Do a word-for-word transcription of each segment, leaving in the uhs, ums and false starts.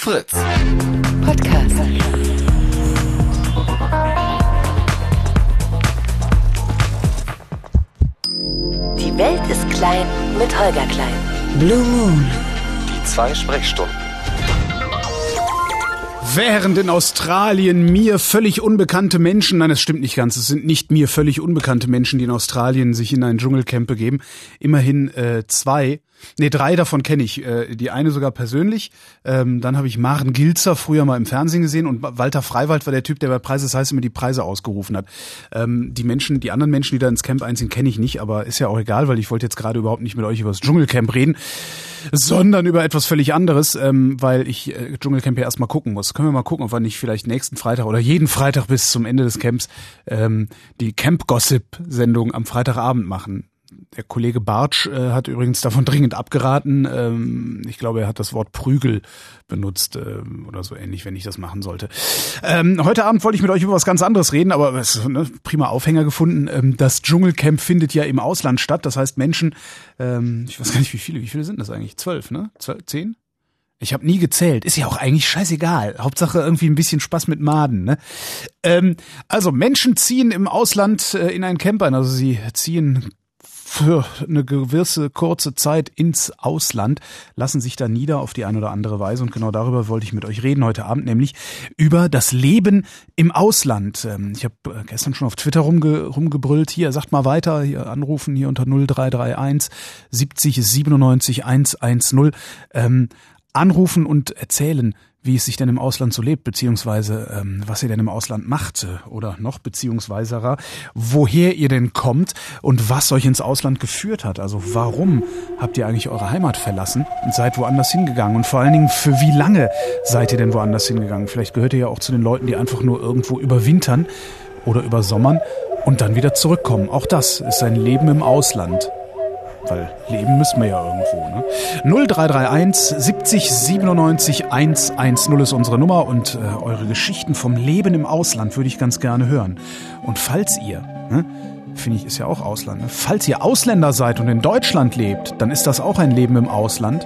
Fritz. Podcast. Die Welt ist klein mit Holger Klein. Blue Moon. Die zwei Sprechstunden. Während in Australien mir völlig unbekannte Menschen, nein, das stimmt nicht ganz, es sind nicht mir völlig unbekannte Menschen, die in Australien sich in ein Dschungelcamp begeben, immerhin äh, zwei, nee, drei davon kenne ich, äh, die eine sogar persönlich, ähm, dann habe ich Maren Gilzer früher mal im Fernsehen gesehen und Walter Freiwald war der Typ, der bei Preis des Heiß immer die Preise ausgerufen hat. Ähm, die Menschen, die anderen Menschen, die da ins Camp einziehen, kenne ich nicht, aber ist ja auch egal, weil ich wollte jetzt gerade überhaupt nicht mit euch über das Dschungelcamp reden, sondern über etwas völlig anderes, ähm, weil ich äh, Dschungelcamp ja erstmal gucken muss. Können wir mal gucken, ob wir nicht vielleicht nächsten Freitag oder jeden Freitag bis zum Ende des Camps ähm, die Camp-Gossip-Sendung am Freitagabend machen. Der Kollege Bartsch äh, hat übrigens davon dringend abgeraten. Ähm, ich glaube, er hat das Wort Prügel benutzt äh, oder so ähnlich, wenn ich das machen sollte. Ähm, heute Abend wollte ich mit euch über was ganz anderes reden, aber es ist ne, prima Aufhänger gefunden. Ähm, das Dschungelcamp findet ja im Ausland statt. Das heißt, Menschen, ähm, ich weiß gar nicht, wie viele, wie viele sind das eigentlich? Zwölf, ne? Zwölf, zehn? Ich habe nie gezählt. Ist ja auch eigentlich scheißegal. Hauptsache irgendwie ein bisschen Spaß mit Maden, ne? Ähm, also Menschen ziehen im Ausland äh, in ein Camp ein. Also sie ziehen für eine gewisse kurze Zeit ins Ausland, lassen sich da nieder auf die eine oder andere Weise. Und genau darüber wollte ich mit euch reden heute Abend, nämlich über das Leben im Ausland. Ich habe gestern schon auf Twitter rumge, rumgebrüllt. Hier, sagt mal weiter, hier anrufen, hier unter null drei drei eins siebzig siebenundneunzig hundertzehn. Ähm, anrufen und erzählen, wie es sich denn im Ausland so lebt, beziehungsweise ähm, was ihr denn im Ausland macht oder noch beziehungsweise woher ihr denn kommt und was euch ins Ausland geführt hat. Also warum habt ihr eigentlich eure Heimat verlassen und seid woanders hingegangen und vor allen Dingen für wie lange seid ihr denn woanders hingegangen? Vielleicht gehört ihr ja auch zu den Leuten, die einfach nur irgendwo überwintern oder übersommern und dann wieder zurückkommen. Auch das ist ein Leben im Ausland. Weil leben müssen wir ja irgendwo, ne? null drei drei eins siebzig siebenundneunzig hundertzehn ist unsere Nummer und äh, eure Geschichten vom Leben im Ausland würde ich ganz gerne hören. Und falls ihr, ne, finde ich, ist ja auch Ausland, ne? Falls ihr Ausländer seid und in Deutschland lebt, dann ist das auch ein Leben im Ausland.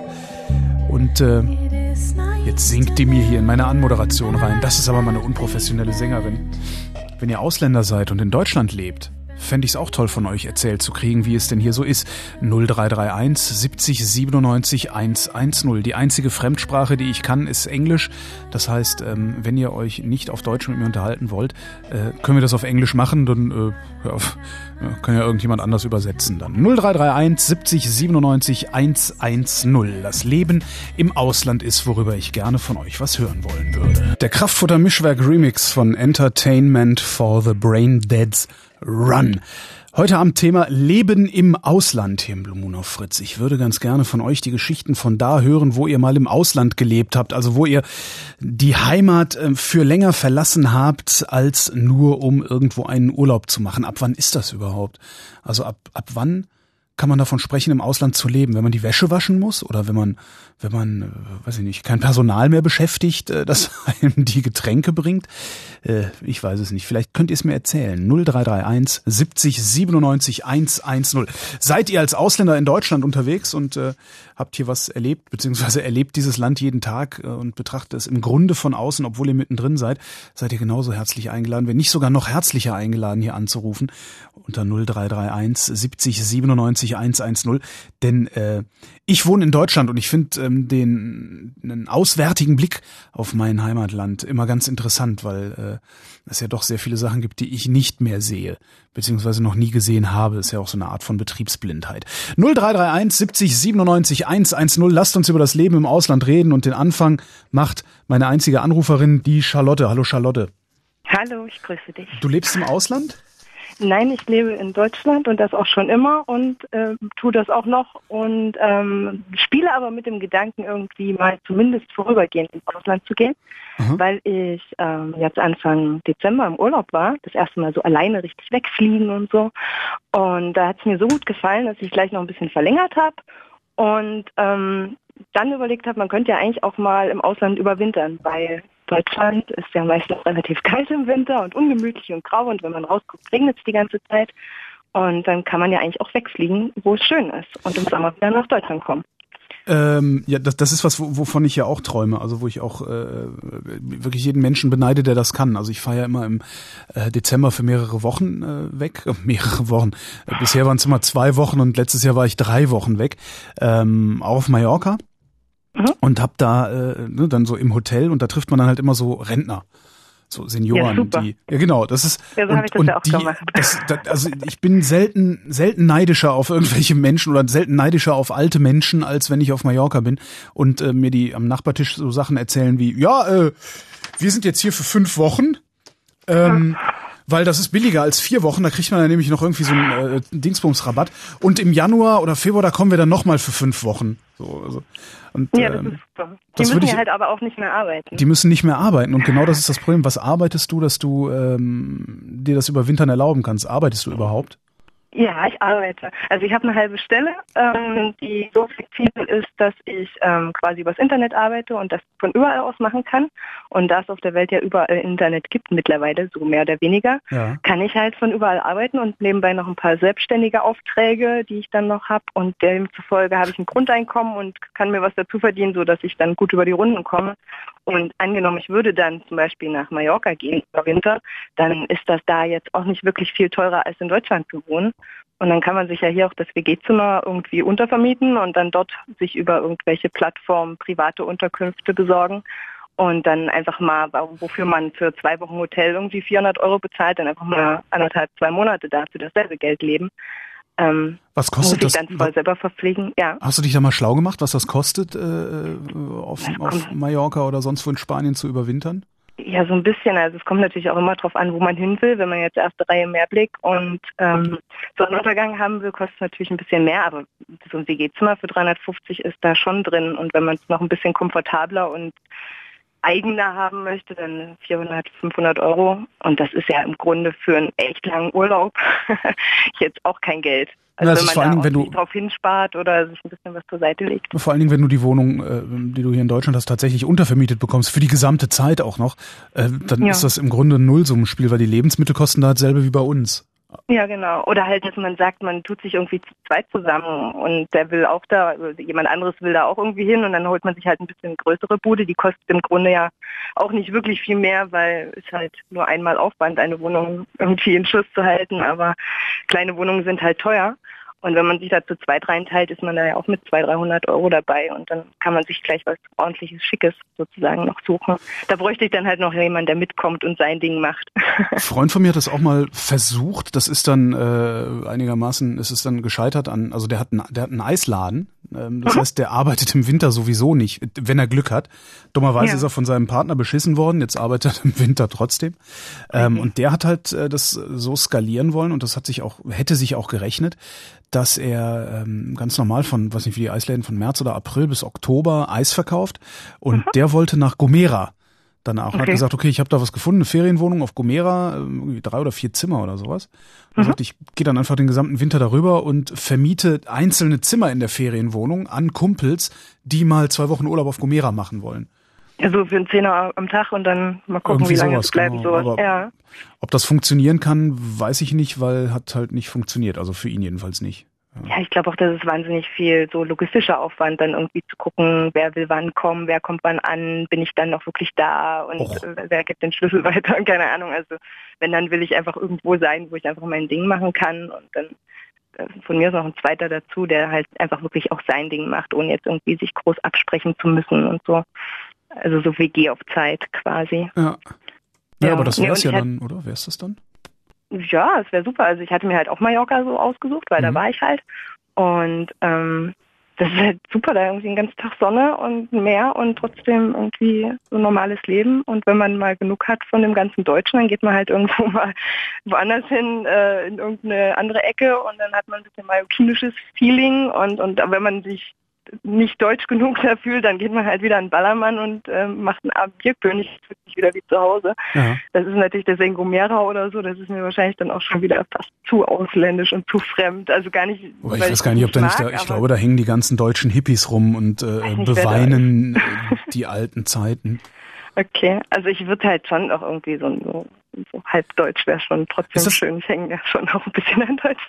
Und äh, jetzt singt die mir hier in meine Anmoderation rein. Das ist aber mal eine unprofessionelle Sängerin. Wenn ihr Ausländer seid und in Deutschland lebt, fände ich es auch toll von euch erzählt zu kriegen, wie es denn hier so ist. null drei drei eins siebzig siebenundneunzig hundertzehn. Die einzige Fremdsprache, die ich kann, ist Englisch. Das heißt, ähm, wenn ihr euch nicht auf Deutsch mit mir unterhalten wollt, äh, können wir das auf Englisch machen, dann äh, ja, kann ja irgendjemand anders übersetzen dann. null drei drei eins siebzig siebenundneunzig hundertzehn. Das Leben im Ausland ist, worüber ich gerne von euch was hören wollen würde. Der Kraftfutter-Mischwerk-Remix von Entertainment for the Brain Deads Run. Heute am Thema Leben im Ausland hier im Blue Moon auf Fritz. Ich würde ganz gerne von euch die Geschichten von da hören, wo ihr mal im Ausland gelebt habt, also wo ihr die Heimat für länger verlassen habt, als nur um irgendwo einen Urlaub zu machen. Ab wann ist das überhaupt? Also ab, ab wann kann man davon sprechen, im Ausland zu leben? Wenn man die Wäsche waschen muss oder wenn man, wenn man, äh, weiß ich nicht, kein Personal mehr beschäftigt, äh, das einem die Getränke bringt? Äh, ich weiß es nicht. Vielleicht könnt ihr es mir erzählen. null drei drei eins siebzig siebenundneunzig hundertzehn. Seid ihr als Ausländer in Deutschland unterwegs und äh, habt hier was erlebt, beziehungsweise erlebt dieses Land jeden Tag äh, und betrachtet es im Grunde von außen, obwohl ihr mittendrin seid, seid ihr genauso herzlich eingeladen, wenn nicht sogar noch herzlicher eingeladen, hier anzurufen unter null drei drei eins siebzig siebenundneunzig hundertzehn. Denn äh, ich wohne in Deutschland und ich finde ähm, den einen auswärtigen Blick auf mein Heimatland immer ganz interessant, weil äh, es ja doch sehr viele Sachen gibt, die ich nicht mehr sehe, beziehungsweise noch nie gesehen habe. Ist ja auch so eine Art von Betriebsblindheit. null drei drei eins siebzig siebenundneunzig hundertzehn. Lasst uns über das Leben im Ausland reden und den Anfang macht meine einzige Anruferin, die Charlotte. Hallo Charlotte. Hallo, ich grüße dich. Du lebst im Ausland? Nein, ich lebe in Deutschland und das auch schon immer und äh, tue das auch noch und ähm, spiele aber mit dem Gedanken, irgendwie mal zumindest vorübergehend ins Ausland zu gehen, mhm. weil ich ähm, jetzt Anfang Dezember im Urlaub war, das erste Mal so alleine richtig wegfliegen und so. Und da hat es mir so gut gefallen, dass ich gleich noch ein bisschen verlängert habe und ähm, dann überlegt habe, man könnte ja eigentlich auch mal im Ausland überwintern, weil Deutschland ist ja meistens relativ kalt im Winter und ungemütlich und grau und wenn man rausguckt, regnet es die ganze Zeit. Und dann kann man ja eigentlich auch wegfliegen, wo es schön ist und im Sommer wieder nach Deutschland kommen. Ähm, ja, das, das ist was, wovon ich ja auch träume, also wo ich auch äh, wirklich jeden Menschen beneide, der das kann. Also ich fahre ja immer im äh, Dezember für mehrere Wochen äh, weg, äh, mehrere Wochen. Äh, bisher waren es immer zwei Wochen und letztes Jahr war ich drei Wochen weg, ähm, auch auf Mallorca. Mhm. Und hab da äh, ne, dann so im Hotel und da trifft man dann halt immer so Rentner. So Senioren, ja, die, ja genau, das ist, ja, so und, habe ich das und ja auch die, gemacht. das, das, also ich bin selten, selten neidischer auf irgendwelche Menschen oder selten neidischer auf alte Menschen, als wenn ich auf Mallorca bin und äh, mir die am Nachbartisch so Sachen erzählen wie, ja, äh, wir sind jetzt hier für fünf Wochen, ähm, ja. weil das ist billiger als vier Wochen, da kriegt man dann nämlich noch irgendwie so einen äh, Dingsbums-Rabatt und im Januar oder Februar, da kommen wir dann nochmal für fünf Wochen. So, also. Und, ja, das ähm, ist super. Die das müssen ich, ja halt aber auch nicht mehr arbeiten. Die müssen nicht mehr arbeiten und genau das ist das Problem. Was arbeitest du, dass du ähm, dir das Überwintern erlauben kannst? Arbeitest du überhaupt? Ja, ich arbeite. Also ich habe eine halbe Stelle, ähm, die so flexibel ist, dass ich ähm, quasi übers Internet arbeite und das von überall aus machen kann. Und da es auf der Welt ja überall Internet gibt mittlerweile, so mehr oder weniger, ja. kann ich halt von überall arbeiten und nebenbei noch ein paar selbstständige Aufträge, die ich dann noch habe. Und demzufolge habe ich ein Grundeinkommen und kann mir was dazu verdienen, sodass ich dann gut über die Runden komme. Und angenommen, ich würde dann zum Beispiel nach Mallorca gehen im Winter, dann ist das da jetzt auch nicht wirklich viel teurer als in Deutschland zu wohnen. Und dann kann man sich ja hier auch das W G-Zimmer irgendwie untervermieten und dann dort sich über irgendwelche Plattformen private Unterkünfte besorgen und dann einfach mal, wofür man für zwei Wochen Hotel irgendwie vierhundert Euro bezahlt, dann einfach mal anderthalb, zwei Monate da für dasselbe Geld leben. Ähm, was kostet das? Dann voll selber verpflegen, ja. Hast du dich da mal schlau gemacht, was das kostet, äh, auf, auf Mallorca oder sonst wo in Spanien zu überwintern? Ja, so ein bisschen. Also es kommt natürlich auch immer drauf an, wo man hin will. Wenn man jetzt erste Reihe Mehrblick und ähm, Sonnenuntergang haben will, kostet es natürlich ein bisschen mehr. Aber so ein W G-Zimmer für dreihundertfünfzig ist da schon drin. Und wenn man es noch ein bisschen komfortabler und eigener haben möchte, dann vierhundert, fünfhundert Euro. Und das ist ja im Grunde für einen echt langen Urlaub jetzt auch kein Geld. Also ja, wenn man vor da allen Dingen, wenn nicht du drauf hinspart oder sich ein bisschen was zur Seite legt. Vor allen Dingen, wenn du die Wohnung, äh, die du hier in Deutschland hast, tatsächlich untervermietet bekommst, für die gesamte Zeit auch noch, äh, dann ja. ist das im Grunde ein Nullsummenspiel, weil die Lebensmittel kosten da dasselbe wie bei uns. Ja, genau. Oder halt, dass man sagt, man tut sich irgendwie zu zweit zusammen und der will auch da, also jemand anderes will da auch irgendwie hin und dann holt man sich halt ein bisschen größere Bude. Die kostet im Grunde ja auch nicht wirklich viel mehr, weil es halt nur einmal Aufwand, eine Wohnung irgendwie in Schuss zu halten, aber kleine Wohnungen sind halt teuer. Und wenn man sich da zu zweit reinteilt, ist man da ja auch mit zweihundert, dreihundert Euro dabei und dann kann man sich gleich was ordentliches, Schickes sozusagen noch suchen. Da bräuchte ich dann halt noch jemanden, der mitkommt und sein Ding macht. Ein Freund von mir hat das auch mal versucht. Das ist dann äh, einigermaßen, ist es dann gescheitert an, also der hat einen, der hat einen Eisladen. Ähm, das mhm. heißt, der arbeitet im Winter sowieso nicht, wenn er Glück hat. Dummerweise ja. ist er von seinem Partner beschissen worden. Jetzt arbeitet er im Winter trotzdem. Ähm, mhm. Und der hat halt äh, das so skalieren wollen und das hat sich auch, hätte sich auch gerechnet, dass er ähm, ganz normal von, weiß nicht wie die Eisläden, von März oder April bis Oktober Eis verkauft und mhm. der wollte nach Gomera danach. Okay. Hat gesagt, okay, ich habe da was gefunden, eine Ferienwohnung auf Gomera, irgendwie drei oder vier Zimmer oder sowas. Und mhm. sagt, ich gehe dann einfach den gesamten Winter darüber und vermiete einzelne Zimmer in der Ferienwohnung an Kumpels, die mal zwei Wochen Urlaub auf Gomera machen wollen. Ja, so für einen Zehner am Tag und dann mal gucken, irgendwie wie lange sowas, es bleibt. Genau. Sowas. Ja. Ob das funktionieren kann, weiß ich nicht, weil hat halt nicht funktioniert. Also für ihn jedenfalls nicht. Ja, ja ich glaube auch, das ist wahnsinnig viel so logistischer Aufwand, dann irgendwie zu gucken, wer will wann kommen, wer kommt wann an, bin ich dann noch wirklich da und Och. wer gibt den Schlüssel weiter und keine Ahnung. Also wenn, dann will ich einfach irgendwo sein, wo ich einfach mein Ding machen kann und dann von mir ist noch ein zweiter dazu, der halt einfach wirklich auch sein Ding macht, ohne jetzt irgendwie sich groß absprechen zu müssen und so. Also so W G auf Zeit quasi. Ja, ja, ja aber das wäre es ja dann, oder? Wäre es das dann? Ja, es wäre super. Also ich hatte mir halt auch Mallorca so ausgesucht, weil mhm. da war ich halt. Und ähm, das ist halt super, da irgendwie den ganzen Tag Sonne und Meer und trotzdem irgendwie so ein normales Leben. Und wenn man mal genug hat von dem ganzen Deutschen, dann geht man halt irgendwo mal woanders hin, äh, in irgendeine andere Ecke und dann hat man ein bisschen mallorquinisches Feeling. Und, und wenn man sich nicht deutsch genug da fühlt, dann geht man halt wieder an Ballermann und äh, macht einen Abend Bierkönig, fühlt sich wieder wie zu Hause. Ja. Das ist natürlich der Gomera oder so, das ist mir wahrscheinlich dann auch schon wieder fast zu ausländisch und zu fremd, also gar nicht. Aber ich weiß gar nicht, ob da nicht, da, ich glaube, da hängen die ganzen deutschen Hippies rum und äh, nicht, beweinen die alten Zeiten. Okay, also ich würde halt schon auch irgendwie so, so, so halb deutsch wäre schon trotzdem schön, ich hänge ja schon auch ein bisschen an Deutschland.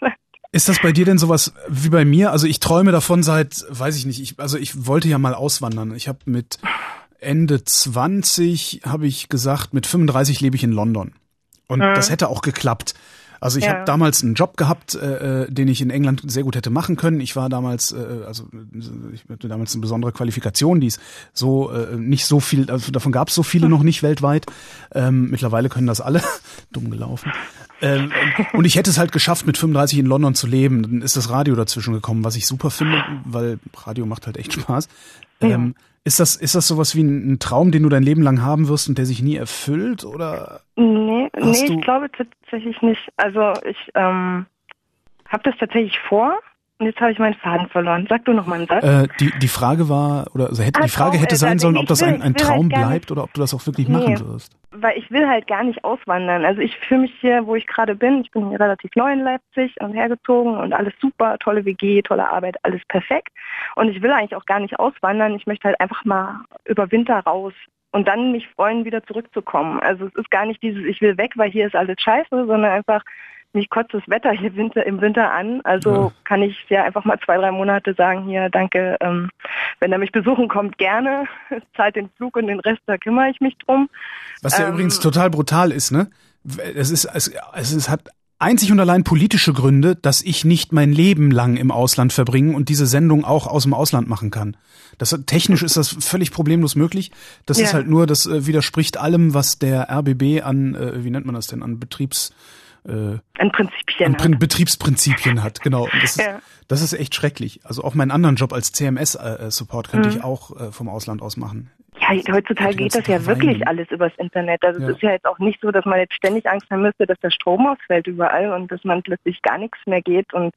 Ist das bei dir denn sowas wie bei mir? Also ich träume davon seit, weiß ich nicht, ich, also ich wollte ja mal auswandern. Ich habe mit Ende zwanzig, habe ich gesagt, mit fünfunddreißig lebe ich in London. Und mhm. das hätte auch geklappt. Also ich ja. habe damals einen Job gehabt, äh, den ich in England sehr gut hätte machen können. Ich war damals, äh, also ich hatte damals eine besondere Qualifikation, die ist so äh, nicht so viel, also davon gab es so viele noch nicht weltweit. Ähm, mittlerweile können das alle. Dumm gelaufen. Ähm, und ich hätte es halt geschafft, mit fünfunddreißig in London zu leben. Dann ist das Radio dazwischen gekommen, was ich super finde, weil Radio macht halt echt Spaß. Ähm, ja. Ist das, ist das sowas wie ein, ein Traum, den du dein Leben lang haben wirst und der sich nie erfüllt, oder? Nee, nee, ich glaube tatsächlich nicht. Also ich ähm, habe das tatsächlich vor und jetzt habe ich meinen Faden verloren. Sag du noch mal einen Satz. Äh, die, die Frage war, oder also hätte, ah, die Frage Traum, hätte äh, sein sollen, ob das will, ein, ein Traum halt bleibt oder ob du das auch wirklich nee, machen wirst. Weil ich will halt gar nicht auswandern. Also ich fühle mich hier, wo ich gerade bin, ich bin hier relativ neu in Leipzig und hergezogen und alles super, tolle W G, tolle Arbeit, alles perfekt. Und ich will eigentlich auch gar nicht auswandern. Ich möchte halt einfach mal über Winter raus und dann mich freuen, wieder zurückzukommen. Also es ist gar nicht dieses, ich will weg, weil hier ist alles scheiße, sondern einfach, mich kotzt das Wetter hier Winter, im Winter an. Also ja. kann ich ja einfach mal zwei, drei Monate sagen, hier, danke, ähm, wenn er mich besuchen kommt, gerne. Zahlt den Flug und den Rest, da kümmere ich mich drum. Was ja ähm, übrigens total brutal ist, ne? Es ist, es, es ist, hat einzig und allein politische Gründe, dass ich nicht mein Leben lang im Ausland verbringen und diese Sendung auch aus dem Ausland machen kann. Das, technisch ist das völlig problemlos möglich. Das ja. ist halt nur, das äh, widerspricht allem, was der R B B an, äh, wie nennt man das denn, an Betriebs... Äh, an Prinzipien an Prin- Betriebsprinzipien hat, genau. Und das ist, ja. das ist echt schrecklich. Also auch meinen anderen Job als C M S-Support könnte mhm. ich auch äh, vom Ausland aus machen. Ja, heutzutage geht das ja Tag wirklich weinen. alles übers Internet. Also ja. es ist ja jetzt auch nicht so, dass man jetzt ständig Angst haben müsste, dass der Strom ausfällt überall und dass man plötzlich gar nichts mehr geht. Und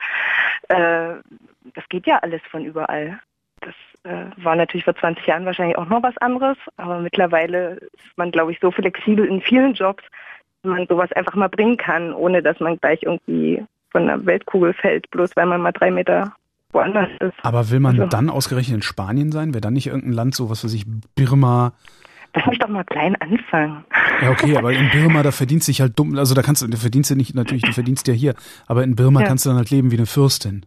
äh, das geht ja alles von überall. Das äh, war natürlich vor zwanzig Jahren wahrscheinlich auch noch was anderes, aber mittlerweile ist man, glaube ich, so flexibel in vielen Jobs, dass man sowas einfach mal bringen kann, ohne dass man gleich irgendwie von der Weltkugel fällt, bloß weil man mal drei Meter woanders ist. Aber will man also, dann ausgerechnet in Spanien sein? Wäre dann nicht irgendein Land, so was weiß ich, Birma? Lass mich doch mal klein anfangen. Ja, okay, aber in Birma, da verdienst du dich halt dumm, also da kannst du, du verdienst ja nicht, natürlich, du verdienst ja hier, aber in Birma ja. kannst du dann halt leben wie eine Fürstin.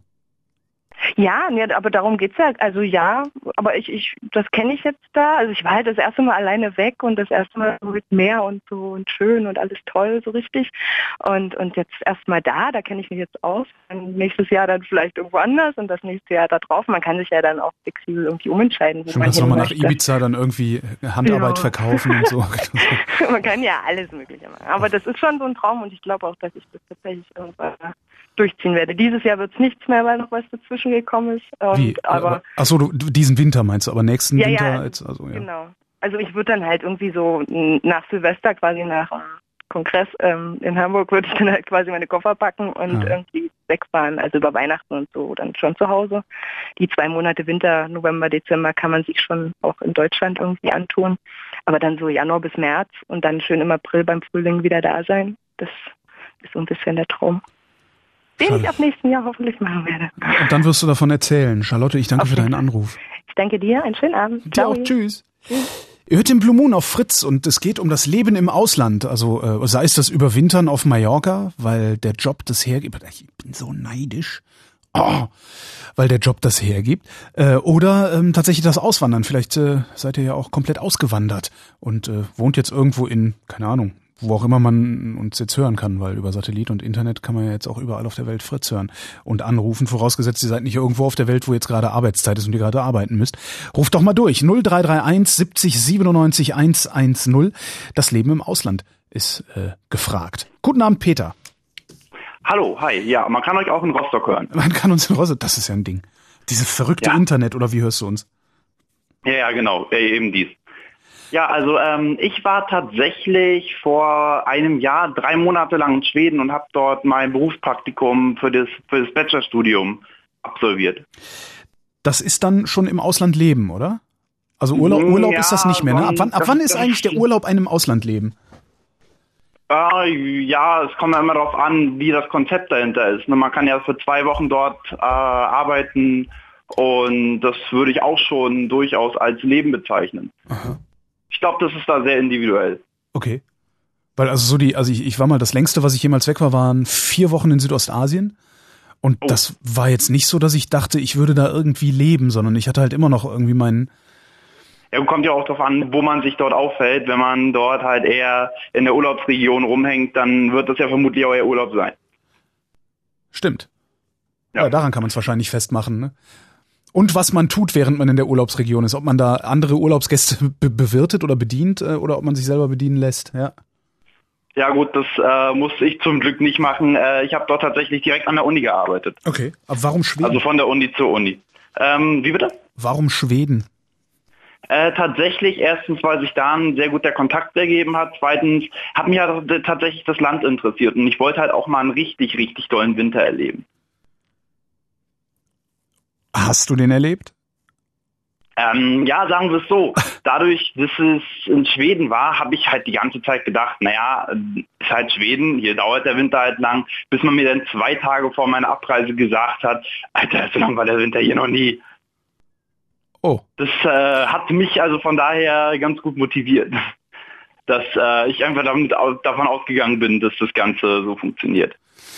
Ja, nee, aber darum geht's ja. Also ja, aber ich, ich, das kenne ich jetzt da. Also ich war halt das erste Mal alleine weg und das erste Mal mit Meer und so und schön und alles toll, so richtig. Und und jetzt erstmal da, da kenne ich mich jetzt aus. Und nächstes Jahr dann vielleicht irgendwo anders und das nächste Jahr da drauf. Man kann sich ja dann auch flexibel irgendwie umentscheiden. Wo du kannst nochmal nach Ibiza dann irgendwie Handarbeit ja. verkaufen und so. Man kann ja alles Mögliche machen. Aber das ist schon so ein Traum und ich glaube auch, dass ich das tatsächlich irgendwann durchziehen werde. Dieses Jahr wird es nichts mehr, weil noch was dazwischen gekommen ist. Und, Wie? Aber, Achso, du, diesen Winter meinst du, aber nächsten ja, Winter? Ja, jetzt, also, ja, genau. Also ich würde dann halt irgendwie so nach Silvester quasi nach dem Kongress ähm, in Hamburg würde ich dann halt quasi meine Koffer packen und ja. irgendwie wegfahren, also über Weihnachten und so, dann schon zu Hause. Die zwei Monate Winter, November, Dezember kann man sich schon auch in Deutschland irgendwie antun. Aber dann so Januar bis März und dann schön im April beim Frühling wieder da sein. Das ist so ein bisschen der Traum. Den Schall. ich ab nächsten Jahr hoffentlich machen werde. Und dann wirst du davon erzählen. Charlotte, ich danke okay. für deinen Anruf. Ich danke dir. Einen schönen Abend. Dir auch. Tschüss. Tschüss. Ihr hört den Blue Moon auf Fritz und es geht um das Leben im Ausland. Also äh, sei es das Überwintern auf Mallorca, weil der Job das hergibt. Ich bin so neidisch. Oh, weil der Job das hergibt. Äh, oder ähm, tatsächlich das Auswandern. Vielleicht äh, seid ihr ja auch komplett ausgewandert und äh, wohnt jetzt irgendwo in, keine Ahnung, wo auch immer man uns jetzt hören kann, weil über Satellit und Internet kann man ja jetzt auch überall auf der Welt Fritz hören und anrufen, vorausgesetzt, ihr seid nicht irgendwo auf der Welt, wo jetzt gerade Arbeitszeit ist und ihr gerade arbeiten müsst. Ruft doch mal durch, null drei drei eins siebzig siebenundneunzig hundertzehn. Das Leben im Ausland ist äh, gefragt. Guten Abend, Peter. Hallo, hi, ja, man kann euch auch in Rostock hören. Man kann uns in Rostock, das ist ja ein Ding. Dieses verrückte ja. Internet, oder wie hörst du uns? Ja, ja, genau, äh, eben dies. Ja, also ähm, ich war tatsächlich vor einem Jahr drei Monate lang in Schweden und habe dort mein Berufspraktikum für das, für das Bachelorstudium absolviert. Das ist dann schon im Ausland leben, oder? Also Urlaub, Urlaub ja, ist das nicht mehr, ne? Ab wann, ab wann ist eigentlich der Urlaub einem Ausland leben? Äh, ja, es kommt ja immer darauf an, wie das Konzept dahinter ist. Man kann ja für zwei Wochen dort äh, arbeiten und das würde ich auch schon durchaus als Leben bezeichnen. Aha. Ich glaube, das ist da sehr individuell. Okay. Weil also so die, also ich, ich war mal, das längste, was ich jemals weg war, waren vier Wochen in Südostasien. Und Oh. das war jetzt nicht so, dass ich dachte, ich würde da irgendwie leben, sondern ich hatte halt immer noch irgendwie meinen... Ja, kommt ja auch darauf an, wo man sich dort aufhält. Wenn man dort halt eher in der Urlaubsregion rumhängt, dann wird das ja vermutlich auch eher Urlaub sein. Stimmt. Ja. Ja, daran kann man es wahrscheinlich festmachen, ne? Und was man tut, während man in der Urlaubsregion ist. Ob man da andere Urlaubsgäste be- bewirtet oder bedient äh, oder ob man sich selber bedienen lässt, ja. Ja gut, das äh, musste ich zum Glück nicht machen. Äh, ich habe dort tatsächlich direkt an der Uni gearbeitet. Okay. Aber warum Schweden? Also von der Uni zur Uni. Ähm, wie bitte? Warum Schweden? Äh, tatsächlich, erstens, weil sich da ein sehr guter Kontakt ergeben hat. Zweitens hat mich halt tatsächlich das Land interessiert. Und ich wollte halt auch mal einen richtig, richtig tollen Winter erleben. Hast du den erlebt? Ähm, ja, sagen wir es so. Dadurch, dass es in Schweden war, habe ich halt die ganze Zeit gedacht, naja, ist halt Schweden, hier dauert der Winter halt lang, bis man mir dann zwei Tage vor meiner Abreise gesagt hat, Alter, so lang war der Winter hier noch nie. Oh. Das äh, hat mich also von daher ganz gut motiviert, dass äh, ich einfach damit, davon ausgegangen bin, dass das Ganze so funktioniert.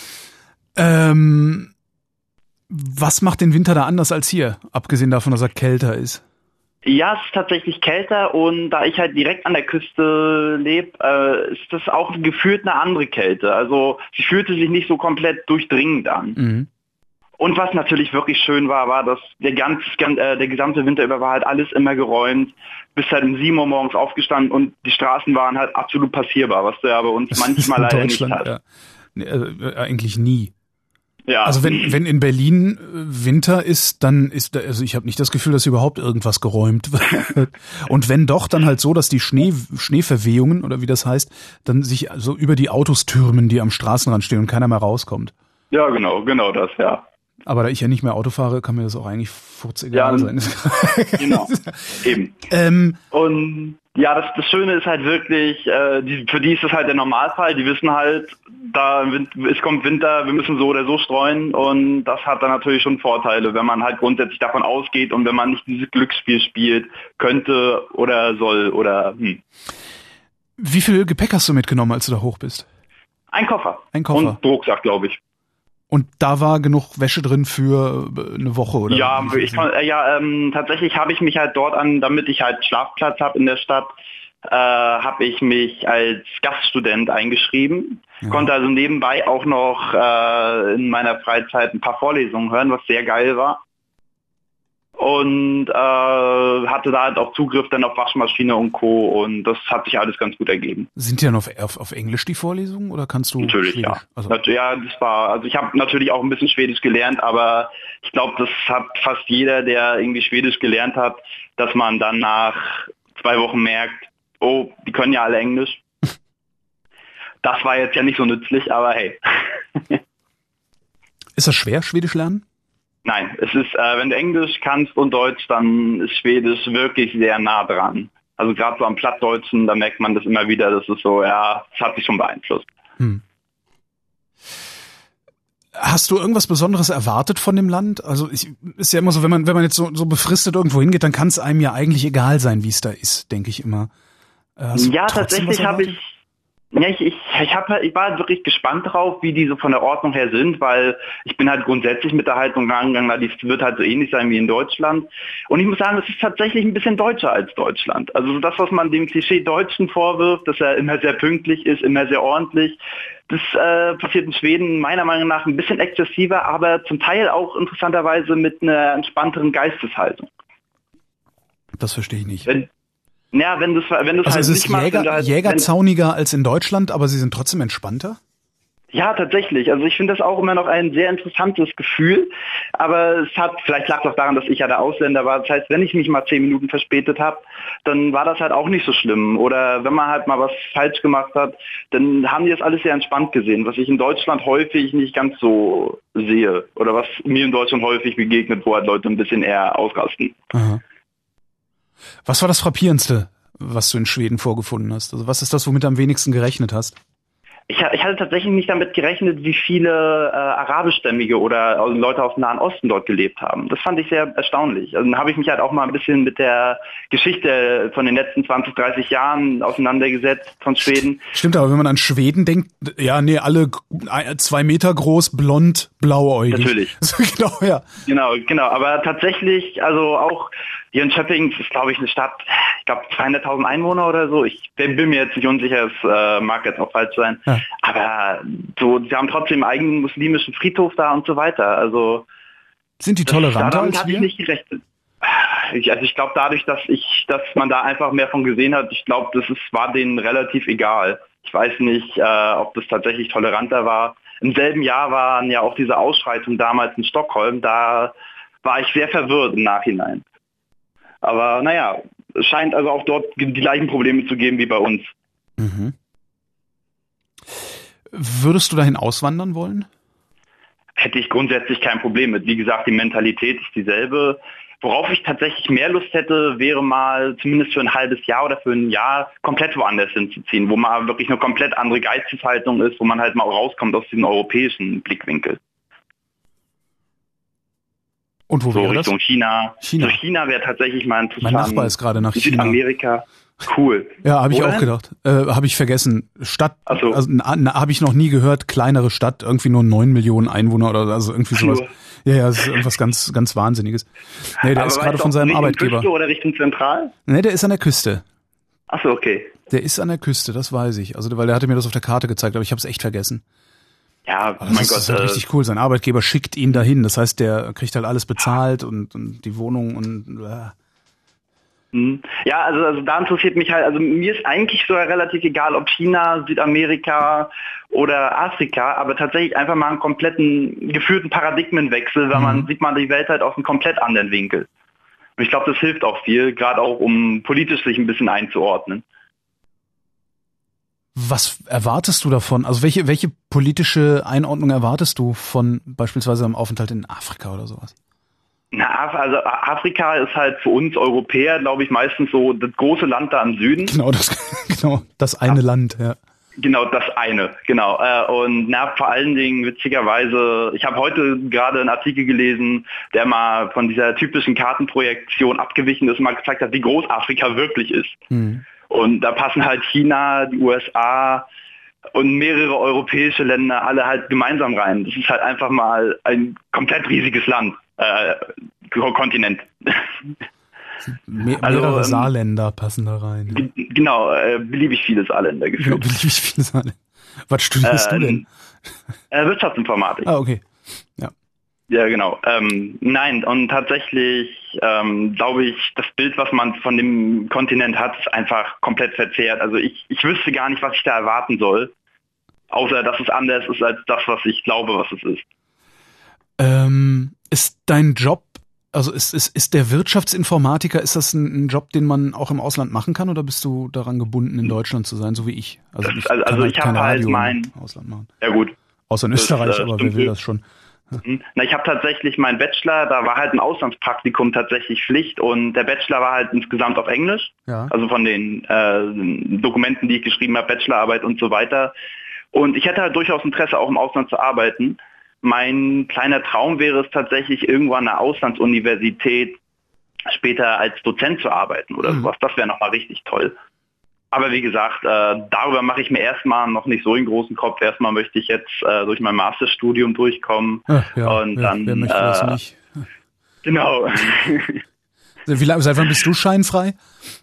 Ähm, was macht den Winter da anders als hier, abgesehen davon, dass er kälter ist? Ja, es ist tatsächlich kälter und da ich halt direkt an der Küste lebe, äh, ist das auch gefühlt eine andere Kälte. Also sie fühlte sich nicht so komplett durchdringend an. Mhm. Und was natürlich wirklich schön war, war, dass der ganze, äh, der gesamte Winter über war halt alles immer geräumt. Bis halt um sieben Uhr morgens aufgestanden und die Straßen waren halt absolut passierbar, was du ja bei uns manchmal leider nicht hast. Ja. Nee, äh, eigentlich nie. Ja. Also wenn wenn in Berlin Winter ist, dann ist da, also ich habe nicht das Gefühl, dass überhaupt irgendwas geräumt wird. Und wenn doch, dann halt so, dass die Schnee Schneeverwehungen oder wie das heißt, dann sich so über die Autos türmen, die am Straßenrand stehen und keiner mehr rauskommt. Ja, genau, genau das, ja. Aber da ich ja nicht mehr Auto fahre, kann mir das auch eigentlich furzegal Ja, sein. Genau, eben. ähm, Und ja, das, das Schöne ist halt wirklich, äh, die, für die ist das halt der Normalfall. Die wissen halt, da es kommt Winter, wir müssen so oder so streuen. Und das hat dann natürlich schon Vorteile, wenn man halt grundsätzlich davon ausgeht und wenn man nicht dieses Glücksspiel spielt, könnte oder soll oder hm. Wie viel Gepäck hast du mitgenommen, als du da hoch bist? Ein Koffer. Ein Koffer. Und Rucksack, glaube ich. Und da war genug Wäsche drin für eine Woche, oder? Ja, ich, äh, ja ähm, tatsächlich habe ich mich halt dort an, damit ich halt Schlafplatz habe in der Stadt, äh, habe ich mich als Gaststudent eingeschrieben. Ja. Konnte also nebenbei auch noch äh, in meiner Freizeit ein paar Vorlesungen hören, was sehr geil war. Und äh, hatte da halt auch Zugriff dann auf Waschmaschine und Co. Und das hat sich alles ganz gut ergeben. Sind die dann auf, auf, auf Englisch die Vorlesungen oder kannst du Natürlich, Schwedisch? ja. Also. Ja, das war, also ich habe natürlich auch ein bisschen Schwedisch gelernt, aber ich glaube, das hat fast jeder, der irgendwie Schwedisch gelernt hat, dass man dann nach zwei Wochen merkt, oh, die können ja alle Englisch. Das war jetzt ja nicht so nützlich, aber hey. Ist das schwer, Schwedisch lernen? Nein, es ist, äh, wenn du Englisch kannst und Deutsch, dann ist Schwedisch wirklich sehr nah dran. Also gerade so am Plattdeutschen, da merkt man das immer wieder, das ist so, ja, das hat sich schon beeinflusst. Hm. Hast du irgendwas Besonderes erwartet von dem Land? Also ich, ist ja immer so, wenn man wenn man jetzt so, so befristet irgendwo hingeht, dann kann es einem ja eigentlich egal sein, wie es da ist, denke ich immer. Hast ja, tatsächlich habe ich Ja, ich, ich, ich, hab, ich war wirklich gespannt drauf, wie die so von der Ordnung her sind, weil ich bin halt grundsätzlich mit der Haltung rangegangen, die wird halt so ähnlich sein wie in Deutschland. Und ich muss sagen, es ist tatsächlich ein bisschen deutscher als Deutschland. Also das, was man dem Klischee Deutschen vorwirft, dass er immer sehr pünktlich ist, immer sehr ordentlich, das äh, passiert in Schweden meiner Meinung nach ein bisschen exzessiver, aber zum Teil auch interessanterweise mit einer entspannteren Geisteshaltung. Das verstehe ich nicht. Wenn, Ja, wenn das, wenn das also halt es ist nicht machst, Jäger, halt, jägerzauniger als in Deutschland, aber sie sind trotzdem entspannter? Ja, tatsächlich. Also ich finde das auch immer noch ein sehr interessantes Gefühl. Aber es hat, vielleicht lag es auch daran, dass ich ja der Ausländer war. Das heißt, wenn ich mich mal zehn Minuten verspätet habe, dann war das halt auch nicht so schlimm. Oder wenn man halt mal was falsch gemacht hat, dann haben die das alles sehr entspannt gesehen, was ich in Deutschland häufig nicht ganz so sehe. Oder was mir in Deutschland häufig begegnet, wo halt Leute ein bisschen eher ausrasten. Aha. Was war das Frappierendste, was du in Schweden vorgefunden hast? Also was ist das, womit du am wenigsten gerechnet hast? Ich, ich hatte tatsächlich nicht damit gerechnet, wie viele äh, arabischstämmige oder Leute aus dem Nahen Osten dort gelebt haben. Das fand ich sehr erstaunlich. Also, dann habe ich mich halt auch mal ein bisschen mit der Geschichte von den letzten zwanzig, dreißig Jahren auseinandergesetzt von Schweden. Stimmt, aber wenn man an Schweden denkt, ja, nee, alle zwei Meter groß, blond, blauäugig. Natürlich. Genau, ja. Genau, genau. Aber tatsächlich, also auch Jönköping ist, glaube ich, eine Stadt, ich glaube zweihunderttausend Einwohner oder so. Ich bin mir jetzt nicht unsicher, es äh, mag jetzt auch falsch sein. Ja. Aber so, sie haben trotzdem einen eigenen muslimischen Friedhof da und so weiter. Also sind die toleranter als wir? Ich nicht gerechnet. Ich, also ich glaube dadurch, dass ich, dass man da einfach mehr von gesehen hat, ich glaube, das ist, war denen relativ egal. Ich weiß nicht, äh, ob das tatsächlich toleranter war. Im selben Jahr waren ja auch diese Ausschreitungen damals in Stockholm. Da war ich sehr verwirrt im Nachhinein. Aber naja, es scheint also auch dort die gleichen Probleme zu geben wie bei uns. Mhm. Würdest du dahin auswandern wollen? Hätte ich grundsätzlich kein Problem mit. Wie gesagt, die Mentalität ist dieselbe. Worauf ich tatsächlich mehr Lust hätte, wäre mal zumindest für ein halbes Jahr oder für ein Jahr komplett woanders hinzuziehen, wo mal wirklich eine komplett andere Geisteshaltung ist, wo man halt mal rauskommt aus diesem europäischen Blickwinkel. Und wo so wäre Richtung das? China. China. So China wäre tatsächlich mal interessant. Mein Nachbar ist gerade nach China. Südamerika. Cool. Ja, habe ich Oder? auch gedacht. Äh, habe ich vergessen. Stadt, Ach so. also habe ich noch nie gehört. Kleinere Stadt, irgendwie nur neun Millionen Einwohner oder also irgendwie sowas. Nur. Ja, ja, das ist irgendwas ganz, ganz Wahnsinniges. Nee, der Aber ist weißt gerade du, von ob seinem Richtung Arbeitgeber. Küste oder Richtung Zentral? Nee, der ist an der Küste. Ach so, okay. Der ist an der Küste, das weiß ich. Also, weil der hatte mir das auf der Karte gezeigt, aber ich habe es echt vergessen. Ja, Aber mein das Gott. ist halt äh, richtig cool. Sein Arbeitgeber schickt ihn dahin. Das heißt, der kriegt halt alles bezahlt und, und die Wohnung und äh. Ja, also, also da interessiert mich halt, also mir ist eigentlich sogar relativ egal, ob China, Südamerika oder Afrika, aber tatsächlich einfach mal einen kompletten, geführten Paradigmenwechsel, weil mhm. man sieht man die Welt halt aus einem komplett anderen Winkel. Und ich glaube, das hilft auch viel, gerade auch um politisch sich ein bisschen einzuordnen. Was erwartest du davon? Also welche, welche politische Einordnung erwartest du von beispielsweise einem Aufenthalt in Afrika oder sowas? Na, also Afrika ist halt für uns Europäer, glaube ich, meistens so das große Land da im Süden. Genau, das, genau, das eine ja. Land, ja. Genau, das eine, genau. Und na, vor allen Dingen witzigerweise, ich habe heute gerade einen Artikel gelesen, der mal von dieser typischen Kartenprojektion abgewichen ist und mal gezeigt hat, wie groß Afrika wirklich ist. Mhm. Und da passen halt China, die U S A und mehrere europäische Länder alle halt gemeinsam rein. Das ist halt einfach mal ein komplett riesiges Land, äh, Kontinent. Me mehrere also, ähm, Saarländer passen da rein. G genau, äh, beliebig viele Saarländer gefühlt. Genau, beliebig viele Saarländer. Was studierst äh, du denn? Äh, Wirtschaftsinformatik. Ah, okay. Ja. Ja, genau. Ähm, nein, und tatsächlich ähm, glaube ich, das Bild, was man von dem Kontinent hat, ist einfach komplett verzerrt. Also ich, ich wüsste gar nicht, was ich da erwarten soll, außer dass es anders ist als das, was ich glaube, was es ist. Ähm, ist dein Job, also ist, ist, ist der Wirtschaftsinformatiker, ist das ein, ein Job, den man auch im Ausland machen kann, oder bist du daran gebunden, in Deutschland zu sein, so wie ich? Also das, ich also, also ich habe halt mein Ausland machen. Ja gut. Außer in Österreich, das, äh, aber wer will das schon? Na, ich habe tatsächlich meinen Bachelor, da war halt ein Auslandspraktikum tatsächlich Pflicht und der Bachelor war halt insgesamt auf Englisch, ja. Also von den äh, Dokumenten, die ich geschrieben habe, Bachelorarbeit und so weiter. Und ich hätte halt durchaus Interesse, auch im Ausland zu arbeiten. Mein kleiner Traum wäre es tatsächlich, irgendwann an einer Auslandsuniversität später als Dozent zu arbeiten oder mhm. sowas. Das wäre nochmal richtig toll. Aber wie gesagt, äh, darüber mache ich mir erstmal noch nicht so einen großen Kopf. Erstmal möchte ich jetzt äh, durch mein Masterstudium durchkommen. Ach, ja, und wer, dann, wer möchte äh, das nicht? Genau. Wie lange, seit wann bist du scheinfrei?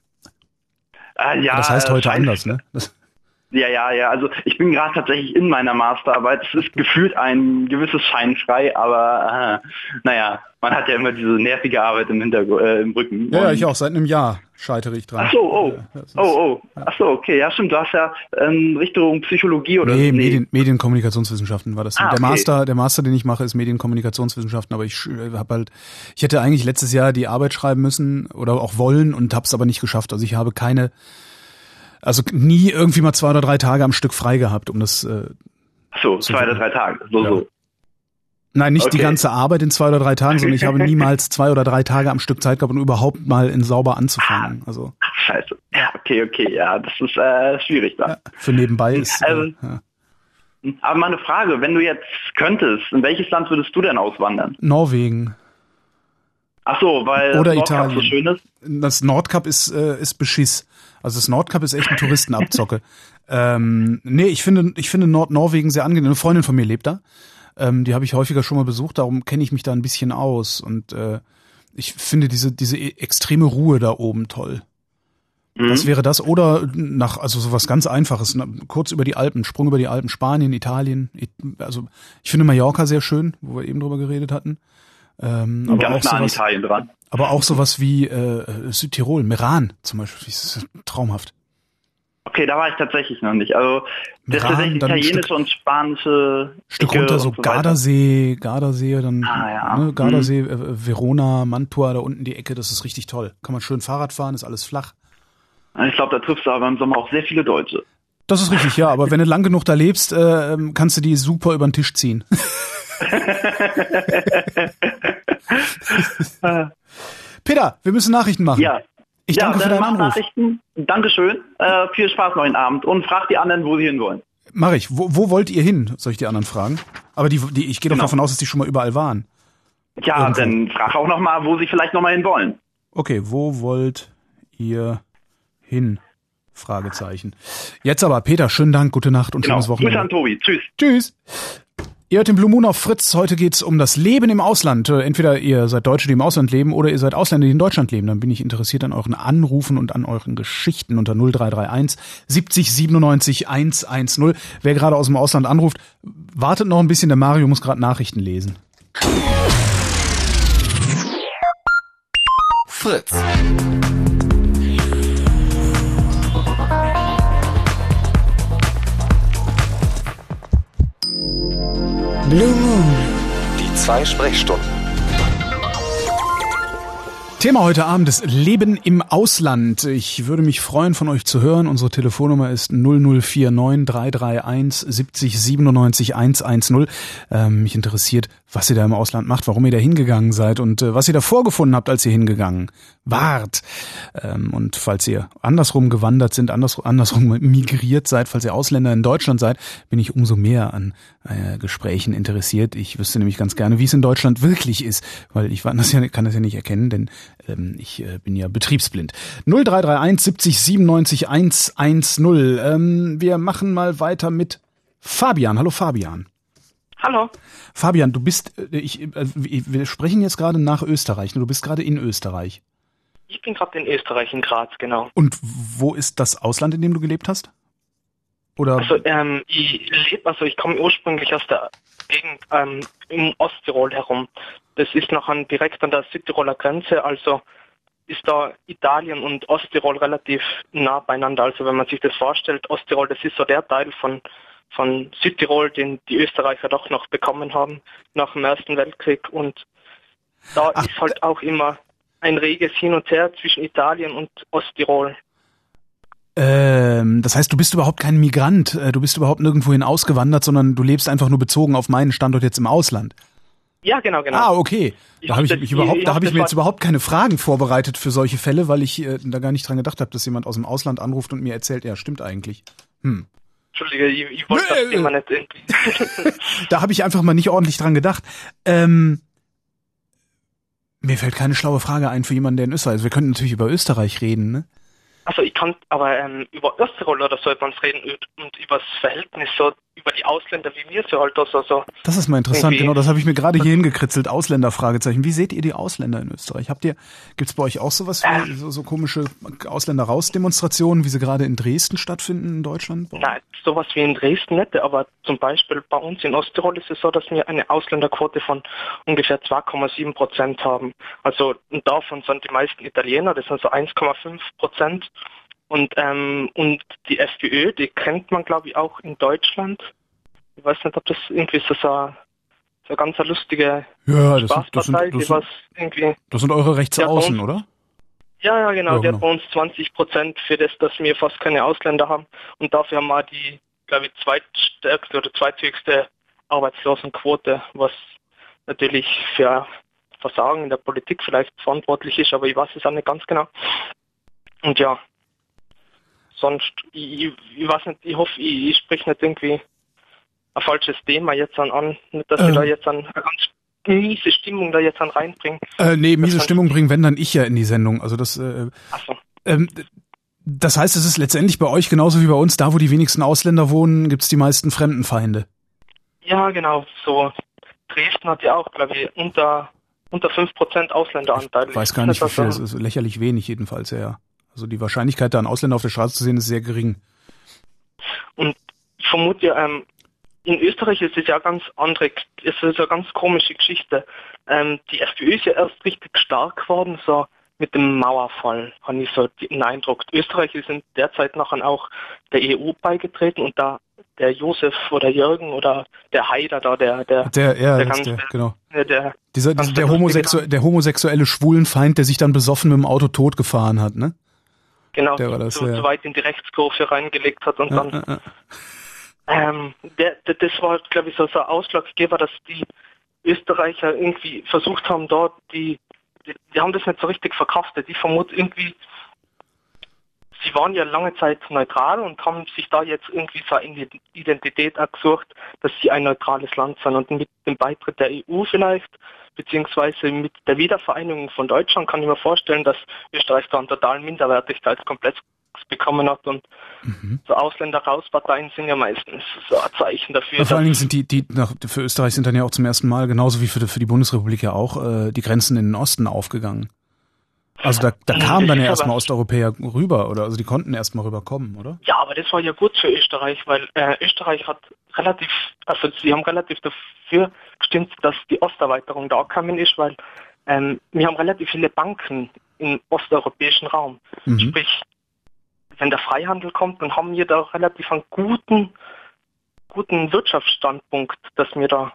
Äh, ja, das heißt heute äh, anders, ne? Das Ja, ja, ja. Also ich bin gerade tatsächlich in meiner Masterarbeit. Es ist gefühlt ein gewisses Scheinfrei, aber äh, naja, man hat ja immer diese nervige Arbeit im Hintergrund, äh, im Rücken. Ja, ja, ich auch. Seit einem Jahr scheitere ich dran. Ach so, oh, ja, ist, oh, oh. Ach so, okay. Ja, stimmt. Du hast ja ähm, Richtung Psychologie oder nee, nee, Medien, Medienkommunikationswissenschaften war das. Ah, der okay. Master, der Master, den ich mache, ist Medienkommunikationswissenschaften. Aber ich habe halt, ich hätte eigentlich letztes Jahr die Arbeit schreiben müssen oder auch wollen und habe es aber nicht geschafft. Also ich habe keine Also nie irgendwie mal zwei oder drei Tage am Stück frei gehabt, um das äh, Ach so, zwei oder drei Tage, so, ja. so. Nein, nicht okay. die ganze Arbeit in zwei oder drei Tagen, sondern ich habe niemals zwei oder drei Tage am Stück Zeit gehabt, um überhaupt mal in sauber anzufangen. Also Ach, scheiße. Ja, okay, okay, ja, das ist äh, schwierig da. Ja, für nebenbei ist also, äh, ja. Aber mal eine Frage, wenn du jetzt könntest, in welches Land würdest du denn auswandern? Norwegen. Ach so, weil Oder das Nordkap Italien. so schön ist? Das Nordkap ist, äh, ist Beschiss. Also das Nordkap ist echt ein Touristenabzocke. ähm, nee, ich finde, ich finde Nordnorwegen sehr angenehm. Eine Freundin von mir lebt da. Ähm, die habe ich häufiger schon mal besucht, darum kenne ich mich da ein bisschen aus. Und äh, ich finde diese, diese extreme Ruhe da oben toll. Das wäre das. Oder nach, also sowas ganz Einfaches, na, kurz über die Alpen, Sprung über die Alpen, Spanien, Italien. Also ich finde Mallorca sehr schön, wo wir eben drüber geredet hatten. Ähm, aber ganz auch nah an sowas, Italien dran. aber auch sowas wie äh, Südtirol, Meran zum Beispiel, das ist traumhaft. Okay, da war ich tatsächlich noch nicht. Also das Meran, tatsächlich dann ein italienische Stück- und spanische Stück Ecke runter so und so weiter. Gardasee, Gardasee, dann Ah, ja. ne, Gardasee, äh, Verona, Mantua, da unten die Ecke, das ist richtig toll. Kann man schön Fahrrad fahren, ist alles flach. Ich glaube, da triffst du aber im Sommer auch sehr viele Deutsche. Das ist richtig, ja, aber wenn du lang genug da lebst, äh, kannst du die super über den Tisch ziehen. Peter, wir müssen Nachrichten machen. Ja. Ich ja, danke für dann deinen mach Anruf. Nachrichten. Dankeschön. Äh, viel Spaß noch heute Abend und frag die anderen, wo sie hinwollen. Mach ich. Wo, wo wollt ihr hin? Soll ich die anderen fragen? Aber die, die ich gehe doch Genau. davon aus, dass die schon mal überall waren. Ja, Irgendwo. dann frag auch noch mal, wo sie vielleicht noch mal hinwollen. Okay, wo wollt ihr hin? Fragezeichen. Jetzt aber, Peter, schönen Dank, gute Nacht und Genau. schönes Grüße an Wochenende. Tobi. Tschüss. Tschüss. Ihr hört den Blue Moon auf Fritz. Heute geht's um das Leben im Ausland. Äh, Entweder ihr seid Deutsche, die im Ausland leben, oder ihr seid Ausländer, die in Deutschland leben. Dann bin ich interessiert an euren Anrufen und an euren Geschichten unter null drei drei eins siebzig siebenundneunzig hundertzehn. Wer gerade aus dem Ausland anruft, wartet noch ein bisschen. Der Mario muss gerade Nachrichten lesen. Fritz. Blue Moon. Die zwei Sprechstunden. Thema heute Abend ist Leben im Ausland. Ich würde mich freuen, von euch zu hören. Unsere Telefonnummer ist null null vier neun drei drei eins siebzig siebenundneunzig hundertzehn. Ähm, mich interessiert, was ihr da im Ausland macht, warum ihr da hingegangen seid und äh, was ihr da vorgefunden habt, als ihr hingegangen wart. Ähm, und falls ihr andersrum gewandert sind, anders, andersrum migriert seid, falls ihr Ausländer in Deutschland seid, bin ich umso mehr an äh, Gesprächen interessiert. Ich wüsste nämlich ganz gerne, wie es in Deutschland wirklich ist, weil ich das ja, kann das ja nicht erkennen, denn ähm, ich äh, bin ja betriebsblind. null drei drei eins siebzig siebenundneunzig hundertzehn. Ähm, wir machen mal weiter mit Fabian. Hallo Fabian. Hallo. Fabian, du bist, äh, ich, äh, wir sprechen jetzt gerade nach Österreich. Du bist gerade in Österreich. Ich bin gerade in Österreich, in Graz, genau. Und wo ist das Ausland, in dem du gelebt hast? Oder? Also ähm, ich lebe, also ich komme ursprünglich aus der Gegend ähm, im Osttirol herum. Das ist noch an, direkt an der Südtiroler Grenze, also ist da Italien und Osttirol relativ nah beieinander. Also wenn man sich das vorstellt, Osttirol, das ist so der Teil von von Südtirol, den die Österreicher doch noch bekommen haben nach dem Ersten Weltkrieg. Und da Ach, ist halt auch immer ein reges Hin und Her zwischen Italien und Osttirol. Ähm, das heißt, du bist überhaupt kein Migrant, äh, du bist überhaupt nirgendwohin ausgewandert, sondern du lebst einfach nur bezogen auf meinen Standort jetzt im Ausland. Ja, genau, genau. Ah, okay. Da habe ich das- mich überhaupt, ich da hab habe ich das mir mal- jetzt überhaupt keine Fragen vorbereitet für solche Fälle, weil ich äh, da gar nicht dran gedacht habe, dass jemand aus dem Ausland anruft und mir erzählt, ja, stimmt eigentlich. Hm. Entschuldige, ich, ich wollte Nö. das Thema nicht irgendwie. Da habe ich einfach mal nicht ordentlich dran gedacht. Ähm, mir fällt keine schlaue Frage ein für jemanden, der in Österreich ist. Wir könnten natürlich über Österreich reden, ne? Also ich kann aber ähm, über Osttirol oder so etwas reden und, und über das Verhältnis so, über die Ausländer, wie wir sie halt da so, so. Das ist mal interessant, Irgendwie. genau, das habe ich mir gerade hier hingekritzelt, Ausländer-Fragezeichen. Wie seht ihr die Ausländer in Österreich? Habt ihr, gibt's bei euch auch sowas wie so, so komische Ausländer-Raus-Demonstrationen, wie sie gerade in Dresden stattfinden in Deutschland? Nein, sowas wie in Dresden nicht, aber zum Beispiel bei uns in Osttirol ist es so, dass wir eine Ausländerquote von ungefähr zwei Komma sieben Prozent haben. Also und davon sind die meisten Italiener, das sind so eins Komma fünf Prozent. Und ähm, und die FPÖ, die kennt man glaube ich auch in Deutschland. Ich weiß nicht, ob das irgendwie so so eine, so eine ganz lustige Ja, das sind, das sind, Spaßpartei, das die was sind, irgendwie. das sind eure Rechts Ja, bei außen, uns- oder? Ja, ja, genau. Ja, Der genau. hat bei uns zwanzig Prozent für das, dass wir fast keine Ausländer haben. Und dafür haben wir die, glaube ich, zweitstärkste oder zweithöchste Arbeitslosenquote, was natürlich für Versagen in der Politik vielleicht verantwortlich ist, aber ich weiß es auch nicht ganz genau. Und ja, sonst, ich, ich, ich weiß nicht, ich hoffe, ich, ich spreche nicht irgendwie ein falsches Thema jetzt an, an nicht, dass ähm. ich da jetzt an eine ganz miese Stimmung da jetzt an reinbringen. Äh, nee, miese Stimmung bringen, wenn dann ich ja in die Sendung. Also das, äh, Ach so. ähm, das heißt, es ist letztendlich bei euch genauso wie bei uns, da wo die wenigsten Ausländer wohnen, gibt's die meisten Fremdenfeinde. Ja, genau, so. Dresden hat ja auch, glaube ich, unter, unter fünf Prozent Ausländeranteil. Ich weiß gar nicht, wie viel, es ist lächerlich wenig jedenfalls, ja. Also die Wahrscheinlichkeit, da einen Ausländer auf der Straße zu sehen, ist sehr gering. Und ich vermute ja, ähm, in Österreich ist es ja ganz andere, es ist eine ganz komische Geschichte. Ähm, die FPÖ ist ja erst richtig stark geworden, so mit dem Mauerfall, habe ich so den Eindruck. Österreich ist in der Zeit nachher auch der E U beigetreten und da der Josef oder Jürgen oder der Haider da, der, der, der, ja, der, ganz, ganz, der genau. Der, der, Dieser, der, der, homosexu- der homosexuelle Schwulenfeind, der sich dann besoffen mit dem Auto totgefahren hat, ne? Genau, der war das, so, ja. so weit in die Rechtskurve reingelegt hat und ja, dann, ja, ja. Ähm, der, der, das war, glaube ich, so, so ein Ausschlaggeber, dass die Österreicher irgendwie versucht haben, dort die, die, die haben das nicht so richtig verkraftet. Ich vermute irgendwie, sie waren ja lange Zeit neutral und haben sich da jetzt irgendwie so eine Identität auch gesucht, dass sie ein neutrales Land sind. Und mit dem Beitritt der E U vielleicht, beziehungsweise mit der Wiedervereinigung von Deutschland, kann ich mir vorstellen, dass Österreich da einen totalen Minderwertigkeitskomplex bekommen hat und mhm. so Ausländer-Raus-Parteien sind ja meistens so ein Zeichen dafür. Ja, vor allen Dingen sind die, die nach, für Österreich sind dann ja auch zum ersten Mal, genauso wie für, für die Bundesrepublik ja auch, äh, die Grenzen in den Osten aufgegangen. Also da, da kamen dann ja erstmal Osteuropäer rüber, oder? Also die konnten erstmal rüberkommen, oder? Ja, aber das war ja gut für Österreich, weil äh, Österreich hat relativ, also sie haben relativ dafür gestimmt, dass die Osterweiterung da gekommen ist, weil ähm, wir haben relativ viele Banken im osteuropäischen Raum. Mhm. Sprich, wenn der Freihandel kommt, dann haben wir da relativ einen guten, guten Wirtschaftsstandpunkt, dass wir da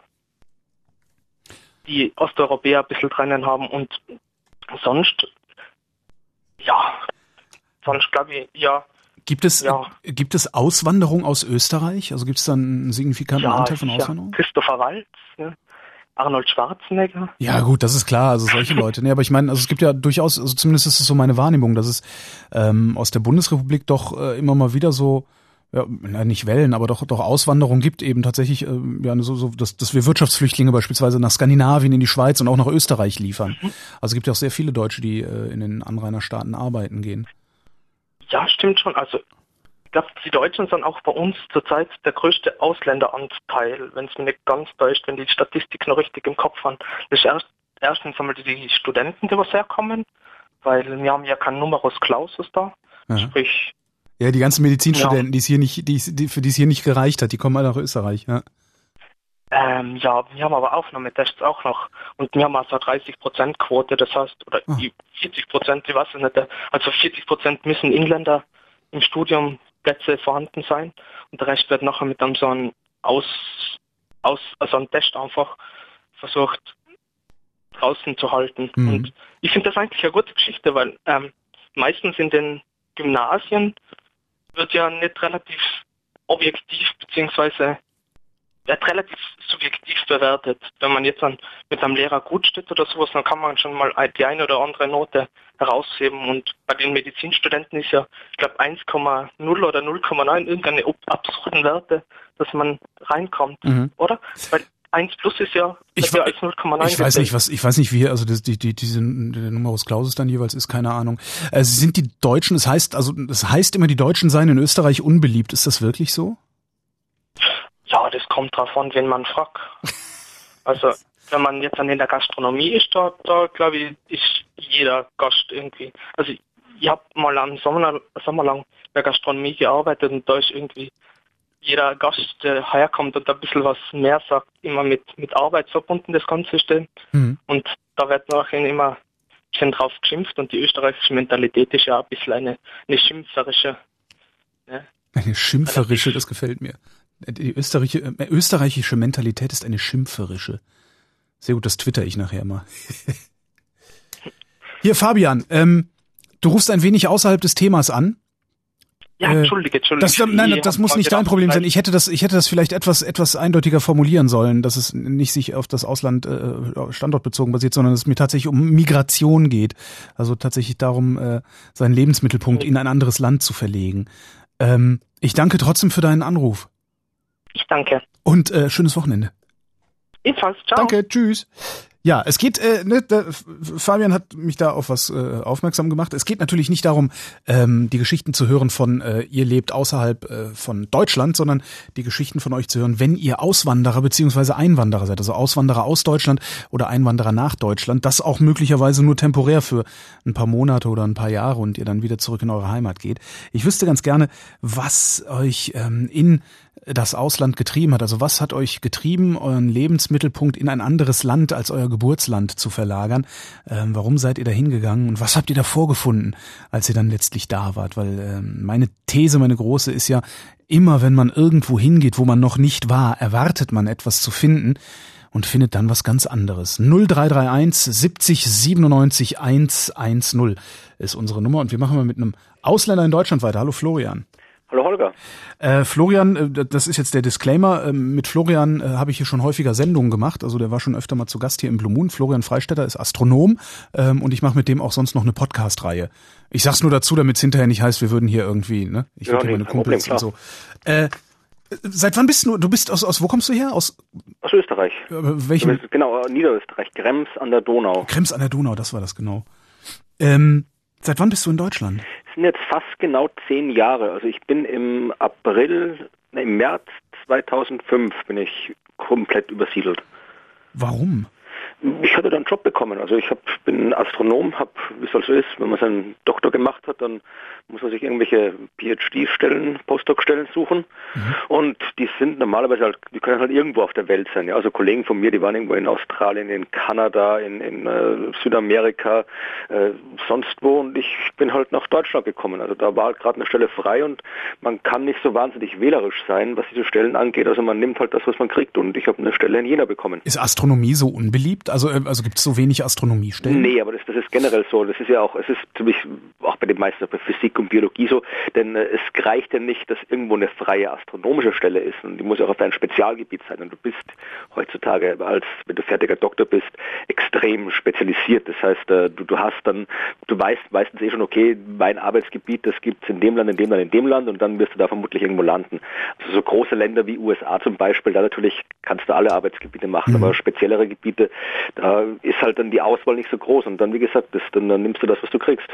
die Osteuropäer ein bisschen drinnen haben und sonst, ja, sonst glaube ich, ja. Gibt es, ja. gibt es Auswanderung aus Österreich? Also gibt es da einen signifikanten ja, Anteil von ja. Auswanderung? Christopher Waltz, ne? Arnold Schwarzenegger. Ja gut, das ist klar, also solche Leute. Nee, aber ich meine, also es gibt ja durchaus, also zumindest ist es so meine Wahrnehmung, dass es ähm, aus der Bundesrepublik doch äh, immer mal wieder so, ja, nicht Wellen, aber doch doch Auswanderung gibt, eben tatsächlich, äh, ja, so, so dass, dass wir Wirtschaftsflüchtlinge beispielsweise nach Skandinavien, in die Schweiz und auch nach Österreich liefern. Mhm. Also es gibt ja auch sehr viele Deutsche, die äh, in den Anrainerstaaten arbeiten gehen. Ja, stimmt schon. Also ich glaube, die Deutschen sind auch bei uns zurzeit der größte Ausländeranteil, wenn es mir nicht ganz täuscht, wenn die Statistik noch richtig im Kopf haben. Das ist erst, erstens einmal die Studenten, die was herkommen, weil wir haben ja keinen Numerus Clausus da. Ja. Sprich. Ja, die ganzen Medizinstudenten, ja. die es hier nicht, die, die, für die es hier nicht gereicht hat, die kommen alle nach Österreich, ja. Ähm, ja, wir haben aber Aufnahmetests auch noch. Und wir haben also dreißig Prozent Quote, das heißt, oder oh. die vierzig Prozent, ich weiß es nicht, also vierzig Prozent müssen Inländer im Studium Plätze vorhanden sein und der Rest wird nachher mit einem so einem Aus, aus, also einem Test einfach versucht draußen zu halten. Mhm. Und ich finde das eigentlich eine gute Geschichte, weil ähm, meistens in den Gymnasien wird ja nicht relativ objektiv beziehungsweise wird relativ subjektiv bewertet. Wenn man jetzt dann mit einem Lehrer gut steht oder sowas, dann kann man schon mal die eine oder andere Note herausheben. Und bei den Medizinstudenten ist ja, ich glaube, eins Komma null oder null Komma neun irgendeine absurden Werte, dass man reinkommt, mhm. oder? Weil eins plus ist ja, ich, ja als null Komma neun. Ich weiß nicht, was, ich weiß nicht, wie, also das, die, die, diese, der Numerus Clausus dann jeweils ist, keine Ahnung. Äh, sind die Deutschen, das heißt, also, das heißt immer, die Deutschen seien in Österreich unbeliebt. Ist das wirklich so? Ja, das kommt drauf an, wen man fragt. Also, wenn man jetzt dann in der Gastronomie ist, da, da glaube ich, ist jeder Gast irgendwie. Also, ich, ich habe mal einen Sommer, Sommer lang in der Gastronomie gearbeitet und da ist irgendwie jeder Gast, der herkommt und ein bisschen was mehr sagt, immer mit, mit Arbeit verbunden, das ganze System. Mhm. Und da wird nachher immer ein bisschen drauf geschimpft und die österreichische Mentalität ist ja ein bisschen eine, eine schimpferische. Ne? Eine schimpferische, das gefällt mir. Die österreichische, äh, österreichische Mentalität ist eine schimpferische. Sehr gut, das twitter ich nachher mal. Hier, Fabian, ähm, du rufst ein wenig außerhalb des Themas an. Ja, entschuldige, entschuldige. Das, nein, das muss nicht dein Problem sein. Ich hätte das, ich hätte das vielleicht etwas, etwas eindeutiger formulieren sollen, dass es nicht sich auf das Ausland äh, standortbezogen basiert, sondern dass es mir tatsächlich um Migration geht. Also tatsächlich darum, äh, seinen Lebensmittelpunkt in ein anderes Land zu verlegen. Ähm, ich danke trotzdem für deinen Anruf. Ich danke. und äh, schönes Wochenende. Ebenfalls, ciao. Danke, tschüss. Ja, es geht, äh, ne, da, Fabian hat mich da auf was äh, aufmerksam gemacht. Es geht natürlich nicht darum, ähm, die Geschichten zu hören von äh, ihr lebt außerhalb äh, von Deutschland, sondern die Geschichten von euch zu hören, wenn ihr Auswanderer beziehungsweise Einwanderer seid, also Auswanderer aus Deutschland oder Einwanderer nach Deutschland, das auch möglicherweise nur temporär für ein paar Monate oder ein paar Jahre und ihr dann wieder zurück in eure Heimat geht. Ich wüsste ganz gerne, was euch ähm, in das Ausland getrieben hat. Also was hat euch getrieben, euren Lebensmittelpunkt in ein anderes Land als euer Geburtsland zu verlagern? Ähm, warum seid ihr da hingegangen und was habt ihr da vorgefunden, als ihr dann letztlich da wart? Weil ähm, meine These, meine große ist ja, immer wenn man irgendwo hingeht, wo man noch nicht war, erwartet man etwas zu finden und findet dann was ganz anderes. null drei drei eins siebzig siebenundneunzig hundertzehn ist unsere Nummer und wir machen mal mit einem Ausländer in Deutschland weiter. Hallo Florian. Hallo Holger. Äh, Florian, äh, das ist jetzt der Disclaimer, äh, mit Florian äh, habe ich hier schon häufiger Sendungen gemacht, also der war schon öfter mal zu Gast hier im Blue Moon. Florian Freistetter ist Astronom ähm, und ich mache mit dem auch sonst noch eine Podcast-Reihe. Ich sag's nur dazu, damit es hinterher nicht heißt, wir würden hier irgendwie, ne? Ich ja, würde nee, meine Kumpels Problem, und so. Äh, seit wann bist du, du bist aus, aus wo kommst du her? Aus, aus Österreich. Äh, welchem? Genau, Niederösterreich, Krems an der Donau. Krems an der Donau, das war das genau. Ähm, seit wann bist du in Deutschland? Es sind jetzt fast genau zehn Jahre. Also ich bin im April, ne, im März zweitausendfünf bin ich komplett übersiedelt. Warum? Ich hatte dann einen Job bekommen. Also ich hab, bin Astronom, habe, wie es halt so ist, wenn man seinen Doktor gemacht hat, dann muss man sich irgendwelche P H D-Stellen, Postdoc-Stellen suchen. Mhm. Und die sind normalerweise halt, die können halt irgendwo auf der Welt sein. Ja? Also Kollegen von mir, die waren irgendwo in Australien, in Kanada, in, in äh, Südamerika, äh, sonst wo. Und ich bin halt nach Deutschland gekommen. Also da war halt gerade eine Stelle frei und man kann nicht so wahnsinnig wählerisch sein, was diese Stellen angeht. Also man nimmt halt das, was man kriegt. Und ich habe eine Stelle in Jena bekommen. Ist Astronomie so unbeliebt? Also, also gibt es so wenig Astronomiestellen? Nee, aber das, das ist generell so. Das ist ja auch, es ist ziemlich, auch bei den meisten, bei Physik und Biologie so, denn äh, es reicht ja nicht, dass irgendwo eine freie astronomische Stelle ist und die muss ja auch auf dein Spezialgebiet sein. Und du bist heutzutage, als wenn du fertiger Doktor bist, extrem spezialisiert. Das heißt, äh, du, du hast dann, du weißt meistens eh schon, okay, mein Arbeitsgebiet, das gibt's in dem Land, in dem Land, in dem Land und dann wirst du da vermutlich irgendwo landen. Also so große Länder wie U S A zum Beispiel, da natürlich kannst du alle Arbeitsgebiete machen, mhm. aber speziellere Gebiete, da ist halt dann die Auswahl nicht so groß und dann, wie gesagt, das, dann, dann nimmst du das, was du kriegst.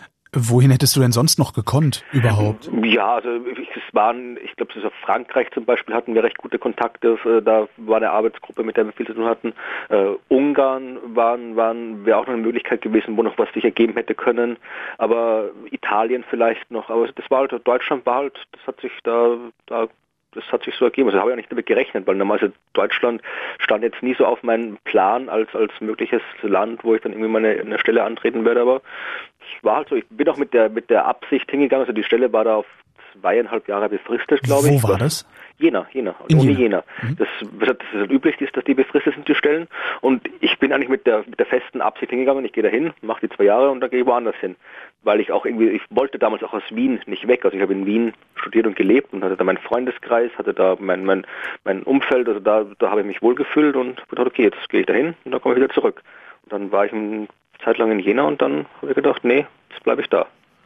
Wohin hättest du denn sonst noch gekonnt überhaupt? Ja, also es waren, ich glaube, so Frankreich zum Beispiel hatten wir recht gute Kontakte, da war eine Arbeitsgruppe, mit der wir viel zu tun hatten. Uh, Ungarn waren, waren wäre auch noch eine Möglichkeit gewesen, wo noch was sich ergeben hätte können, aber Italien vielleicht noch, aber das war halt, Deutschland war halt, das hat sich da, da das hat sich so ergeben. Also habe ich auch nicht damit gerechnet, weil normalerweise Deutschland stand jetzt nie so auf meinen Plan als als mögliches Land, wo ich dann irgendwie meine eine Stelle antreten werde. Aber ich war halt so, ich bin auch mit der mit der Absicht hingegangen. Also die Stelle war da auf zweieinhalb Jahre befristet, glaube ich. Wo war das? Jena, Jena, In ohne Jena. Jena. Mhm. Das, das ist halt üblich, dass die befristet sind, die Stellen. Und ich bin eigentlich mit der mit der festen Absicht hingegangen. Ich gehe da hin, mache die zwei Jahre und dann gehe ich woanders hin. Weil ich auch irgendwie, ich wollte damals auch aus Wien nicht weg. Also ich habe in Wien studiert und gelebt und hatte da meinen Freundeskreis, hatte da mein mein mein Umfeld. Also da da habe ich mich wohlgefühlt und gedacht, okay, jetzt gehe ich da hin und dann komme ich wieder zurück. Und dann war ich eine Zeit lang in Jena und dann habe ich gedacht, nee, jetzt bleibe ich da.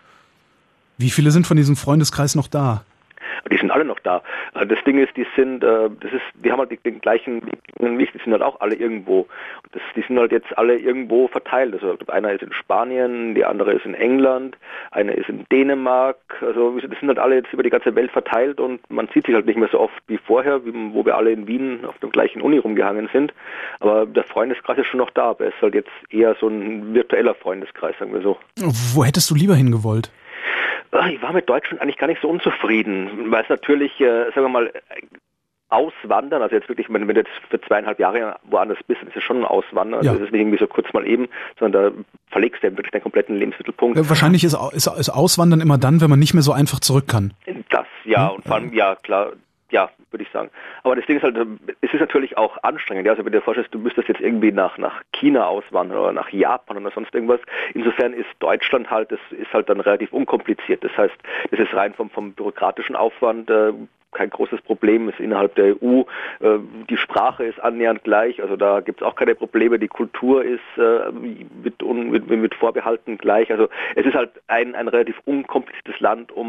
Wie viele sind von diesem Freundeskreis noch da? Die sind alle noch da. Das Ding ist, die sind, das ist, die haben halt den gleichen Weg, die sind halt auch alle irgendwo. Das, die sind halt jetzt alle irgendwo verteilt. Also einer ist in Spanien, die andere ist in England, einer ist in Dänemark. Also das sind halt alle jetzt über die ganze Welt verteilt und man sieht sich halt nicht mehr so oft wie vorher, wie, wo wir alle in Wien auf der gleichen Uni rumgehangen sind. Aber der Freundeskreis ist schon noch da, aber er ist halt jetzt eher so ein virtueller Freundeskreis, sagen wir so. Wo hättest du lieber hingewollt? Ich war mit Deutschland eigentlich gar nicht so unzufrieden, weil es natürlich, äh, sagen wir mal, auswandern, also jetzt wirklich, wenn du jetzt für zweieinhalb Jahre woanders bist, dann ist es schon ein Auswandern, ja. Also das ist nicht irgendwie so kurz mal eben, sondern da verlegst du ja wirklich deinen kompletten Lebensmittelpunkt. Ja, wahrscheinlich ist, ist, ist Auswandern immer dann, wenn man nicht mehr so einfach zurück kann. Das, ja, hm? und vor allem, ja, klar, ja, würde ich sagen. Aber das Ding ist halt, es ist natürlich auch anstrengend. Ja? Also wenn du dir vorstellst, du müsstest jetzt irgendwie nach, nach China auswandern oder nach Japan oder sonst irgendwas. Insofern ist Deutschland halt, das ist halt dann relativ unkompliziert. Das heißt, das ist rein vom, vom bürokratischen Aufwand äh, kein großes Problem, ist innerhalb der E U, äh, die Sprache ist annähernd gleich, also da gibt es auch keine Probleme, die Kultur ist äh, mit, un, mit, mit Vorbehalten gleich, also es ist halt ein, ein relativ unkompliziertes Land, um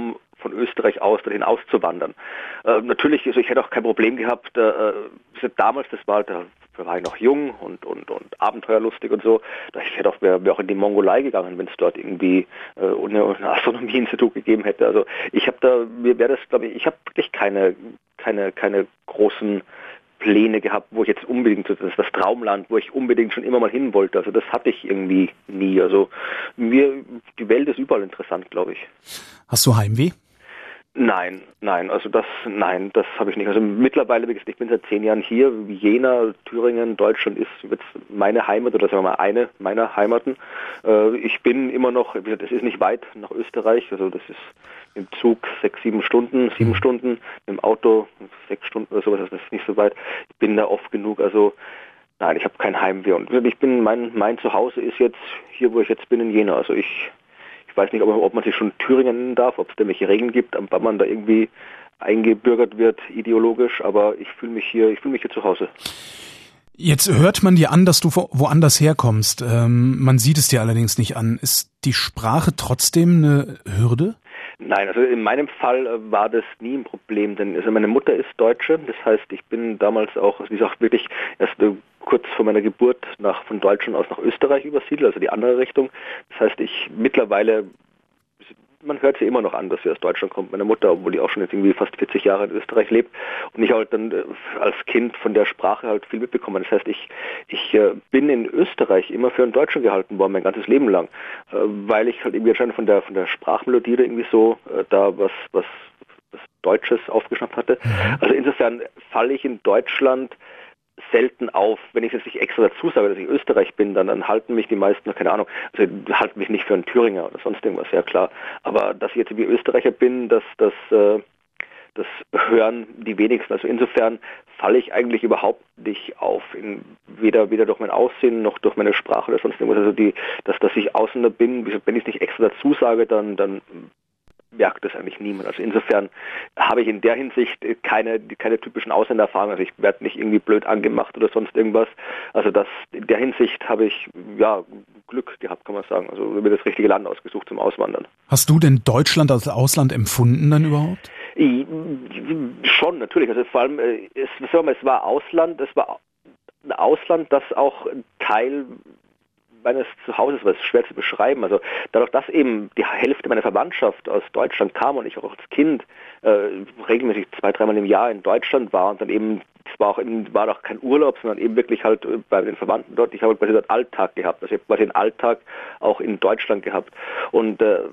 von Österreich aus dahin auszuwandern. Äh, natürlich, also ich hätte auch kein Problem gehabt, äh, damals, das war, da war ich noch jung und, und, und abenteuerlustig und so, ich hätte auch, wäre wär auch in die Mongolei gegangen, wenn es dort irgendwie äh, eine, ein Astronomieinstitut gegeben hätte. Also ich habe da, mir wäre das, glaube ich, ich habe wirklich keine, keine, keine großen Pläne gehabt, wo ich jetzt unbedingt, das ist das Traumland, wo ich unbedingt schon immer mal hin wollte. Also das hatte ich irgendwie nie. Also mir, die Welt ist überall interessant, glaube ich. Hast du Heimweh? Nein, nein, also das, nein, das habe ich nicht. Also mittlerweile, wie gesagt, ich bin seit zehn Jahren hier. Jena, Thüringen, Deutschland ist jetzt meine Heimat oder sagen wir mal eine meiner Heimaten. Äh, ich bin immer noch, wie gesagt, es ist nicht weit nach Österreich, also das ist im Zug sechs, sieben Stunden, sieben Stunden, im Auto sechs Stunden oder sowas, das ist nicht so weit. Ich bin da oft genug, also nein, ich habe kein Heimweh. Und ich bin, mein, mein Zuhause ist jetzt hier, wo ich jetzt bin, in Jena. Also ich Ich weiß nicht, ob, ob man sich schon Thüringen nennen darf, ob es da welche Regeln gibt, ab wann man da irgendwie eingebürgert wird, ideologisch, aber ich fühle mich hier, ich fühle mich hier zu Hause. Jetzt hört man dir an, dass du woanders herkommst. Ähm, man sieht es dir allerdings nicht an. Ist die Sprache trotzdem eine Hürde? Nein, also in meinem Fall war das nie ein Problem, denn also meine Mutter ist Deutsche, das heißt, ich bin damals auch, wie gesagt, wirklich erst kurz vor meiner Geburt nach, von Deutschland aus nach Österreich übersiedelt, also die andere Richtung. Das heißt, ich mittlerweile, man hört sie immer noch an, dass sie aus Deutschland kommt, meine Mutter, obwohl die auch schon jetzt irgendwie fast vierzig Jahre in Österreich lebt. Und ich halt dann als Kind von der Sprache halt viel mitbekommen. Das heißt, ich, ich bin in Österreich immer für einen Deutschen gehalten worden, mein ganzes Leben lang. Weil ich halt irgendwie anscheinend von der, von der Sprachmelodie da irgendwie so da was, was, was Deutsches aufgeschnappt hatte. Also insofern falle ich in Deutschland selten auf, wenn ich jetzt nicht extra dazu sage, dass ich Österreich bin, dann, dann halten mich die meisten, keine Ahnung, also halten mich nicht für einen Thüringer oder sonst irgendwas, ja klar. Aber dass ich jetzt wie Österreicher bin, das, das, äh, das hören die wenigsten. Also insofern falle ich eigentlich überhaupt nicht auf, in, weder, weder durch mein Aussehen noch durch meine Sprache oder sonst irgendwas. Also die, dass, dass ich Ausländer bin, wenn ich es nicht extra dazu sage, dann, dann merkt das eigentlich niemand. Also insofern habe ich in der Hinsicht keine, keine typischen Ausländererfahrungen. Also ich werde nicht irgendwie blöd angemacht oder sonst irgendwas. Also das, in der Hinsicht habe ich, ja, Glück gehabt, kann man sagen. Also mir das richtige Land ausgesucht zum Auswandern. Hast du denn Deutschland als Ausland empfunden dann überhaupt? Ich, schon, natürlich. Also vor allem, es, es war Ausland, es war ein Ausland, das auch Teil meines Zuhauses, was ist schwer zu beschreiben. Also dadurch, dass eben die Hälfte meiner Verwandtschaft aus Deutschland kam und ich auch als Kind äh, regelmäßig zwei, dreimal im Jahr in Deutschland war und dann eben, es war auch in, war auch kein Urlaub, sondern eben wirklich halt bei den Verwandten dort, ich habe quasi dort Alltag gehabt. Also ich habe quasi den Alltag auch in Deutschland gehabt. Und äh,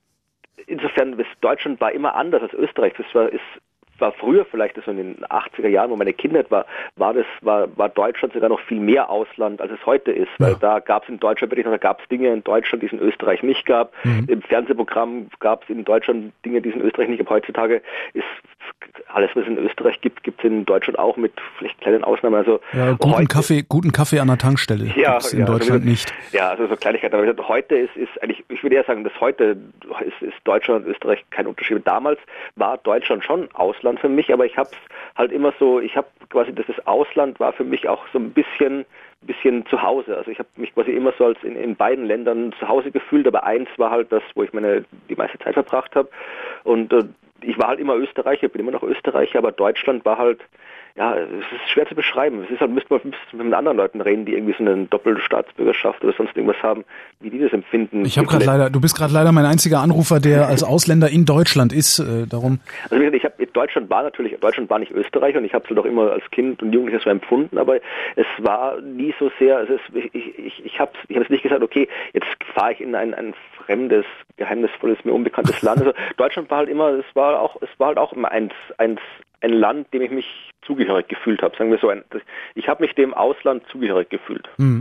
insofern, Deutschland war immer anders als Österreich. Das war, ist war früher vielleicht so in den achtziger Jahren, wo meine Kindheit war, war das war, war Deutschland sogar noch viel mehr Ausland, als es heute ist, weil ja. Da gab es in Deutschland wirklich, da gab es Dinge in Deutschland, die es in Österreich nicht gab. Mhm. Im Fernsehprogramm gab es in Deutschland Dinge, die es in Österreich nicht gab. Heutzutage ist alles, was es in Österreich gibt, gibt es in Deutschland auch mit vielleicht kleinen Ausnahmen. Also ja, guten heute, Kaffee, guten Kaffee an der Tankstelle ja, gibt es in ja, Deutschland also, nicht. Ja, also so Kleinigkeiten. Aber heute ist, ist eigentlich, ich würde eher sagen, dass heute ist, ist Deutschland und Österreich kein Unterschied. Damals war Deutschland schon Ausland für mich, aber ich habe es halt immer so, ich habe quasi, dass das Ausland war für mich auch so ein bisschen bisschen zu Hause. Also ich habe mich quasi immer so als in, in beiden Ländern zu Hause gefühlt, aber eins war halt das, wo ich meine die meiste Zeit verbracht habe. Und äh, ich war halt immer Österreicher, bin immer noch Österreicher, aber Deutschland war halt, ja, es ist schwer zu beschreiben. Es ist halt, müsste man mit anderen Leuten reden, die irgendwie so eine doppelte Staatsbürgerschaft oder sonst irgendwas haben, wie die das empfinden. Ich habe gerade leider, du bist gerade leider mein einziger Anrufer, der als Ausländer in Deutschland ist, äh, darum. Also ich habe Deutschland war natürlich, Deutschland war nicht Österreich und ich habe es halt auch immer als Kind und Jugendlicher so empfunden, aber es war nie so sehr, also es, ich, ich, ich habe ich hab nicht gesagt, okay, jetzt fahre ich in ein, ein fremdes, geheimnisvolles, mir unbekanntes Land. Also Deutschland war halt immer, es war auch, es war halt auch immer eins, eins, ein Land, dem ich mich zugehörig gefühlt habe, sagen wir so. Ein, ich habe mich dem Ausland zugehörig gefühlt. Mhm.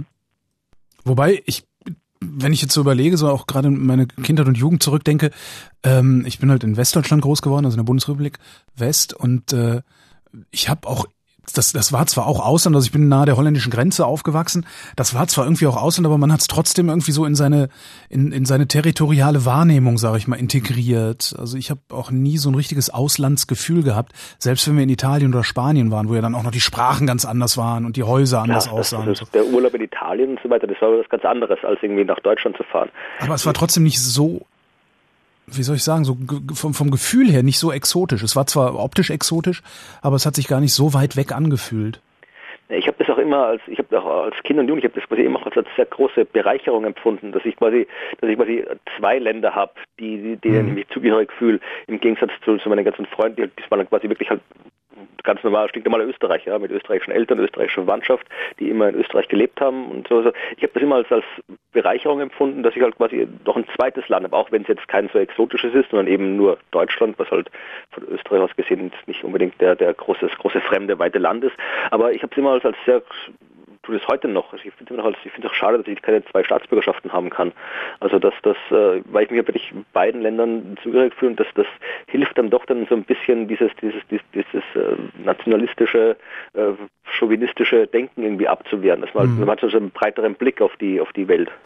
Wobei ich, wenn ich jetzt so überlege, so auch gerade meine Kindheit und Jugend zurückdenke, ähm, ich bin halt in Westdeutschland groß geworden, also in der Bundesrepublik West, und äh, ich habe auch Das, das war zwar auch Ausland, also ich bin nahe der holländischen Grenze aufgewachsen, das war zwar irgendwie auch Ausland, aber man hat es trotzdem irgendwie so in seine in, in seine territoriale Wahrnehmung, sage ich mal, integriert. Also ich habe auch nie so ein richtiges Auslandsgefühl gehabt, selbst wenn wir in Italien oder Spanien waren, wo ja dann auch noch die Sprachen ganz anders waren und die Häuser anders ja, aussahen. Das, das, der Urlaub in Italien und so weiter, das war was ganz anderes, als irgendwie nach Deutschland zu fahren. Aber es war trotzdem nicht so wie soll ich sagen, so vom, vom Gefühl her nicht so exotisch. Es war zwar optisch exotisch, aber es hat sich gar nicht so weit weg angefühlt. Ich habe das auch immer als, ich habe auch als Kind und Jugendlich, ich habe das quasi immer als, als sehr große Bereicherung empfunden, dass ich quasi, dass ich quasi zwei Länder habe, die, die, denen ich mich zugehörig fühle, im Gegensatz zu, zu meinen ganzen Freunden, die, die waren dann quasi wirklich halt ganz normal, stinknormale Österreicher, ja, mit österreichischen Eltern, österreichischer Verwandtschaft, die immer in Österreich gelebt haben und so. Ich habe das immer als, als Bereicherung empfunden, dass ich halt quasi noch ein zweites Land habe, auch wenn es jetzt kein so exotisches ist, sondern eben nur Deutschland, was halt von Österreich aus gesehen nicht unbedingt der, der große, das große fremde, weite Land ist. Aber ich habe es immer als, als sehr, tue das heute noch, also ich finde es auch schade, dass ich keine zwei Staatsbürgerschaften haben kann. Also dass das, äh, weil ich mich wirklich beiden Ländern zugehörig fühle und das, das hilft dann doch dann so ein bisschen dieses, dieses, dieses, dieses äh, nationalistische, äh, chauvinistische Denken irgendwie abzuwehren. Dass man, mhm. man hat so einen breiteren Blick auf die, auf die Welt.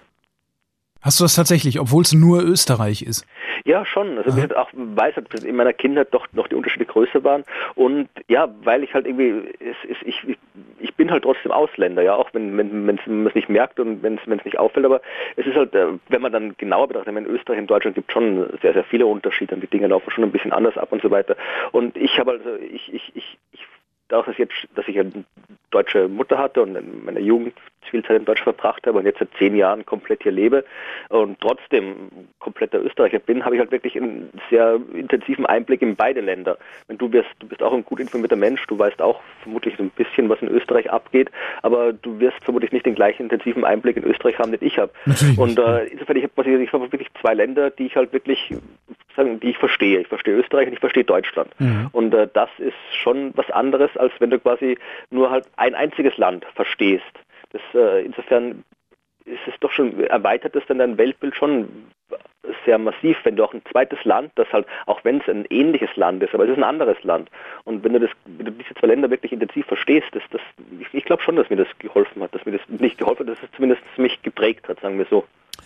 Hast du das tatsächlich, obwohl es nur Österreich ist? Ja, schon. Also ich auch weiß, dass in meiner Kindheit doch noch die Unterschiede größer waren. Und ja, weil ich halt irgendwie, es, es, ich, ich bin halt trotzdem Ausländer, ja, auch wenn, wenn, wenn man es nicht merkt und wenn es, wenn es nicht auffällt. Aber es ist halt, wenn man dann genauer betrachtet, in Österreich und Deutschland gibt es schon sehr, sehr viele Unterschiede und die Dinge laufen schon ein bisschen anders ab und so weiter. Und ich habe also, ich, ich, ich, ich dadurch, dass ich jetzt, dass ich eine deutsche Mutter hatte und in meiner Jugend viel Zeit in Deutschland verbracht habe und jetzt seit zehn Jahren komplett hier lebe und trotzdem kompletter Österreicher bin, habe ich halt wirklich einen sehr intensiven Einblick in beide Länder. Wenn du wirst, du bist auch ein gut informierter Mensch, du weißt auch vermutlich so ein bisschen, was in Österreich abgeht, aber du wirst vermutlich nicht den gleichen intensiven Einblick in Österreich haben, den ich habe. Und äh, insofern, ich habe ich hab wirklich zwei Länder, die ich halt wirklich sagen, die ich verstehe. Ich verstehe Österreich und ich verstehe Deutschland. Mhm. Und äh, das ist schon was anderes, als wenn du quasi nur halt ein einziges Land verstehst. Das, äh, insofern ist es doch schon, erweitert es dann dein Weltbild schon sehr massiv, wenn du auch ein zweites Land, das halt, auch wenn es ein ähnliches Land ist, aber es ist ein anderes Land. Und wenn du das, wenn du diese zwei Länder wirklich intensiv verstehst, das, das, ich, ich glaube schon, dass mir das geholfen hat, dass mir das nicht geholfen hat, dass es zumindest mich geprägt hat, sagen wir so.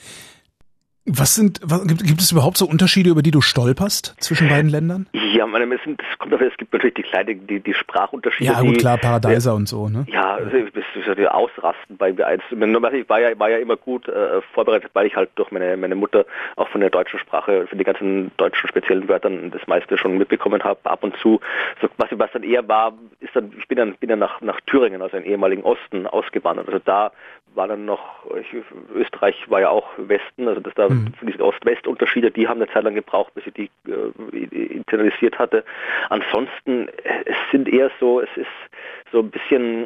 Was sind, was, gibt, gibt es überhaupt so Unterschiede, über die du stolperst zwischen beiden Ländern? Ja, meine, es, sind, es kommt dafür, es gibt natürlich die kleine, die, die Sprachunterschiede. Ja, gut, die, klar, Paradeiser ja, und so, ne? Ja, also, das ist ja Ausrasten bei B eins. Ich war ja, war ja immer gut äh, vorbereitet, weil ich halt durch meine, meine Mutter auch von der deutschen Sprache, für die ganzen deutschen speziellen Wörtern das meiste schon mitbekommen habe, ab und zu. So, was, was dann eher war, ist dann, ich bin dann, bin dann nach, nach Thüringen, also im ehemaligen Osten, ausgewandert. Also da war dann noch, ich, Österreich war ja auch Westen, also dass da mhm. diese Ost-West-Unterschiede, die haben eine Zeit lang gebraucht, bis ich die äh, internalisiert hatte. Ansonsten, es sind eher so, es ist so ein bisschen,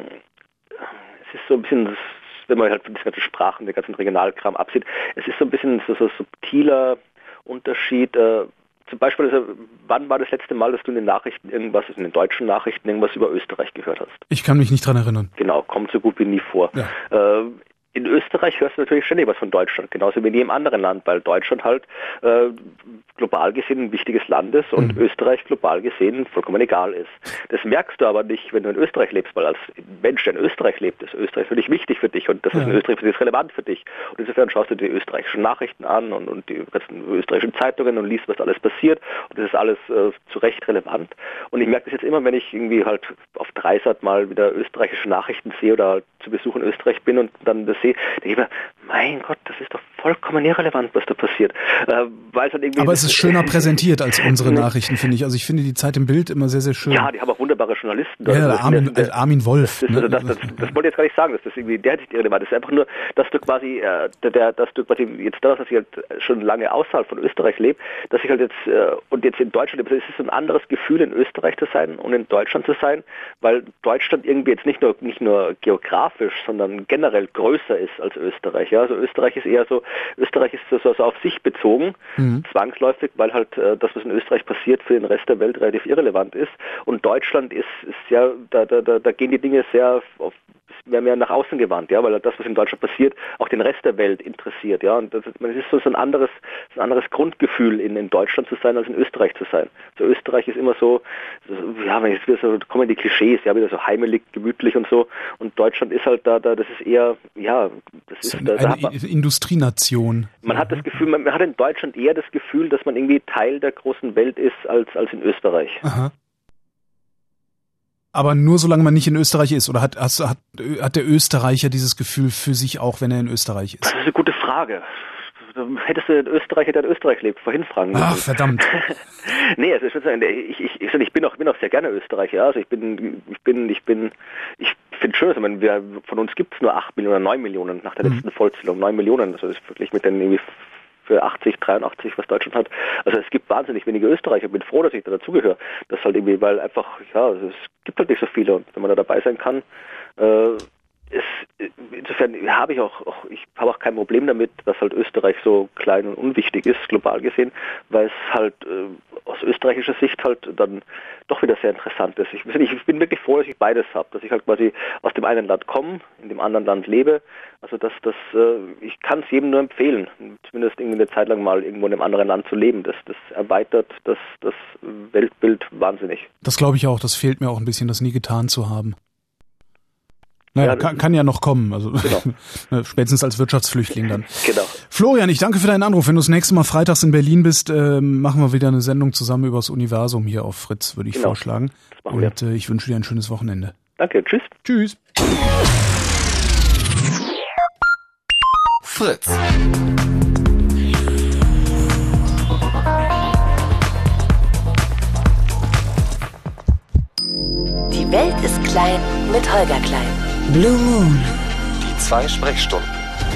es ist so ein bisschen, wenn man halt von diesen ganzen Sprachen, den ganzen Regionalkram absieht, es ist so ein bisschen so, so subtiler Unterschied. Äh, zum Beispiel, also, wann war das letzte Mal, dass du in den Nachrichten irgendwas, in den deutschen Nachrichten irgendwas über Österreich gehört hast? Ich kann mich nicht dran erinnern. Genau, kommt so gut wie nie vor. Ja. Äh, In Österreich hörst du natürlich ständig was von Deutschland, genauso wie in jedem anderen Land, weil Deutschland halt äh, global gesehen ein wichtiges Land ist und mhm. Österreich global gesehen vollkommen egal ist. Das merkst du aber nicht, wenn du in Österreich lebst, weil als Mensch, der in Österreich lebt, ist Österreich natürlich wichtig für dich und das ja. ist in Österreich ist relevant für dich. Und insofern schaust du dir die österreichischen Nachrichten an und, und die ganzen österreichischen Zeitungen und liest, was alles passiert und das ist alles äh, zu Recht relevant. Und ich merke das jetzt immer, wenn ich irgendwie halt auf Dreisat mal wieder österreichische Nachrichten sehe oder halt zu Besuch in Österreich bin und dann das sehe, denke ich mir, mein Gott, das ist doch vollkommen irrelevant, was da passiert. Äh, weil halt irgendwie aber es ist schöner präsentiert als unsere Nachrichten, finde ich. Also ich finde die Zeit im Bild immer sehr, sehr schön. Ja, die haben auch wunderbare Journalisten. Ja, der Armin, der, Armin Wolf. Das, ne? das, das, das, das wollte ich jetzt gar nicht sagen, dass das irgendwie der Hinsicht irrelevant ist. Einfach nur, dass du quasi, äh, der, dass du quasi jetzt dadurch, dass ich halt schon lange außerhalb von Österreich lebe, dass ich halt jetzt äh, und jetzt in Deutschland lebe, es ist ein anderes Gefühl, in Österreich zu sein und in Deutschland zu sein, weil Deutschland irgendwie jetzt nicht nur nicht nur geografisch, sondern generell größer ist als Österreich. Ja, also Österreich ist eher so, Österreich ist so, so auf sich bezogen, mhm. zwangsläufig, weil halt äh, das, was in Österreich passiert, für den Rest der Welt relativ irrelevant ist. Und Deutschland ist, ist ja, da, da, da, da gehen die Dinge sehr auf, mehr, mehr nach außen gewandt, ja, weil halt das, was in Deutschland passiert, auch den Rest der Welt interessiert, ja. Und das ist, man, es ist so ein anderes, so ein anderes Grundgefühl, in, in Deutschland zu sein, als in Österreich zu sein. So Österreich ist immer so, so ja, wenn jetzt wieder so kommen die Klischees, ja, wieder so heimelig, gemütlich und so. Und Deutschland ist halt da, da, das ist eher, ja, das ist da, da eine hat man, Industrienation. Man hat das Gefühl, man, man hat in Deutschland eher das Gefühl, dass man irgendwie Teil der großen Welt ist als als in Österreich. Aha. Aber nur solange man nicht in Österreich ist, oder hat, hat, hat der Österreicher dieses Gefühl für sich auch, wenn er in Österreich ist? Das ist eine gute Frage. hättest du in Österreich, hätte er in Österreich lebt, vorhin fragen müssen. Ach, verdammt. Nee, also ich würde sagen, ich, ich, ich, ich bin auch, bin auch sehr gerne Österreicher, ja. Also ich bin, ich bin, ich bin, ich finde schön, also ich meine, wir, von uns gibt es nur acht Millionen, neun Millionen nach der mhm. letzten Vollzählung, neun Millionen, also das ist wirklich mit den irgendwie für achtzig, dreiundachtzig, was Deutschland hat. Also es gibt wahnsinnig wenige Österreicher. Ich bin froh, dass ich da dazugehöre. Das halt irgendwie, weil einfach, ja, es gibt halt nicht so viele und wenn man da dabei sein kann, äh, ist, insofern habe ich auch, auch ich habe auch kein Problem damit, dass halt Österreich so klein und unwichtig ist, global gesehen, weil es halt äh, aus österreichischer Sicht halt dann doch wieder sehr interessant ist. Ich, ich bin wirklich froh, dass ich beides habe, dass ich halt quasi aus dem einen Land komme, in dem anderen Land lebe. Also das, das, äh, ich kann es jedem nur empfehlen, zumindest irgendwie eine Zeit lang mal irgendwo in einem anderen Land zu leben. Das, das erweitert das, das Weltbild wahnsinnig. Das glaube ich auch. Das fehlt mir auch ein bisschen, das nie getan zu haben. Naja, ja, kann, kann ja noch kommen, also genau. Spätestens als Wirtschaftsflüchtling dann. Genau. Florian, ich danke für deinen Anruf. Wenn du das nächste Mal freitags in Berlin bist, äh, machen wir wieder eine Sendung zusammen über das Universum hier auf Fritz, würde ich genau. vorschlagen. Und äh, ich wünsche dir ein schönes Wochenende. Danke, tschüss. Tschüss. Fritz. Die Welt ist klein mit Holger Klein. Blue Moon. Die zwei Sprechstunden.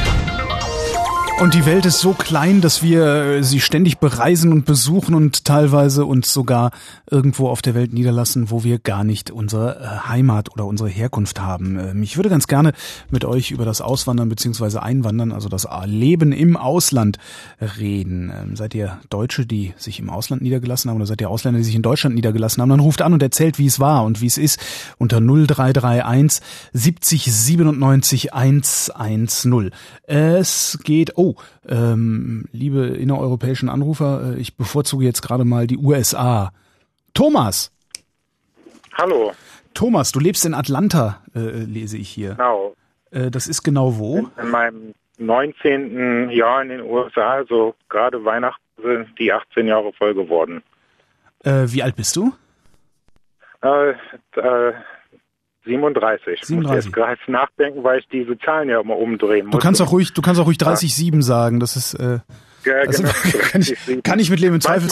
Und die Welt ist so klein, dass wir sie ständig bereisen und besuchen und teilweise uns sogar irgendwo auf der Welt niederlassen, wo wir gar nicht unsere Heimat oder unsere Herkunft haben. Ich würde ganz gerne mit euch über das Auswandern bzw. Einwandern, also das Leben im Ausland reden. Seid ihr Deutsche, die sich im Ausland niedergelassen haben, oder seid ihr Ausländer, die sich in Deutschland niedergelassen haben? Dann ruft an und erzählt, wie es war und wie es ist unter null drei drei eins siebzig siebenundneunzig hundertzehn. Es geht, oh, ähm, liebe innereuropäischen Anrufer, ich bevorzuge jetzt gerade mal die U S A. Thomas! Hallo. Thomas, du lebst in Atlanta, äh, lese ich hier. Genau. Äh, das ist genau wo? In, in meinem neunzehnten Jahr in den U S A, also gerade Weihnachten sind die achtzehn Jahre voll geworden. Äh, wie alt bist du? Äh, äh, siebenunddreißig. siebenunddreißig. Ich muss jetzt gerade nachdenken, weil ich diese Zahlen ja immer umdrehen muss. Du kannst auch ruhig, du kannst auch ruhig dreißig Komma sieben sagen. Das ist, äh, ja, also, genau. kann, ich, kann ich mit leben. Im Zweifel.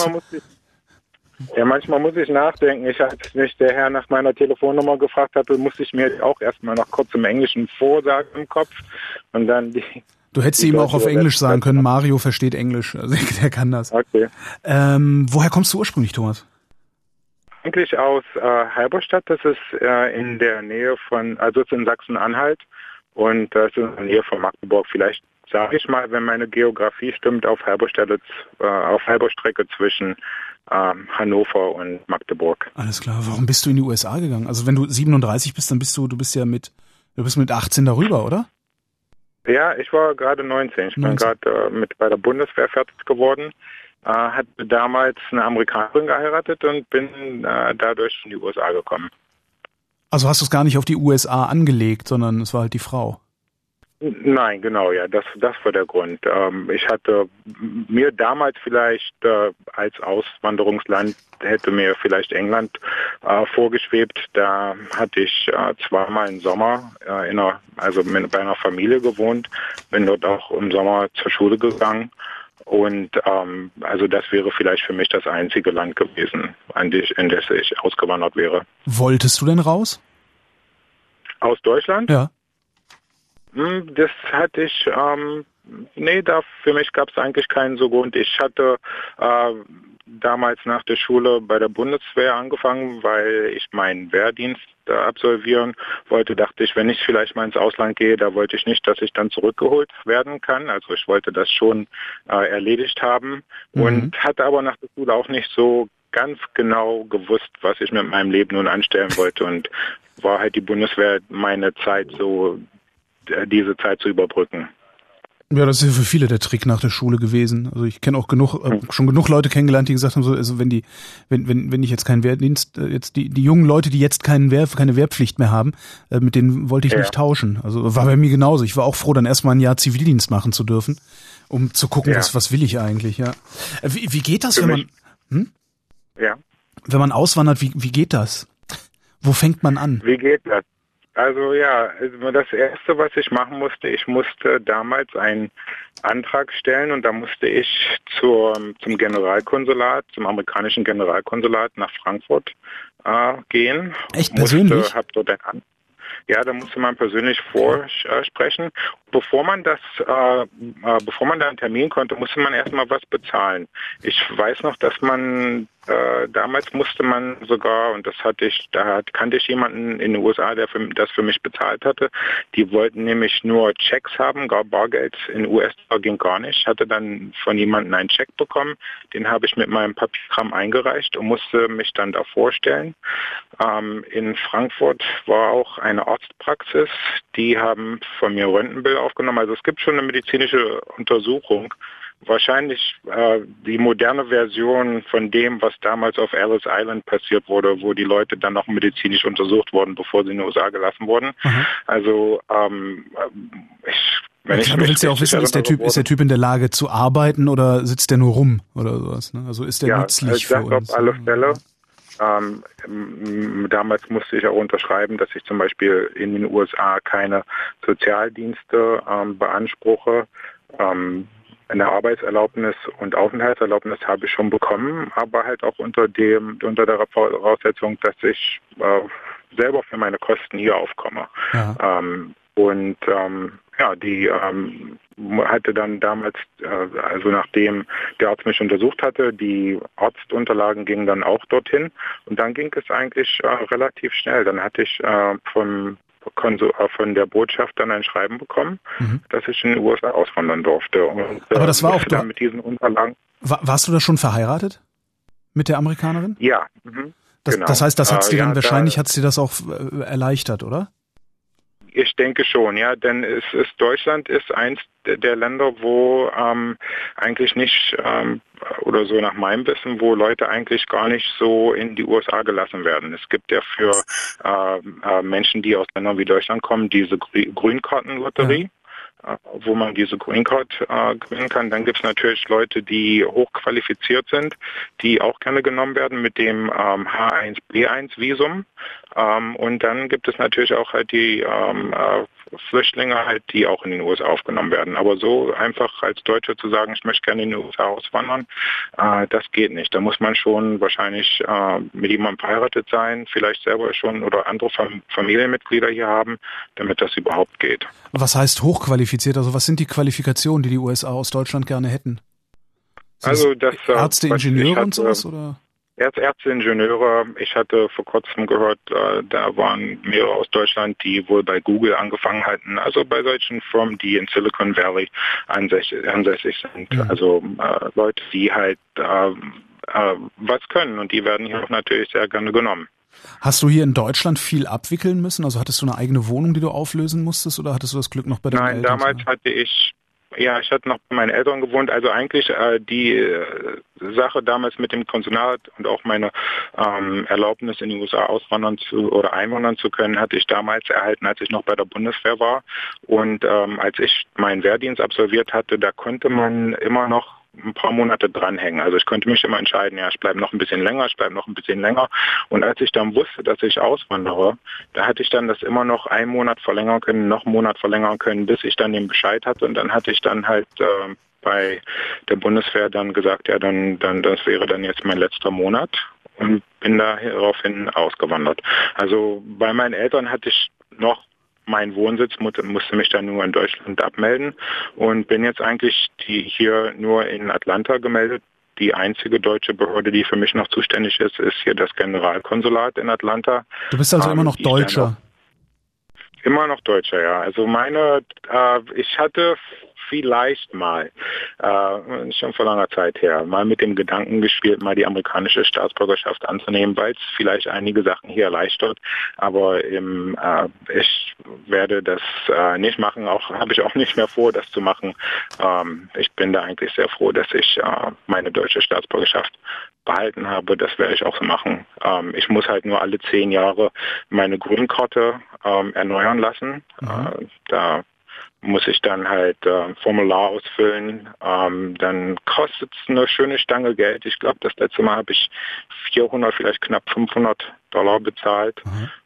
Ja, manchmal muss ich nachdenken. Ich, als mich der Herr nach meiner Telefonnummer gefragt hatte, musste ich mir auch erstmal noch kurz im Englischen vorsagen im Kopf und dann die. Du hättest ihm auch auf Englisch sagen können. Mario versteht Englisch, also der kann das. Okay. Ähm, woher kommst du ursprünglich, Thomas? Eigentlich aus äh, Halberstadt, das ist äh, in der Nähe von, also es ist in Sachsen-Anhalt und das ist in der Nähe von Magdeburg. Vielleicht sage ich mal, wenn meine Geografie stimmt, auf halber Stelle, äh, auf halber Strecke zwischen ähm, Hannover und Magdeburg. Alles klar. Warum bist du in die U S A gegangen? Also wenn du siebenunddreißig bist, dann bist du, du bist ja mit, du bist mit achtzehn darüber, oder? Ja, ich war gerade neunzehn. Ich neunzehn. bin gerade äh, mit bei der Bundeswehr fertig geworden. Äh, hatte damals eine Amerikanerin geheiratet und bin äh, dadurch in die U S A gekommen. Also hast du es gar nicht auf die U S A angelegt, sondern es war halt die Frau? Nein, genau, ja, das das war der Grund. Ähm, ich hatte mir damals vielleicht äh, als Auswanderungsland hätte mir vielleicht England äh, vorgeschwebt. Da hatte ich äh, zweimal im Sommer äh, in einer, also mit, bei einer Familie gewohnt, bin dort auch im Sommer zur Schule gegangen. Und ähm, also das wäre vielleicht für mich das einzige Land gewesen, an das, in das ich ausgewandert wäre. Wolltest du denn raus? Aus Deutschland? Ja. Das hatte ich, ähm, nee, da für mich gab es eigentlich keinen so Grund. Ich hatte äh, damals nach der Schule bei der Bundeswehr angefangen, weil ich meinen Wehrdienst äh, absolvieren wollte. Dachte ich, wenn ich vielleicht mal ins Ausland gehe, da wollte ich nicht, dass ich dann zurückgeholt werden kann. Also ich wollte das schon äh, erledigt haben mhm. und hatte aber nach der Schule auch nicht so ganz genau gewusst, was ich mit meinem Leben nun anstellen wollte und war halt die Bundeswehr meine Zeit so, diese Zeit zu überbrücken. Ja, das ist ja für viele der Trick nach der Schule gewesen. Also ich kenne auch genug, äh, schon genug Leute kennengelernt, die gesagt haben, so, also wenn die, wenn, wenn, wenn ich jetzt keinen Wehrdienst, äh, jetzt die, die jungen Leute, die jetzt keinen Wehr, keine Wehrpflicht mehr haben, äh, mit denen wollte ich ja. nicht tauschen. Also war bei mir genauso. Ich war auch froh, dann erstmal ein Jahr Zivildienst machen zu dürfen, um zu gucken, ja. was, was will ich eigentlich, ja. Äh, wie, wie geht das, für wenn mich? man, hm? Ja. Wenn man auswandert, wie, wie geht das? Wo fängt man an? Wie geht das? Also ja, das Erste, was ich machen musste, ich musste damals einen Antrag stellen und da musste ich zur, zum Generalkonsulat, zum amerikanischen Generalkonsulat nach Frankfurt äh, gehen. Echt persönlich? Musste, hab dort ein Ja, da musste man persönlich vorsprechen. Bevor man das, äh, äh, bevor man da einen Termin konnte, musste man erstmal was bezahlen. Ich weiß noch, dass man äh, damals musste man sogar, und das hatte ich, da kannte ich jemanden in den U S A, der für, das für mich bezahlt hatte. Die wollten nämlich nur Checks haben, gar Bargeld in U S-Dollar ging gar nicht. Ich hatte dann von jemandem einen Check bekommen, den habe ich mit meinem Papierkram eingereicht und musste mich dann da vorstellen. Ähm, in Frankfurt war auch eine Arztpraxis, die haben von mir Röntgenbild aufgenommen. Also es gibt schon eine medizinische Untersuchung. Wahrscheinlich äh, die moderne Version von dem, was damals auf Ellis Island passiert wurde, wo die Leute dann noch medizinisch untersucht wurden, bevor sie in die U S A gelassen wurden. Mhm. Also ähm, ich Wenn ich glaube, du willst ja auch wissen, ist der Typ, ist der Typ in der Lage zu arbeiten oder sitzt der nur rum oder sowas? Ne? Also ist der ja, nützlich ich sag für uns? Auf alle Fälle. Ähm, damals musste ich auch unterschreiben, dass ich zum Beispiel in den U S A keine Sozialdienste ähm, beanspruche. Ähm, eine Arbeitserlaubnis und Aufenthaltserlaubnis habe ich schon bekommen, aber halt auch unter dem unter der Voraussetzung, dass ich äh, selber für meine Kosten hier aufkomme. Ja. Ähm, und ähm, ja, die ähm, hatte dann damals, äh, also nachdem der Arzt mich untersucht hatte, die Arztunterlagen gingen dann auch dorthin und dann ging es eigentlich äh, relativ schnell. Dann hatte ich äh, vom Konsul, äh, von der Botschaft dann ein Schreiben bekommen, mhm. dass ich in den U S A auswandern durfte. Und, äh, Aber das war auch dann mit diesen Unterlagen. War, warst du da schon verheiratet mit der Amerikanerin? Ja. Mhm. Das, genau. das heißt, das hat's dir dann äh, ja, wahrscheinlich da, hat's dir das auch äh, erleichtert, oder? Ich denke schon, ja, denn es ist Deutschland ist eins der Länder, wo ähm, eigentlich nicht ähm, oder so nach meinem Wissen, wo Leute eigentlich gar nicht so in die U S A gelassen werden. Es gibt ja für äh, äh, Menschen, die aus Ländern wie Deutschland kommen, diese Grünkartenlotterie. Ja. Wo man diese Green Card äh, gewinnen kann. Dann gibt es natürlich Leute, die hochqualifiziert sind, die auch gerne genommen werden mit dem ähm, H eins B eins Visum. Ähm, und dann gibt es natürlich auch halt die ähm, äh, Flüchtlinge halt, die auch in den U S A aufgenommen werden. Aber so einfach als Deutscher zu sagen, ich möchte gerne in die U S A auswandern, äh, das geht nicht. Da muss man schon wahrscheinlich äh, mit jemandem verheiratet sein, vielleicht selber schon oder andere Fam- Familienmitglieder hier haben, damit das überhaupt geht. Was heißt hochqualifiziert? Also was sind die Qualifikationen, die die U S A aus Deutschland gerne hätten? Sind also das Ärzte, Ingenieure hatte, und sowas oder? Ärzte, Ingenieure. Ich hatte vor kurzem gehört, äh, da waren mehrere aus Deutschland, die wohl bei Google angefangen hatten. Also bei solchen Firmen, die in Silicon Valley ansässig, ansässig sind. Mhm. Also äh, Leute, die halt äh, äh, was können und die werden hier auch natürlich sehr gerne genommen. Hast du hier in Deutschland viel abwickeln müssen? Also hattest du eine eigene Wohnung, die du auflösen musstest oder hattest du das Glück noch bei deinen Nein, Eltern? Nein, damals oder? hatte ich, ja, ich hatte noch bei meinen Eltern gewohnt. Also eigentlich äh, die äh, Sache damals mit dem Konsulat und auch meine ähm, Erlaubnis in die U S A auswandern zu oder einwandern zu können, hatte ich damals erhalten, als ich noch bei der Bundeswehr war. Und ähm, als ich meinen Wehrdienst absolviert hatte, da konnte man immer noch ein paar Monate dranhängen. Also ich konnte mich immer entscheiden, ja, ich bleibe noch ein bisschen länger, ich bleibe noch ein bisschen länger. Und als ich dann wusste, dass ich auswandere, da hatte ich dann das immer noch einen Monat verlängern können, noch einen Monat verlängern können, bis ich dann den Bescheid hatte. Und dann hatte ich dann halt äh, bei der Bundeswehr dann gesagt, ja, dann, dann das wäre dann jetzt mein letzter Monat und bin daraufhin ausgewandert. Also bei meinen Eltern hatte ich noch mein Wohnsitz, musste mich dann nur in Deutschland abmelden und bin jetzt eigentlich die hier nur in Atlanta gemeldet. Die einzige deutsche Behörde, die für mich noch zuständig ist, ist hier das Generalkonsulat in Atlanta. Du bist also ähm, immer noch Deutscher? Immer noch Deutscher, ja. Also meine, äh, ich hatte vielleicht mal, äh, schon vor langer Zeit her, mal mit dem Gedanken gespielt, mal die amerikanische Staatsbürgerschaft anzunehmen, weil es vielleicht einige Sachen hier erleichtert. Aber im, äh, ich werde das äh, nicht machen, auch habe ich auch nicht mehr vor, das zu machen. Ähm, ich bin da eigentlich sehr froh, dass ich äh, meine deutsche Staatsbürgerschaft behalten habe. Das werde ich auch so machen. Ähm, ich muss halt nur alle zehn Jahre meine Grünkarte ähm, erneuern lassen. Mhm. Äh, da muss ich dann halt äh, ein Formular ausfüllen. Ähm, dann kostet es eine schöne Stange Geld. Ich glaube, das letzte Mal habe ich vierhundert, vielleicht knapp fünfhundert Dollar bezahlt. Mhm.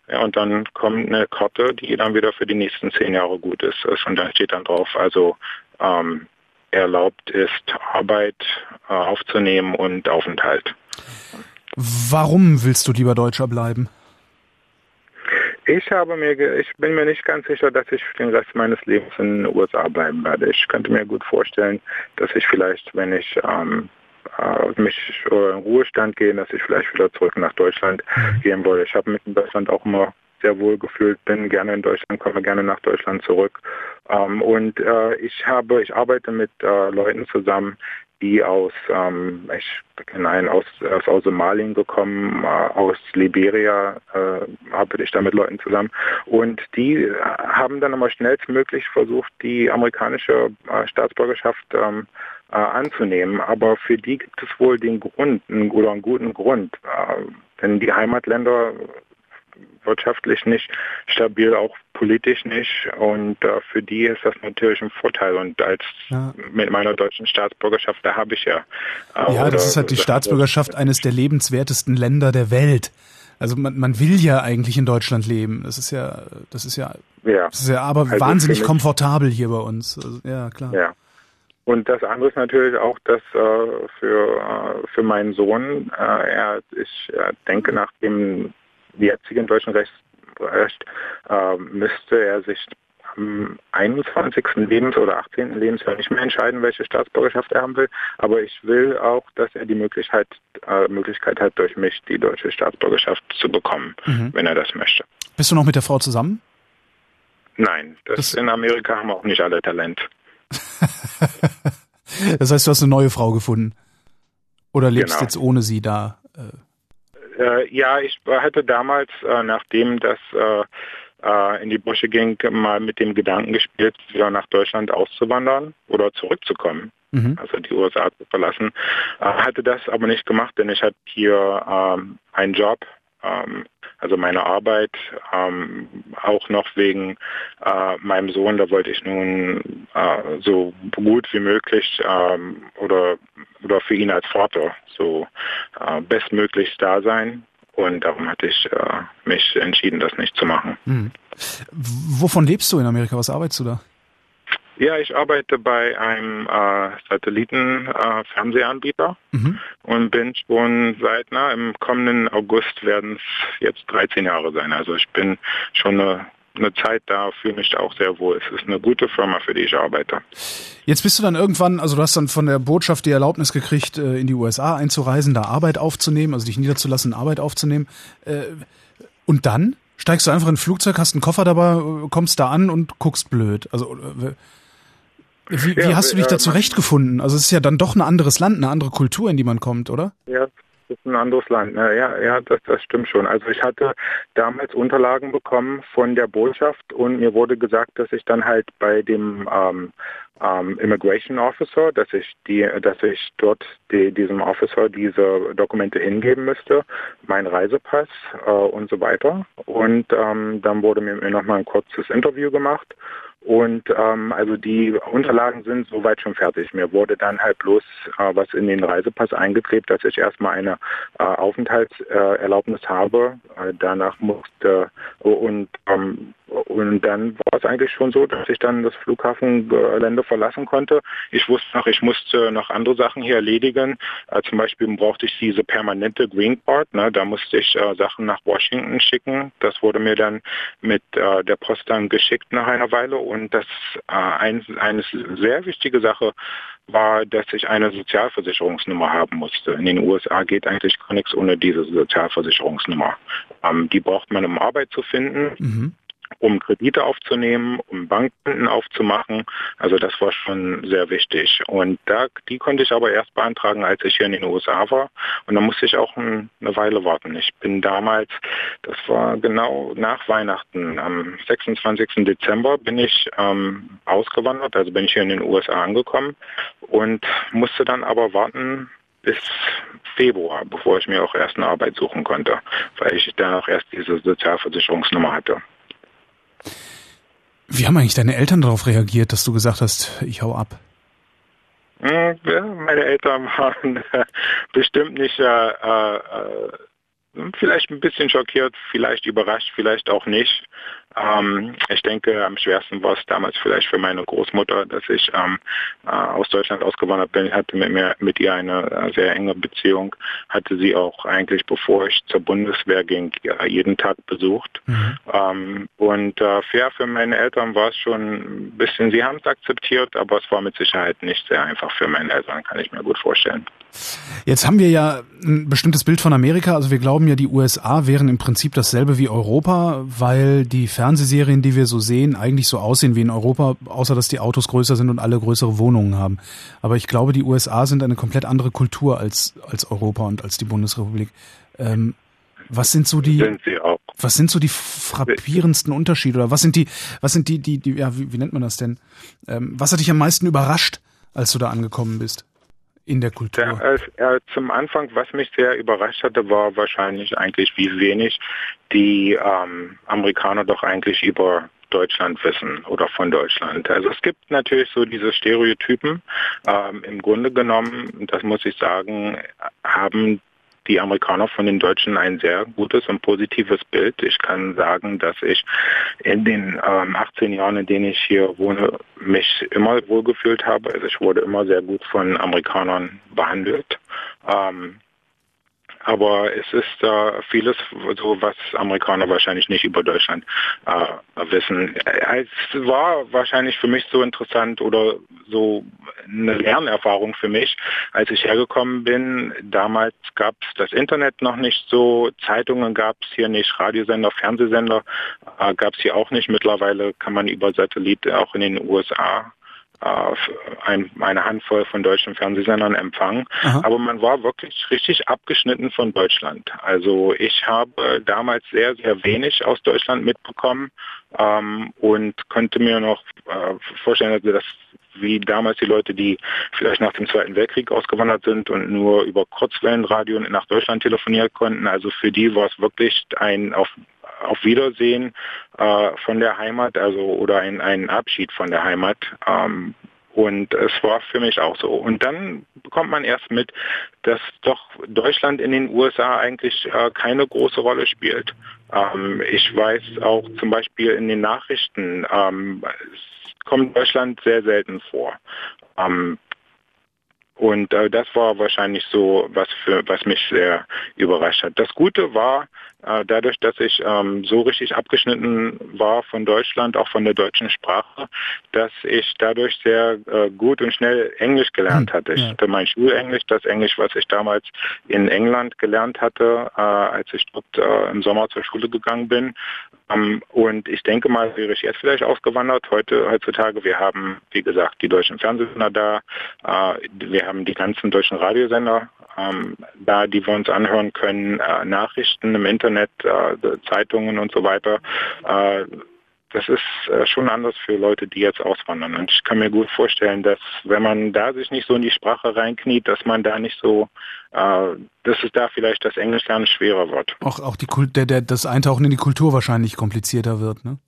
Ja, und dann kommt eine Karte, die dann wieder für die nächsten zehn Jahre gut ist. Und dann steht dann drauf, also ähm, erlaubt ist, Arbeit äh, aufzunehmen und Aufenthalt. Warum willst du lieber Deutscher bleiben? Ich habe mir, ge- ich bin mir nicht ganz sicher, dass ich für den Rest meines Lebens in den U S A bleiben werde. Ich könnte mir gut vorstellen, dass ich vielleicht, wenn ich ähm, äh, mich äh, in Ruhestand gehe, dass ich vielleicht wieder zurück nach Deutschland mhm. gehen wollte. Ich habe mich in Deutschland auch immer sehr wohl gefühlt, bin gerne in Deutschland, komme gerne nach Deutschland zurück. Ähm, und äh, ich habe, ich arbeite mit äh, Leuten zusammen, die aus, ähm, ich kenne einen aus, aus, aus Somalien gekommen, äh, aus Liberia äh, arbeite ich da mit Leuten zusammen. Und die haben dann aber schnellstmöglich versucht, die amerikanische äh, Staatsbürgerschaft ähm, äh, anzunehmen. Aber für die gibt es wohl den Grund, einen, oder einen guten Grund. Äh, denn die Heimatländer wirtschaftlich nicht stabil, auch politisch nicht. Und äh, für die ist das natürlich ein Vorteil. Und als ja. mit meiner deutschen Staatsbürgerschaft, da habe ich ja. Äh, ja, das ist halt die Staatsbürgerschaft eines der lebenswertesten Länder der Welt. Also man, man will ja eigentlich in Deutschland leben. Das ist ja, das ist ja, ja. Das ist ja aber also wahnsinnig komfortabel hier bei uns. Also, ja, klar. Ja. Und das andere ist natürlich auch, dass äh, für äh, für meinen Sohn, äh, er, ich äh, denke nach dem jetzigen deutschen Recht, Recht äh, müsste er sich am einundzwanzigsten Lebens- oder achtzehnten Lebensjahr nicht mehr entscheiden, welche Staatsbürgerschaft er haben will. Aber ich will auch, dass er die Möglichkeit, äh, Möglichkeit hat, durch mich die deutsche Staatsbürgerschaft zu bekommen, mhm. wenn er das möchte. Bist du noch mit der Frau zusammen? Nein, das, das in Amerika haben auch nicht alle Talent. Das heißt, du hast eine neue Frau gefunden? Oder lebst genau. jetzt ohne sie da? Äh Äh, ja, ich hatte damals, äh, nachdem das äh, äh, in die Brüche ging, mal mit dem Gedanken gespielt, wieder nach Deutschland auszuwandern oder zurückzukommen, mhm. also die U S A zu verlassen. Äh, hatte das aber nicht gemacht, denn ich hatte hier ähm, einen Job, ähm, also meine Arbeit, ähm, auch noch wegen äh, meinem Sohn. Da wollte ich nun äh, so gut wie möglich ähm, oder oder für ihn als Vater so äh, bestmöglich da sein. Und darum hatte ich äh, mich entschieden, das nicht zu machen. Hm. Wovon lebst du in Amerika? Was arbeitest du da? Ja, ich arbeite bei einem äh, Satelliten-Fernsehanbieter äh, mhm. und bin schon seit, na, im kommenden August werden es jetzt dreizehn Jahre sein. Also ich bin schon eine eine Zeit da, fühle mich auch sehr wohl. Es ist eine gute Firma, für die ich arbeite. Jetzt bist du dann irgendwann, also du hast dann von der Botschaft die Erlaubnis gekriegt, in die U S A einzureisen, da Arbeit aufzunehmen, also dich niederzulassen, Arbeit aufzunehmen. Und dann steigst du einfach in ein Flugzeug, hast einen Koffer dabei, kommst da an und guckst blöd. Also wie, wie ja, hast du dich da zurechtgefunden? Also es ist ja dann doch ein anderes Land, eine andere Kultur, in die man kommt, oder? Ja. Das ist ein anderes Land. Ja, ja, das, das stimmt schon. Also ich hatte damals Unterlagen bekommen von der Botschaft und mir wurde gesagt, dass ich dann halt bei dem ähm, ähm, Immigration Officer, dass ich die, dass ich dort die, diesem Officer diese Dokumente hingeben müsste, mein Reisepass äh, und so weiter. Und ähm, dann wurde mir nochmal ein kurzes Interview gemacht. Und ähm, also die Unterlagen sind soweit schon fertig. Mir wurde dann halt bloß äh, was in den Reisepass eingeklebt, dass ich erstmal eine äh, Aufenthaltserlaubnis äh, habe. Äh, danach musste und ähm, und dann war es eigentlich schon so, dass ich dann das Flughafengelände verlassen konnte. Ich wusste noch, ich musste noch andere Sachen hier erledigen. Äh, zum Beispiel brauchte ich diese permanente Green Card. Ne? Da musste ich äh, Sachen nach Washington schicken. Das wurde mir dann mit äh, der Post dann geschickt nach einer Weile. Und das äh, ein, eine sehr wichtige Sache war, dass ich eine Sozialversicherungsnummer haben musste. In den U S A geht eigentlich gar nichts ohne diese Sozialversicherungsnummer. Ähm, die braucht man, um Arbeit zu finden. Mhm. um Kredite aufzunehmen, um Bankkonten aufzumachen. Also das war schon sehr wichtig. Und da, die konnte ich aber erst beantragen, als ich hier in den U S A war. Und da musste ich auch ein, eine Weile warten. Ich bin damals, das war genau nach Weihnachten, am sechsundzwanzigsten Dezember bin ich ähm, ausgewandert, also bin ich hier in den U S A angekommen und musste dann aber warten bis Februar, bevor ich mir auch erst eine Arbeit suchen konnte, weil ich dann auch erst diese Sozialversicherungsnummer hatte. Wie haben eigentlich deine Eltern darauf reagiert, dass du gesagt hast, ich hau ab? Ja, meine Eltern waren äh, bestimmt nicht äh, äh, vielleicht ein bisschen schockiert, vielleicht überrascht, vielleicht auch nicht. Ähm, ich denke, am schwersten war es damals vielleicht für meine Großmutter, dass ich ähm, äh, aus Deutschland ausgewandert bin. Ich hatte mit, mir, mit ihr eine äh, sehr enge Beziehung, hatte sie auch eigentlich, bevor ich zur Bundeswehr ging, jeden Tag besucht. Mhm. Ähm, und äh, fair für meine Eltern war es schon ein bisschen, sie haben es akzeptiert, aber es war mit Sicherheit nicht sehr einfach für meine Eltern, kann ich mir gut vorstellen. Jetzt haben wir ja ein bestimmtes Bild von Amerika, also wir glauben ja, die U S A wären im Prinzip dasselbe wie Europa, weil die Fernsehserien, die wir so sehen, eigentlich so aussehen wie in Europa, außer dass die Autos größer sind und alle größere Wohnungen haben. Aber ich glaube, die U S A sind eine komplett andere Kultur als als Europa und als die Bundesrepublik. Ähm, was sind so die sind sie auch. Was sind so die frappierendsten Unterschiede oder was sind die was sind die die die ja wie, wie nennt man das denn? Ähm, was hat dich am meisten überrascht, als du da angekommen bist? In der Kultur? Ja, äh, zum Anfang, was mich sehr überrascht hatte, war wahrscheinlich eigentlich, wie wenig die ähm, Amerikaner doch eigentlich über Deutschland wissen oder von Deutschland. Also es gibt natürlich so diese Stereotypen. Ähm, im Grunde genommen, das muss ich sagen, haben die Amerikaner von den Deutschen ein sehr gutes und positives Bild. Ich kann sagen, dass ich in den ähm, achtzehn Jahren, in denen ich hier wohne, mich immer wohlgefühlt habe. Also ich wurde immer sehr gut von Amerikanern behandelt. Ähm, Aber es ist äh, vieles, so was Amerikaner wahrscheinlich nicht über Deutschland äh, wissen. Es war wahrscheinlich für mich so interessant oder so eine Lernerfahrung für mich, als ich hergekommen bin. Damals gab es das Internet noch nicht so, Zeitungen gab es hier nicht, Radiosender, Fernsehsender äh, gab es hier auch nicht. Mittlerweile kann man über Satellit auch in den U S A Ein, eine Handvoll von deutschen Fernsehsendern empfangen. Aha. Aber man war wirklich richtig abgeschnitten von Deutschland. Also ich habe damals sehr, sehr wenig aus Deutschland mitbekommen ähm, und könnte mir noch äh, vorstellen, dass wie damals die Leute, die vielleicht nach dem Zweiten Weltkrieg ausgewandert sind und nur über Kurzwellenradio nach Deutschland telefonieren konnten, also für die war es wirklich ein auf auf Wiedersehen äh, von der Heimat, also oder ein, ein Abschied von der Heimat. Ähm, und es war für mich auch so. Und dann bekommt man erst mit, dass doch Deutschland in den U S A eigentlich äh, keine große Rolle spielt. Ähm, ich weiß auch zum Beispiel in den Nachrichten, ähm, es kommt Deutschland sehr selten vor. Ähm, und äh, das war wahrscheinlich so, was für was mich sehr überrascht hat. Das Gute war, äh, dadurch, dass ich ähm, so richtig abgeschnitten war von Deutschland, auch von der deutschen Sprache, dass ich dadurch sehr äh, gut und schnell Englisch gelernt hatte. Ich hatte mein Schulenglisch, das Englisch, was ich damals in England gelernt hatte, äh, als ich dort äh, im Sommer zur Schule gegangen bin. Um, und ich denke mal, wäre ich jetzt vielleicht ausgewandert. Heute, heutzutage, wir haben, wie gesagt, die deutschen Fernsehsender da, äh, wir haben die ganzen deutschen Radiosender ähm, da, die wir uns anhören können, äh, Nachrichten im Internet, äh, Zeitungen und so weiter. Äh, das ist äh, schon anders für Leute, die jetzt auswandern. Und ich kann mir gut vorstellen, dass wenn man da sich nicht so in die Sprache reinkniet, dass man da nicht so, äh, dass es da vielleicht das Englischlernen schwerer wird. Auch, auch die Kult, der, der, das Eintauchen in die Kultur wahrscheinlich komplizierter wird, ne?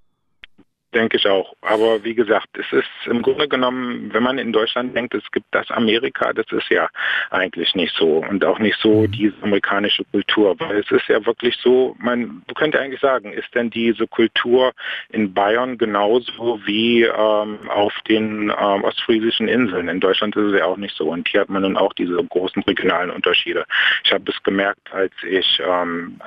Denke ich auch. Aber wie gesagt, es ist im Grunde genommen, wenn man in Deutschland denkt, es gibt das Amerika, das ist ja eigentlich nicht so und auch nicht so diese amerikanische Kultur, weil es ist ja wirklich so, man könnte eigentlich sagen, ist denn diese Kultur in Bayern genauso wie ähm, auf den ähm, ostfriesischen Inseln? In Deutschland ist es ja auch nicht so und hier hat man dann auch diese großen regionalen Unterschiede. Ich habe es gemerkt, als ich ähm,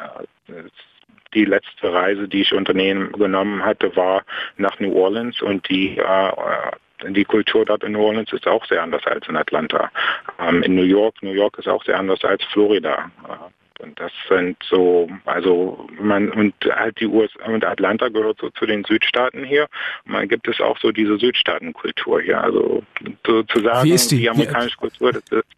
die letzte Reise, die ich unternehmen genommen hatte, war nach New Orleans und die äh, die Kultur dort in New Orleans ist auch sehr anders als in Atlanta. Ähm, in New York, New York ist auch sehr anders als Florida. Äh, und das sind so, also man und halt die U S A und Atlanta gehört so zu den Südstaaten hier. Und man gibt es auch so diese Südstaatenkultur hier. Also sozusagen Wie ist die? die amerikanische Wie? Kultur, das ist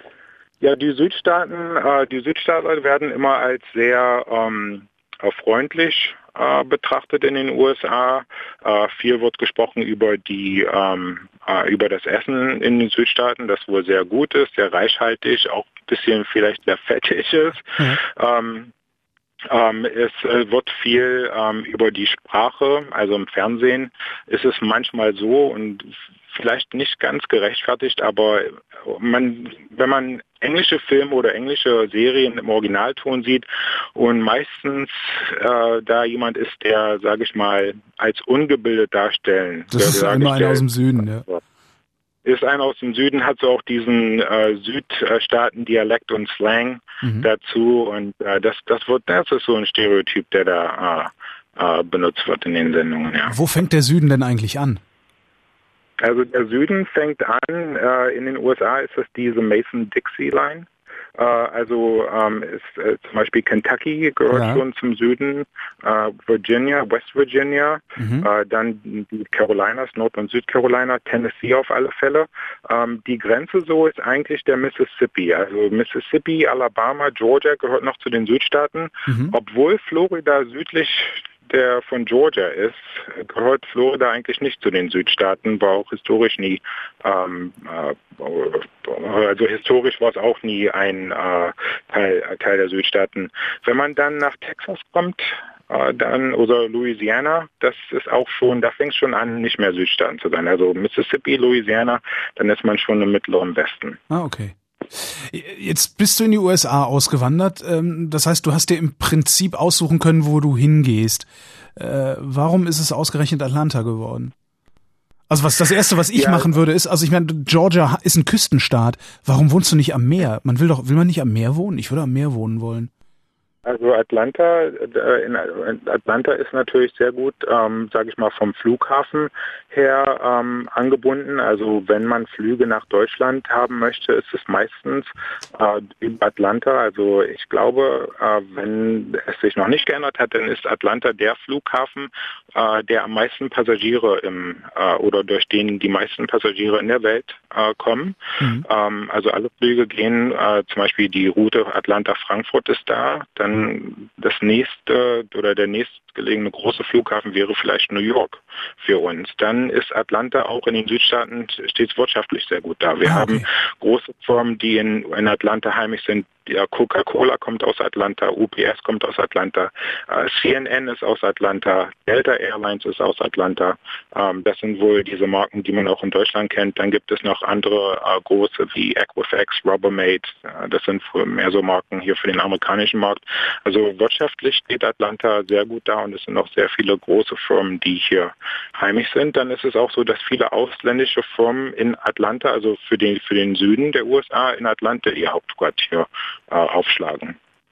ja die Südstaaten, äh, die Südstaaten werden immer als sehr ähm, freundlich äh, betrachtet in den U S A. Äh, viel wird gesprochen über die ähm, äh, über das Essen in den Südstaaten, das wohl sehr gut ist, sehr reichhaltig, auch ein bisschen vielleicht sehr fettig ist. Mhm. Ähm, Ähm, es äh, wird viel ähm, über die Sprache, also im Fernsehen ist es manchmal so und vielleicht nicht ganz gerechtfertigt, aber man, wenn man englische Filme oder englische Serien im Originalton sieht und meistens äh, da jemand ist, der, sage ich mal, als ungebildet darstellen. Das ist immer einer aus dem Süden, ja. Ist einer aus dem Süden, hat so auch diesen äh, Südstaaten-Dialekt und Slang mhm. dazu und äh, das, das wird, das ist so ein Stereotyp, der da äh, äh, benutzt wird in den Sendungen, ja. Wo fängt der Süden denn eigentlich an? Also der Süden fängt an, äh, in den U S A ist das diese Mason-Dixie-Line. Äh, also ähm, ist äh, zum Beispiel Kentucky gehört ja. schon zum Süden, äh, Virginia, West Virginia, mhm. äh, dann die Carolinas, Nord- und Südcarolina, Tennessee auf alle Fälle. Ähm, die Grenze so ist eigentlich der Mississippi. Also Mississippi, Alabama, Georgia gehört noch zu den Südstaaten, mhm. obwohl Florida südlich der von Georgia ist, gehört Florida eigentlich nicht zu den Südstaaten, war auch historisch nie, ähm, äh, also historisch war es auch nie ein äh, Teil, Teil der Südstaaten. Wenn man dann nach Texas kommt, äh, dann oder Louisiana, das ist auch schon, da fängt es schon an, nicht mehr Südstaaten zu sein. Also Mississippi, Louisiana, dann ist man schon im mittleren Westen. Ah, okay. Jetzt bist du in die U S A ausgewandert. Das heißt, du hast dir im Prinzip aussuchen können, wo du hingehst. Warum ist es ausgerechnet Atlanta geworden? Also was das Erste, was ich ja. machen würde, ist, also ich meine, Georgia ist ein Küstenstaat. Warum wohnst du nicht am Meer? Man will doch, will man nicht am Meer wohnen? Ich würde am Meer wohnen wollen. Also Atlanta, in Atlanta ist natürlich sehr gut, ähm, sage ich mal, vom Flughafen her ähm, angebunden. Also wenn man Flüge nach Deutschland haben möchte, ist es meistens äh, über Atlanta. Also ich glaube, äh, wenn es sich noch nicht geändert hat, dann ist Atlanta der Flughafen, äh, der am meisten Passagiere im äh, oder durch den die meisten Passagiere in der Welt äh, kommen. Mhm. Ähm, also alle Flüge gehen, äh, zum Beispiel die Route Atlanta-Frankfurt ist da, dann das nächste oder der nächstgelegene große Flughafen wäre vielleicht New York für uns. Dann ist Atlanta auch in den Südstaaten stets wirtschaftlich sehr gut da. Wir okay. haben große Firmen, die in, in Atlanta heimisch sind. Ja, Coca-Cola kommt aus Atlanta, U P S kommt aus Atlanta, äh, C N N ist aus Atlanta, Delta Airlines ist aus Atlanta. Ähm, das sind wohl diese Marken, die man auch in Deutschland kennt. Dann gibt es noch andere äh, große wie Equifax, Rubbermaid. Äh, das sind mehr so Marken hier für den amerikanischen Markt. Also wirtschaftlich steht Atlanta sehr gut da und es sind auch sehr viele große Firmen, die hier heimisch sind. Dann ist es auch so, dass viele ausländische Firmen in Atlanta, also für den, für den Süden der U S A, in Atlanta ihr Hauptquartier aufschlagen.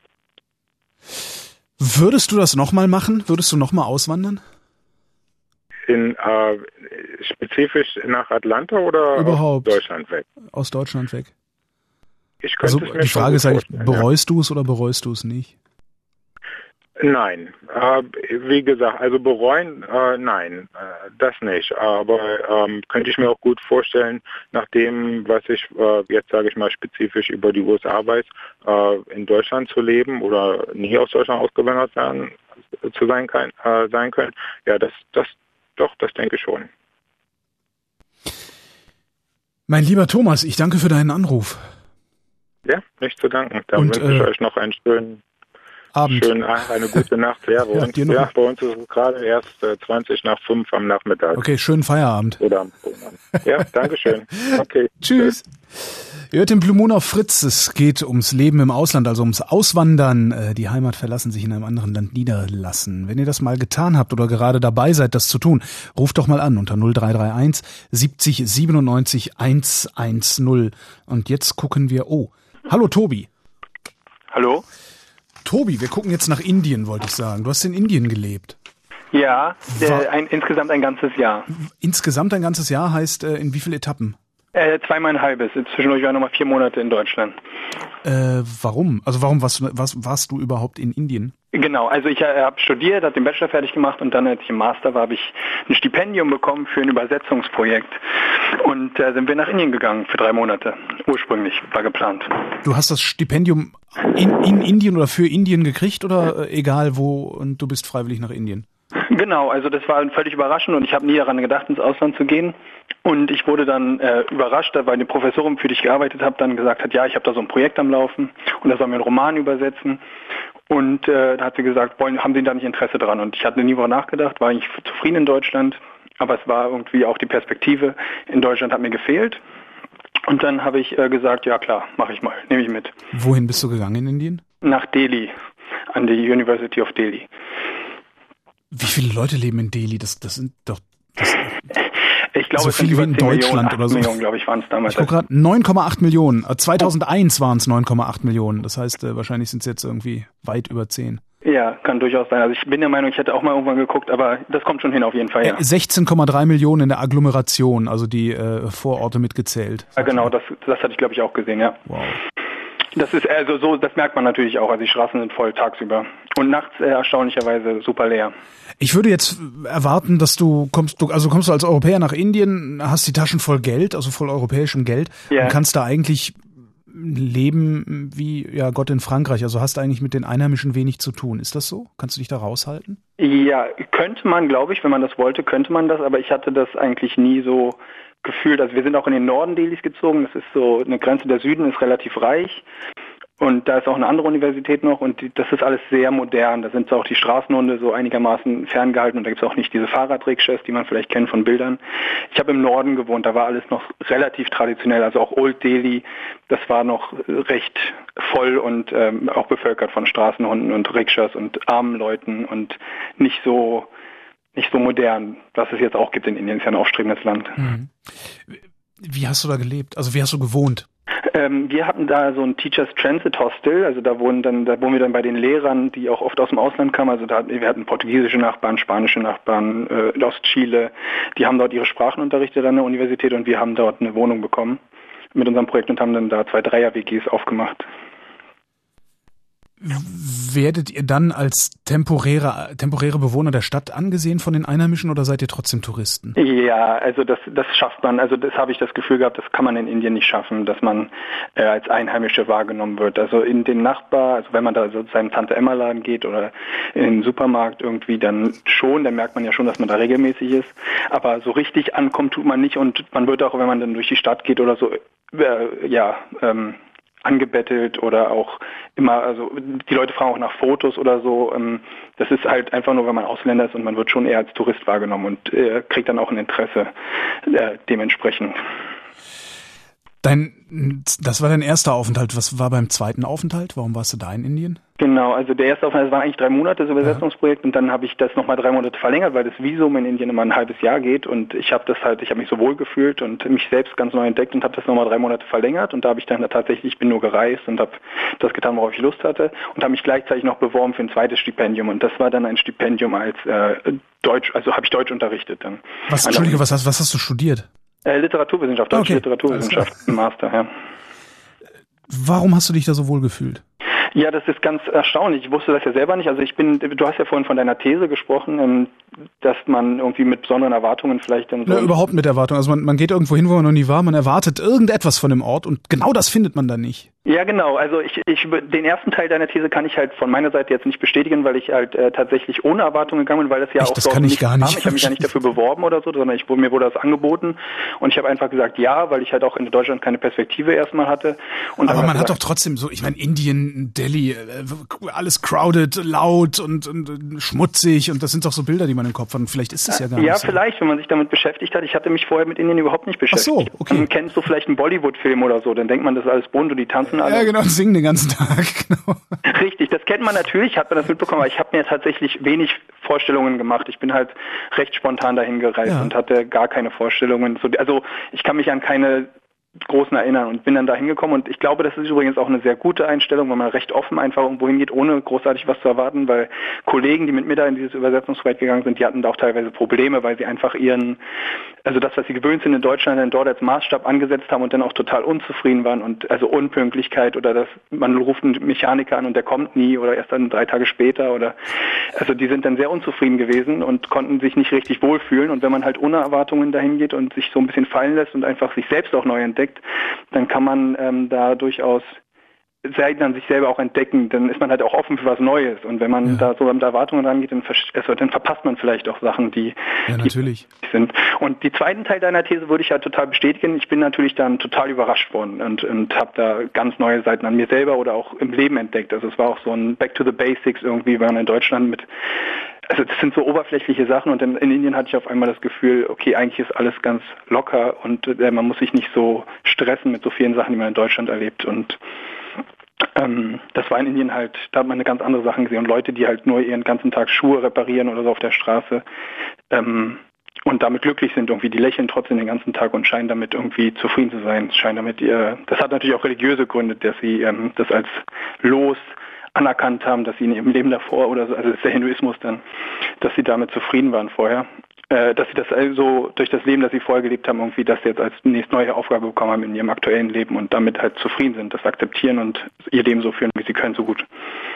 Würdest du das nochmal machen? Würdest du nochmal auswandern? In, äh, spezifisch nach Atlanta oder Überhaupt. aus Deutschland weg? Aus Deutschland weg. Ich könnte also es mir die Frage ist eigentlich, bereust ja. du es oder bereust du es nicht? Nein, äh, wie gesagt, also bereuen, äh, nein, äh, das nicht. Aber ähm, könnte ich mir auch gut vorstellen, nach dem, was ich äh, jetzt, sage ich mal, spezifisch über die U S A weiß, äh, in Deutschland zu leben oder nie aus Deutschland ausgewandert sein, zu sein, kann, äh, sein können. Ja, das, das, doch, das denke ich schon. Mein lieber Thomas, ich danke für deinen Anruf. Ja, nicht zu danken. Dann Und, wünsche ich äh, euch noch einen schönen Abend. Schön, eine gute Nacht. Ja, bei, ja, uns, ja, bei uns ist es gerade erst äh, zwanzig nach fünf am Nachmittag. Okay, schönen Feierabend. Oder am Ja, danke schön. Okay. Tschüss. Ihr hört den Blue Moon auf Fritz. Es geht ums Leben im Ausland, also ums Auswandern, die Heimat verlassen, sich in einem anderen Land niederlassen. Wenn ihr das mal getan habt oder gerade dabei seid, das zu tun, ruft doch mal an unter null drei drei eins siebzig siebenundneunzig hundertzehn. Und jetzt gucken wir, oh, hallo Tobi. Hallo. Tobi, wir gucken jetzt nach Indien, wollte ich sagen. Du hast in Indien gelebt. Ja, äh, ein, insgesamt ein ganzes Jahr. Insgesamt ein ganzes Jahr heißt äh, in wie viele Etappen? Äh, zweimal ein halbes. Zwischendurch war nochmal vier Monate in Deutschland. Äh, warum? Also warum was, was, warst du überhaupt in Indien? Genau, also ich äh, habe studiert, habe den Bachelor fertig gemacht und dann, als ich im Master war, habe ich ein Stipendium bekommen für ein Übersetzungsprojekt. Und äh, sind wir nach Indien gegangen für drei Monate. Ursprünglich war geplant. Du hast das Stipendium in, in Indien oder für Indien gekriegt oder äh, egal wo und du bist freiwillig nach Indien? Genau, also das war völlig überraschend und ich habe nie daran gedacht, ins Ausland zu gehen. Und ich wurde dann äh, überrascht, weil eine Professorin, für die ich gearbeitet habe, dann gesagt hat, ja, ich habe da so ein Projekt am Laufen und da sollen wir einen Roman übersetzen. Und äh, da hat sie gesagt, wollen, haben Sie da nicht Interesse dran? Und ich hatte nie darüber nachgedacht, war eigentlich zufrieden in Deutschland, aber es war irgendwie auch die Perspektive in Deutschland hat mir gefehlt. Und dann habe ich äh, gesagt, ja klar, mache ich mal, nehme ich mit. Wohin bist du gegangen in Indien? Nach Delhi, an die University of Delhi. Wie viele Leute leben in Delhi? Das, das sind doch... Das ich glaube, so es sind viele wie über in zehn Deutschland Millionen, oder so. Millionen, glaube ich, waren es damals. Ich gucke gerade, neun Komma acht Millionen. zweitausendeins waren es neun Komma acht Millionen. Das heißt, äh, wahrscheinlich sind es jetzt irgendwie weit über zehn. Ja, kann durchaus sein. Also ich bin der Meinung, ich hätte auch mal irgendwann geguckt, aber das kommt schon hin auf jeden Fall, ja. sechzehn Komma drei Millionen in der Agglomeration, also die äh, Vororte mitgezählt. Ja, genau, das, das hatte ich, glaube ich, auch gesehen, ja. Wow. Das ist also so, das merkt man natürlich auch. Also die Straßen sind voll tagsüber und nachts äh, erstaunlicherweise super leer. Ich würde jetzt erwarten, dass du kommst, du, also kommst du als Europäer nach Indien, hast die Taschen voll Geld, also voll europäischem Geld, yeah. und kannst da eigentlich leben wie ja Gott in Frankreich. Also hast du eigentlich mit den Einheimischen wenig zu tun. Ist das so? Kannst du dich da raushalten? Ja, könnte man, glaube ich, wenn man das wollte, könnte man das. Aber ich hatte das eigentlich nie so gefühlt. Also wir sind auch in den Norden Delhis gezogen. Das ist so eine Grenze. Der Süden ist relativ reich. Und da ist auch eine andere Universität noch und die, das ist alles sehr modern. Da sind auch die Straßenhunde so einigermaßen ferngehalten und da gibt es auch nicht diese Fahrradrikschas, die man vielleicht kennt von Bildern. Ich habe im Norden gewohnt, da war alles noch relativ traditionell, also auch Old Delhi, das war noch recht voll und ähm, auch bevölkert von Straßenhunden und Rikschas und armen Leuten und nicht so nicht so modern, was es jetzt auch gibt in Indien, ist ja ein aufstrebendes Land. Mhm. Wie hast du da gelebt? Also wie hast du gewohnt? Ähm, wir hatten da so ein Teachers Transit Hostel, also da wohnen dann, da wohnen wir dann bei den Lehrern, die auch oft aus dem Ausland kamen, also da, wir hatten portugiesische Nachbarn, spanische Nachbarn, äh, aus Chile, die haben dort ihre Sprachen unterrichtet an der Universität und wir haben dort eine Wohnung bekommen mit unserem Projekt und haben dann da zwei Dreier-W Gs aufgemacht. Werdet ihr dann als temporäre, temporäre Bewohner der Stadt angesehen von den Einheimischen oder seid ihr trotzdem Touristen? Ja, also das, das schafft man. Also das habe ich das Gefühl gehabt, das kann man in Indien nicht schaffen, dass man äh, als Einheimische wahrgenommen wird. Also in den Nachbar, also wenn man da so zu seinem Tante-Emma-Laden geht oder in den Supermarkt irgendwie, dann schon, dann merkt man ja schon, dass man da regelmäßig ist. Aber so richtig ankommen tut man nicht und man wird auch, wenn man dann durch die Stadt geht oder so, äh, ja, ähm, angebettelt oder auch immer, also die Leute fragen auch nach Fotos oder so. Das ist halt einfach nur, wenn man Ausländer ist und man wird schon eher als Tourist wahrgenommen und äh, kriegt dann auch ein Interesse äh, dementsprechend. Dein, das war dein erster Aufenthalt. Was war beim zweiten Aufenthalt? Warum warst du da in Indien? Genau, also der erste Aufenthalt, das waren eigentlich drei Monate, das Übersetzungsprojekt, ja. Und dann habe ich das nochmal drei Monate verlängert, weil das Visum in Indien immer ein halbes Jahr geht und ich habe das halt, ich habe mich so wohl gefühlt und mich selbst ganz neu entdeckt und habe das nochmal drei Monate verlängert und da habe ich dann tatsächlich, ich bin nur gereist und habe das getan, worauf ich Lust hatte und habe mich gleichzeitig noch beworben für ein zweites Stipendium und das war dann ein Stipendium als äh, Deutsch, also habe ich Deutsch unterrichtet dann. Was, Entschuldige, was hast, was hast du studiert? Äh, Literaturwissenschaft, deutsche okay. Literaturwissenschaft, ein Master, ja. Warum hast du dich da so wohl gefühlt? Ja, das ist ganz erstaunlich. Ich wusste das ja selber nicht. Also ich bin, du hast ja vorhin von deiner These gesprochen, dass man irgendwie mit besonderen Erwartungen vielleicht dann so... Ja, überhaupt mit Erwartungen. Also man, man geht irgendwo hin, wo man noch nie war, man erwartet irgendetwas von dem Ort und genau das findet man dann nicht. Ja, genau. Also ich, ich den ersten Teil deiner These kann ich halt von meiner Seite jetzt nicht bestätigen, weil ich halt äh, tatsächlich ohne Erwartungen gegangen bin, weil das ja Echt, auch das so kann ich gar nicht. Kam. Ich habe mich ja nicht dafür beworben oder so, sondern ich, mir wurde das angeboten und ich habe einfach gesagt ja, weil ich halt auch in Deutschland keine Perspektive erstmal hatte. Und aber man gesagt, hat doch trotzdem so, ich meine Indien, Delhi, alles crowded, laut und, und schmutzig und das sind doch so Bilder, die man im Kopf hat. Und vielleicht ist es ja gar ja, nicht so. Ja, vielleicht, wenn man sich damit beschäftigt hat. Ich hatte mich vorher mit Indien überhaupt nicht beschäftigt. Ach so, okay. Man kennt so vielleicht einen Bollywood-Film oder so, dann denkt man, das ist alles bunt und die tanzen alle. Ja, genau, singen den ganzen Tag, genau. Richtig, das kennt man natürlich, hat man das mitbekommen, aber ich habe mir tatsächlich wenig Vorstellungen gemacht. Ich bin halt recht spontan dahin gereist ja. und hatte gar keine Vorstellungen. Also ich kann mich an keine großen erinnern und bin dann da hingekommen und ich glaube, das ist übrigens auch eine sehr gute Einstellung, wenn man recht offen einfach irgendwo hingeht, ohne großartig was zu erwarten, weil Kollegen, die mit mir da in dieses Übersetzungsprojekt gegangen sind, die hatten da auch teilweise Probleme, weil sie einfach ihren, also das, was sie gewöhnt sind in Deutschland, dann dort als Maßstab angesetzt haben und dann auch total unzufrieden waren und also Unpünktlichkeit oder das, man ruft einen Mechaniker an und der kommt nie oder erst dann drei Tage später oder, also die sind dann sehr unzufrieden gewesen und konnten sich nicht richtig wohlfühlen und wenn man halt ohne Erwartungen dahin geht und sich so ein bisschen fallen lässt und einfach sich selbst auch neu entdeckt, dann kann man ähm, da durchaus Seiten an sich selber auch entdecken, dann ist man halt auch offen für was Neues. Und wenn man ja. da so mit Erwartungen rangeht, dann, also, dann verpasst man vielleicht auch Sachen, die, ja, natürlich. die sind. Und die zweiten Teil deiner These würde ich halt total bestätigen. Ich bin natürlich dann total überrascht worden und, und habe da ganz neue Seiten an mir selber oder auch im Leben entdeckt. Also es war auch so ein Back to the Basics irgendwie, wenn man in Deutschland mit, also das sind so oberflächliche Sachen und in, in Indien hatte ich auf einmal das Gefühl, okay, eigentlich ist alles ganz locker und äh, man muss sich nicht so stressen mit so vielen Sachen, die man in Deutschland erlebt. Und Ähm, das war in Indien halt, da hat man eine ganz andere Sachen gesehen und Leute, die halt nur ihren ganzen Tag Schuhe reparieren oder so auf der Straße ähm, und damit glücklich sind irgendwie, die lächeln trotzdem den ganzen Tag und scheinen damit irgendwie zufrieden zu sein, scheinen damit ihr, das hat natürlich auch religiöse Gründe, dass sie ähm, das als Los anerkannt haben, dass sie in ihrem Leben davor oder so, also das ist der Hinduismus dann, dass sie damit zufrieden waren vorher. Dass sie das also durch das Leben, das sie vorher gelebt haben, irgendwie das jetzt als nächste neue Aufgabe bekommen haben in ihrem aktuellen Leben und damit halt zufrieden sind, das akzeptieren und ihr Leben so führen, wie sie können, so gut.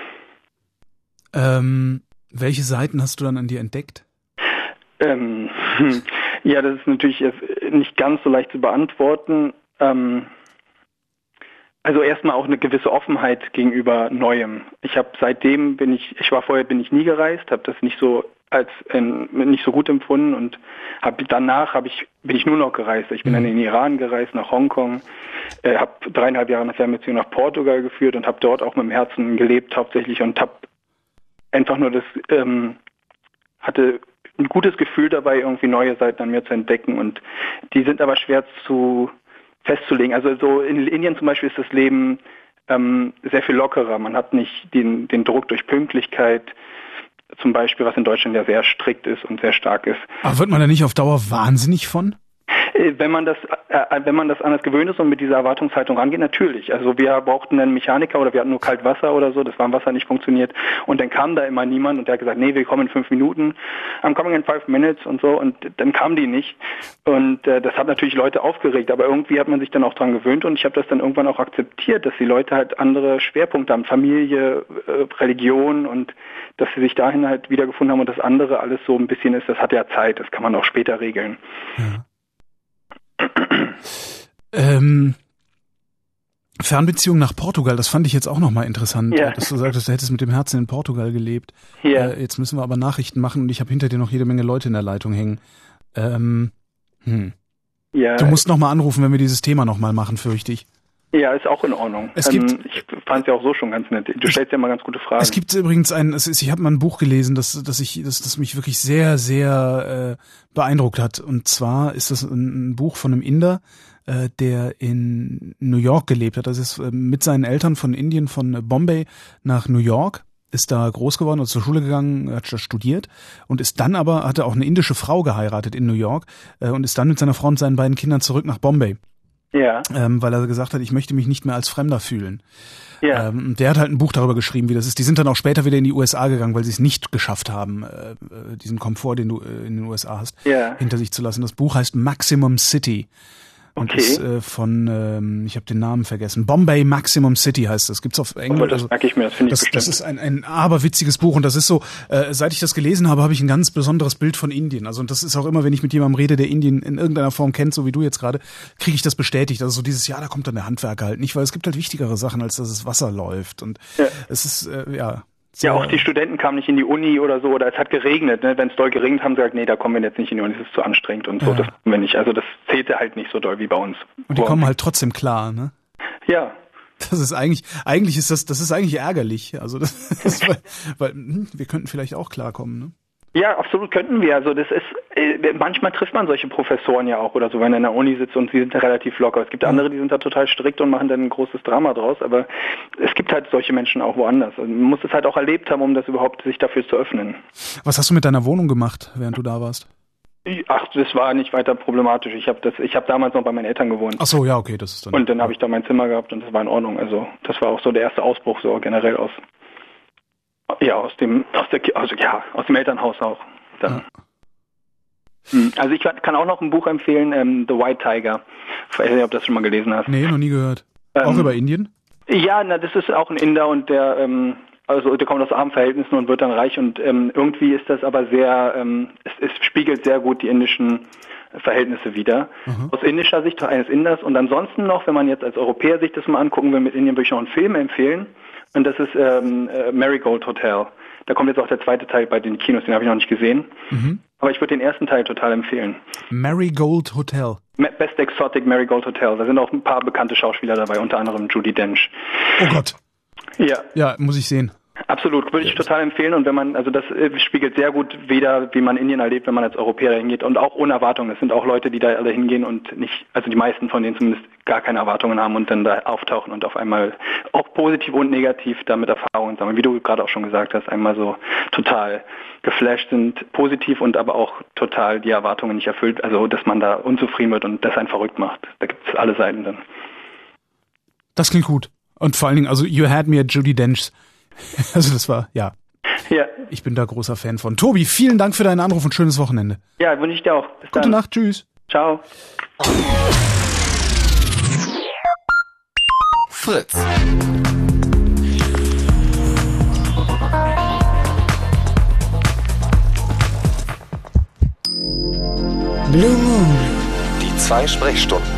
Ähm, welche Seiten hast du dann an dir entdeckt? Ähm, ja, das ist natürlich nicht ganz so leicht zu beantworten. Ähm, also erstmal auch eine gewisse Offenheit gegenüber Neuem. Ich habe seitdem bin ich, ich war vorher bin ich nie gereist, habe das nicht so als äh, nicht so gut empfunden und habe danach habe ich bin ich nur noch gereist. Ich bin mhm. dann in den Iran gereist, nach Hongkong, äh, habe dreieinhalb Jahre eine Fernbeziehung nach Portugal geführt und habe dort auch mit dem Herzen gelebt hauptsächlich und habe einfach nur das ähm, hatte ein gutes Gefühl dabei, irgendwie neue Seiten an mir zu entdecken und die sind aber schwer zu festzulegen. Also so in Indien zum Beispiel ist das Leben ähm, sehr viel lockerer. Man hat nicht den den Druck durch Pünktlichkeit zum Beispiel, was in Deutschland ja sehr strikt ist und sehr stark ist. Aber wird man da nicht auf Dauer wahnsinnig von? Wenn man das, äh, wenn man das anders gewöhnt ist und mit dieser Erwartungshaltung rangeht, natürlich. Also wir brauchten einen Mechaniker oder wir hatten nur Kaltwasser oder so, das Warmwasser nicht funktioniert und dann kam da immer niemand und der hat gesagt, nee, wir kommen in fünf Minuten, I'm coming in five minutes und so und dann kamen die nicht und äh, das hat natürlich Leute aufgeregt, aber irgendwie hat man sich dann auch dran gewöhnt und ich habe das dann irgendwann auch akzeptiert, dass die Leute halt andere Schwerpunkte haben, Familie, äh, Religion und dass sie sich dahin halt wiedergefunden haben und das andere alles so ein bisschen ist, das hat ja Zeit, das kann man auch später regeln. Ja. Ähm, Fernbeziehung nach Portugal, das fand ich jetzt auch nochmal interessant, ja. Dass du sagtest, du hättest mit dem Herzen in Portugal gelebt. Ja. Äh, jetzt müssen wir aber Nachrichten machen und ich habe hinter dir noch jede Menge Leute in der Leitung hängen. Ähm, hm. Ja. Du musst nochmal anrufen, wenn wir dieses Thema nochmal machen, fürchte ich. Ja, ist auch in Ordnung. Es gibt, ähm, ich fand es ja auch so schon ganz nett. Du stellst ja mal ganz gute Fragen. Es gibt übrigens ein, es ist, ich habe mal ein Buch gelesen, das, das ich, das, das mich wirklich sehr, sehr äh, beeindruckt hat. Und zwar ist das ein, ein Buch von einem Inder, äh, der in New York gelebt hat. Das ist äh, mit seinen Eltern von Indien, von Bombay nach New York, ist da groß geworden und zur Schule gegangen, hat da studiert und ist dann aber, hatte auch eine indische Frau geheiratet in New York äh, und ist dann mit seiner Frau und seinen beiden Kindern zurück nach Bombay. Ja. Ähm, weil er gesagt hat, ich möchte mich nicht mehr als Fremder fühlen. Ja. Ähm, der hat halt ein Buch darüber geschrieben, wie das ist. Die sind dann auch später wieder in die U S A gegangen, weil sie es nicht geschafft haben, äh, diesen Komfort, den du äh, in den U S A hast, ja. hinter sich zu lassen. Das Buch heißt Maximum City. Und okay. ist äh, von, ähm, ich habe den Namen vergessen, Bombay Maximum City heißt das. Gibt's auf Englisch. Oh, das merke ich mir, das finde ich das, bestimmt. Das ist ein, ein aberwitziges Buch und das ist so, äh, seit ich das gelesen habe, habe ich ein ganz besonderes Bild von Indien. Also und das ist auch immer, wenn ich mit jemandem rede, der Indien in irgendeiner Form kennt, so wie du jetzt gerade, kriege ich das bestätigt. Also so dieses, ja, da kommt dann der Handwerker halt nicht, weil es gibt halt wichtigere Sachen, als dass das Wasser läuft. Und ja. es ist, äh, ja... So. Ja, auch die Studenten kamen nicht in die Uni oder so, oder es hat geregnet. Ne? Wenn es doll geregnet haben sie gesagt, nee, da kommen wir jetzt nicht in die Uni, das ist zu anstrengend und so, ja. das kommen wir nicht. Also das zählte halt nicht so doll wie bei uns. Und die kommen halt trotzdem klar, ne? Ja. Das ist eigentlich, eigentlich ist das, das ist eigentlich ärgerlich. Also das, das weil, weil wir könnten vielleicht auch klarkommen, ne? Ja, absolut könnten wir. Also das ist, äh, manchmal trifft man solche Professoren ja auch oder so, wenn er in der Uni sitzt und sie sind da relativ locker. Es gibt andere, die sind da total strikt und machen dann ein großes Drama draus, aber es gibt halt solche Menschen auch woanders. Also man muss es halt auch erlebt haben, um das überhaupt sich dafür zu öffnen. Was hast du mit deiner Wohnung gemacht, während du da warst? Ach, das war nicht weiter problematisch. Ich habe das, ich habe damals noch bei meinen Eltern gewohnt. Ach so, ja, okay, das ist dann. Und dann habe ich da mein Zimmer gehabt und das war in Ordnung. Also das war auch so der erste Ausbruch so generell aus, ja, aus dem, aus der, also ja, aus dem Elternhaus auch. Dann. Ja. Also ich kann auch noch ein Buch empfehlen, ähm, The White Tiger. Ich weiß nicht, ob du das schon mal gelesen hast. Nee, noch nie gehört. Ähm, auch über Indien? Ja, na, das ist auch ein Inder und der, ähm, also der kommt aus armen Verhältnissen und wird dann reich und ähm, irgendwie ist das aber sehr, ähm, es, es spiegelt sehr gut die indischen Verhältnisse wider. Mhm. Aus indischer Sicht eines Inders. Und ansonsten noch, wenn man jetzt als Europäer sich das mal angucken will mit Indien, würde ich noch einen Film empfehlen. Und das ist ähm, äh, Marigold Hotel. Da kommt jetzt auch der zweite Teil bei den Kinos, den habe ich noch nicht gesehen. Mhm. Aber ich würde den ersten Teil total empfehlen. Marigold Hotel. Best Exotic Marigold Hotel. Da sind auch ein paar bekannte Schauspieler dabei, unter anderem Judi Dench. Oh Gott. Ja. Ja, muss ich sehen. Absolut, würde ich total empfehlen. Und wenn man, also das spiegelt sehr gut wider, wie man Indien erlebt, wenn man als Europäer dahin geht. Und auch ohne Erwartungen. Es sind auch Leute, die da alle hingehen und nicht, also die meisten von denen zumindest gar keine Erwartungen haben und dann da auftauchen und auf einmal auch positiv und negativ damit Erfahrungen sammeln. Wie du gerade auch schon gesagt hast, einmal so total geflasht sind, positiv und aber auch total die Erwartungen nicht erfüllt. Also, dass man da unzufrieden wird und das einen verrückt macht. Da gibt es alle Seiten dann. Das klingt gut. Und vor allen Dingen, also You Had Me at Judi Dench. Also das war, ja. Ja. Ich bin da großer Fan von. Tobi, vielen Dank für deinen Anruf und schönes Wochenende. Ja, wünsche ich dir auch. Bis Gute dann. Nacht, tschüss. Ciao. Fritz. Blue Moon. Die zwei Sprechstunden.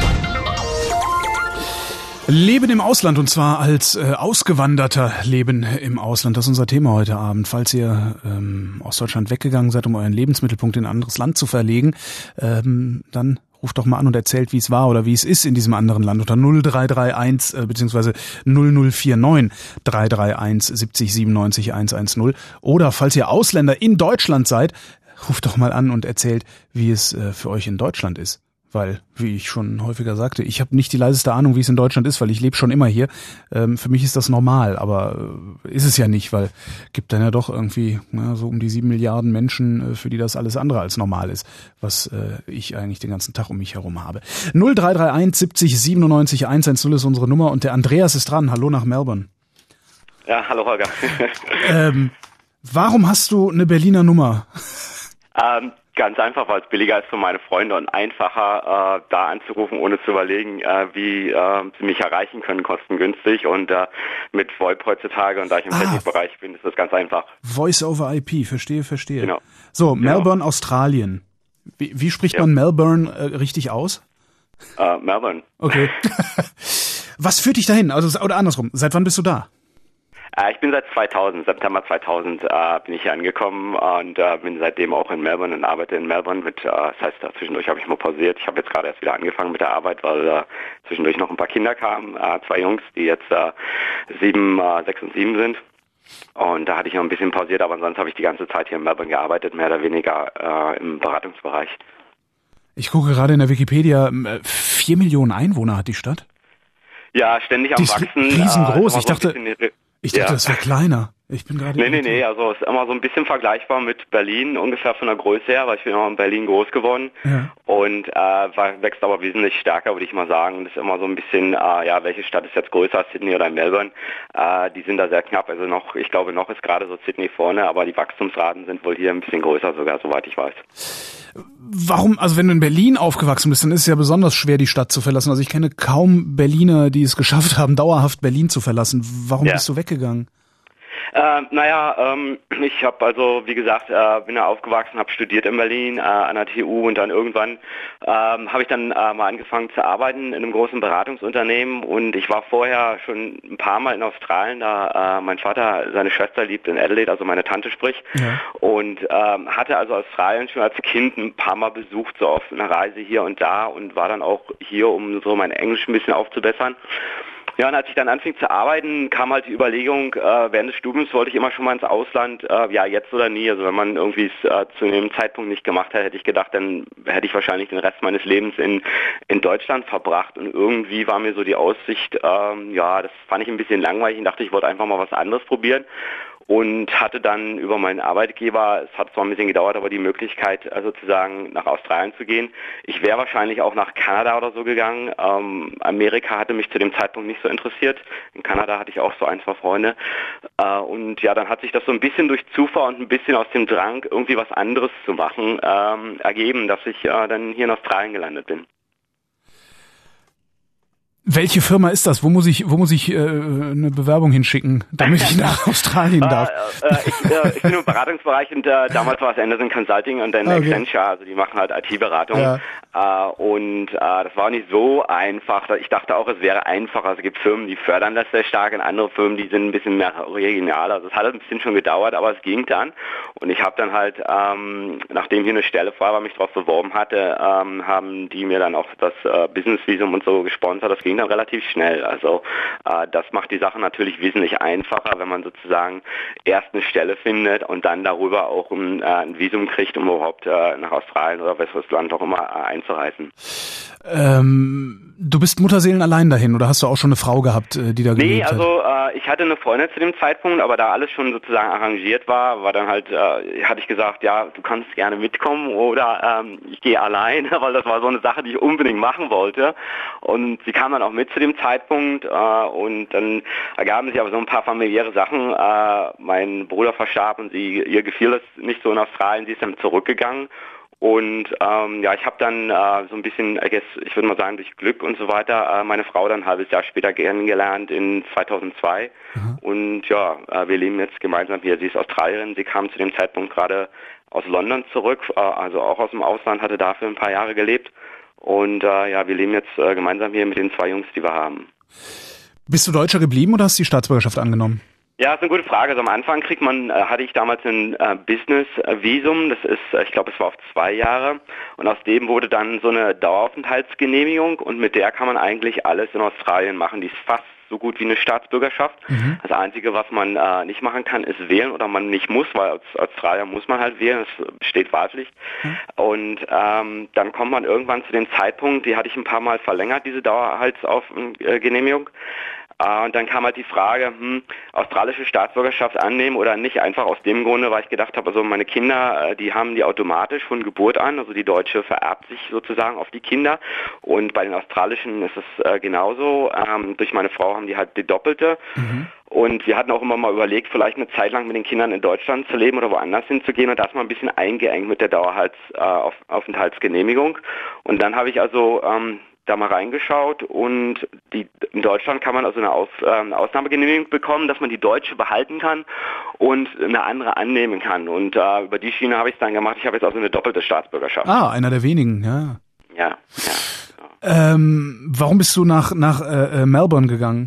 Leben im Ausland, und zwar als äh, Ausgewanderter Leben im Ausland. Das ist unser Thema heute Abend. Falls ihr ähm, aus Deutschland weggegangen seid, um euren Lebensmittelpunkt in ein anderes Land zu verlegen, ähm, dann ruft doch mal an und erzählt, wie es war oder wie es ist in diesem anderen Land unter null drei drei eins äh, beziehungsweise null null vier neun drei drei eins siebzig siebenundneunzig hundertzehn. Oder falls ihr Ausländer in Deutschland seid, ruft doch mal an und erzählt, wie es äh, für euch in Deutschland ist. Weil, wie ich schon häufiger sagte, ich habe nicht die leiseste Ahnung, wie es in Deutschland ist, weil ich lebe schon immer hier. Ähm, für mich ist das normal, aber äh, ist es ja nicht, weil gibt dann ja doch irgendwie na, so um die sieben Milliarden Menschen, äh, für die das alles andere als normal ist, was äh, ich eigentlich den ganzen Tag um mich herum habe. null drei drei eins siebzig siebenundneunzig hundertzehn ist unsere Nummer und der Andreas ist dran. Hallo nach Melbourne. Ja, hallo Holger. ähm, warum hast du eine Berliner Nummer? ähm, Ganz einfach, weil es billiger ist für meine Freunde und einfacher, äh, da anzurufen, ohne zu überlegen, äh, wie äh, sie mich erreichen können, kostengünstig. Und äh, mit VoIP heutzutage, und da ich im ah, Technikbereich bin, ist das ganz einfach. Voice over I P, verstehe, verstehe. Genau. So, Melbourne, genau. Australien. Wie, wie spricht ja. man Melbourne äh, richtig aus? Äh, Melbourne. Okay. Was führt dich dahin? Also, oder andersrum, seit wann bist du da? Ich bin seit zweitausend, September zweitausend äh, bin ich hier angekommen und äh, bin seitdem auch in Melbourne und arbeite in Melbourne mit, äh, das heißt, äh, zwischendurch habe ich mal pausiert. Ich habe jetzt gerade erst wieder angefangen mit der Arbeit, weil äh, zwischendurch noch ein paar Kinder kamen, äh, zwei Jungs, die jetzt äh, sieben, äh, sechs und sieben sind. Und da hatte ich noch ein bisschen pausiert, aber ansonsten habe ich die ganze Zeit hier in Melbourne gearbeitet, mehr oder weniger äh, im Beratungsbereich. Ich gucke gerade in der Wikipedia, vier Millionen Einwohner hat die Stadt? Ja, ständig am die Wachsen. Ist riesengroß. Äh, ich dachte... Ich dachte, ja. das wäre kleiner. Ich bin gerade. Nee, nee, nee, also es ist immer so ein bisschen vergleichbar mit Berlin, ungefähr von der Größe her, weil ich bin auch in Berlin groß geworden. Ja. Und äh, wächst aber wesentlich stärker, würde ich mal sagen. Das ist immer so ein bisschen, äh, ja, welche Stadt ist jetzt größer, Sydney oder Melbourne? Äh, die sind da sehr knapp, also noch, ich glaube, noch ist gerade so Sydney vorne, aber die Wachstumsraten sind wohl hier ein bisschen größer sogar, soweit ich weiß. Warum, also wenn du in Berlin aufgewachsen bist, dann ist es ja besonders schwer, die Stadt zu verlassen. Also ich kenne kaum Berliner, die es geschafft haben, dauerhaft Berlin zu verlassen. Warum ja. bist du weggegangen? Äh, naja, ähm, ich habe also, wie gesagt, äh, bin ja aufgewachsen, habe studiert in Berlin äh, an der T U und dann irgendwann ähm, habe ich dann äh, mal angefangen zu arbeiten in einem großen Beratungsunternehmen und ich war vorher schon ein paar Mal in Australien, da äh, mein Vater, seine Schwester lebt in Adelaide, also meine Tante sprich, ja. und ähm, hatte also Australien schon als Kind ein paar Mal besucht, so auf einer Reise hier und da und war dann auch hier, um so mein Englisch ein bisschen aufzubessern. Ja, und als ich dann anfing zu arbeiten, kam halt die Überlegung, äh, während des Studiums wollte ich immer schon mal ins Ausland, äh, ja, jetzt oder nie. Also wenn man irgendwie es äh, zu dem Zeitpunkt nicht gemacht hat, hätte ich gedacht, dann hätte ich wahrscheinlich den Rest meines Lebens in in Deutschland verbracht. Und irgendwie war mir so die Aussicht, ähm, ja, das fand ich ein bisschen langweilig. Ich dachte, ich wollte einfach mal was anderes probieren. Und hatte dann über meinen Arbeitgeber, es hat zwar ein bisschen gedauert, aber die Möglichkeit, also sozusagen nach Australien zu gehen. Ich wäre wahrscheinlich auch nach Kanada oder so gegangen. Ähm, Amerika hatte mich zu dem Zeitpunkt nicht so interessiert. In Kanada hatte ich auch so ein, zwei Freunde. Äh, und ja, dann hat sich das so ein bisschen durch Zufall und ein bisschen aus dem Drang, irgendwie was anderes zu machen, ähm, ergeben, dass ich äh, dann hier in Australien gelandet bin. Welche Firma ist das? Wo muss ich, wo muss ich äh, eine Bewerbung hinschicken, damit ich nach Australien darf? Äh, äh, ich, äh, ich bin im Beratungsbereich und äh, damals war es Anderson Consulting und dann okay. Accenture, also die machen halt I T-Beratung. Ja. Äh, und äh, das war nicht so einfach. Ich dachte auch, es wäre einfacher. Also es gibt Firmen, die fördern das sehr stark und andere Firmen, die sind ein bisschen mehr regional. Also es hat ein bisschen schon gedauert, aber es ging dann. Und ich habe dann halt, ähm, nachdem hier eine Stelle frei war, mich darauf beworben hatte, ähm, haben die mir dann auch das äh, Business-Visum und so gesponsert. Das ging dann relativ schnell. Also äh, das macht die Sache natürlich wesentlich einfacher, wenn man sozusagen erst eine Stelle findet und dann darüber auch ein, äh, ein Visum kriegt, um überhaupt äh, nach Australien oder welches Land auch immer äh, einzureisen. Ähm, du bist Mutterseelen allein dahin oder hast du auch schon eine Frau gehabt, die da gelebt hat? Nee, also äh, ich hatte eine Freundin zu dem Zeitpunkt, aber da alles schon sozusagen arrangiert war, war dann halt, äh, hatte ich gesagt, ja, du kannst gerne mitkommen oder ähm, ich gehe allein, weil das war so eine Sache, die ich unbedingt machen wollte. Und sie kam dann auch mit zu dem Zeitpunkt äh, und dann ergaben sich aber so ein paar familiäre Sachen. Äh, mein Bruder verstarb und sie, ihr gefiel es nicht so in Australien, sie ist dann zurückgegangen. Und ähm, ja, ich habe dann äh, so ein bisschen, I guess, ich würde mal sagen, durch Glück und so weiter, äh, meine Frau dann ein halbes Jahr später kennengelernt in zweitausendzwei. Mhm. Und ja, äh, wir leben jetzt gemeinsam hier. Sie ist Australierin, sie kam zu dem Zeitpunkt gerade aus London zurück, äh, also auch aus dem Ausland, hatte dafür ein paar Jahre gelebt. Und äh, ja, wir leben jetzt äh, gemeinsam hier mit den zwei Jungs, die wir haben. Bist du Deutscher geblieben oder hast du die Staatsbürgerschaft angenommen? Ja, ist eine gute Frage. Also am Anfang kriegt man, äh, hatte ich damals ein äh, Business-Visum, das ist, äh, ich glaube, es war auf zwei Jahre und aus dem wurde dann so eine Daueraufenthaltsgenehmigung und mit der kann man eigentlich alles in Australien machen. Die ist fast so gut wie eine Staatsbürgerschaft. Mhm. Das Einzige, was man äh, nicht machen kann, ist wählen oder man nicht muss, weil als Australier muss man halt wählen, es besteht Wahlpflicht. Mhm. Und ähm, dann kommt man irgendwann zu dem Zeitpunkt, die hatte ich ein paar Mal verlängert, diese Daueraufenthaltsgenehmigung. Uh, und dann kam halt die Frage, hm, australische Staatsbürgerschaft annehmen oder nicht, einfach aus dem Grunde, weil ich gedacht habe, also meine Kinder, die haben die automatisch von Geburt an, also die deutsche vererbt sich sozusagen auf die Kinder und bei den australischen ist es äh, genauso, ähm, durch meine Frau haben die halt die doppelte. Mhm. Und wir hatten auch immer mal überlegt, vielleicht eine Zeit lang mit den Kindern in Deutschland zu leben oder woanders hinzugehen und das mal ein bisschen eingeengt mit der Daueraufenthaltsgenehmigung. Und dann habe ich also ähm, da mal reingeschaut und die, in Deutschland kann man also eine, Aus, äh, eine Ausnahmegenehmigung bekommen, dass man die deutsche behalten kann und eine andere annehmen kann. Und äh, über die Schiene habe ich es dann gemacht. Ich habe jetzt also eine doppelte Staatsbürgerschaft. Ah, einer der wenigen, ja. Ja, ja. Ähm, warum bist du nach, nach äh, Melbourne gegangen?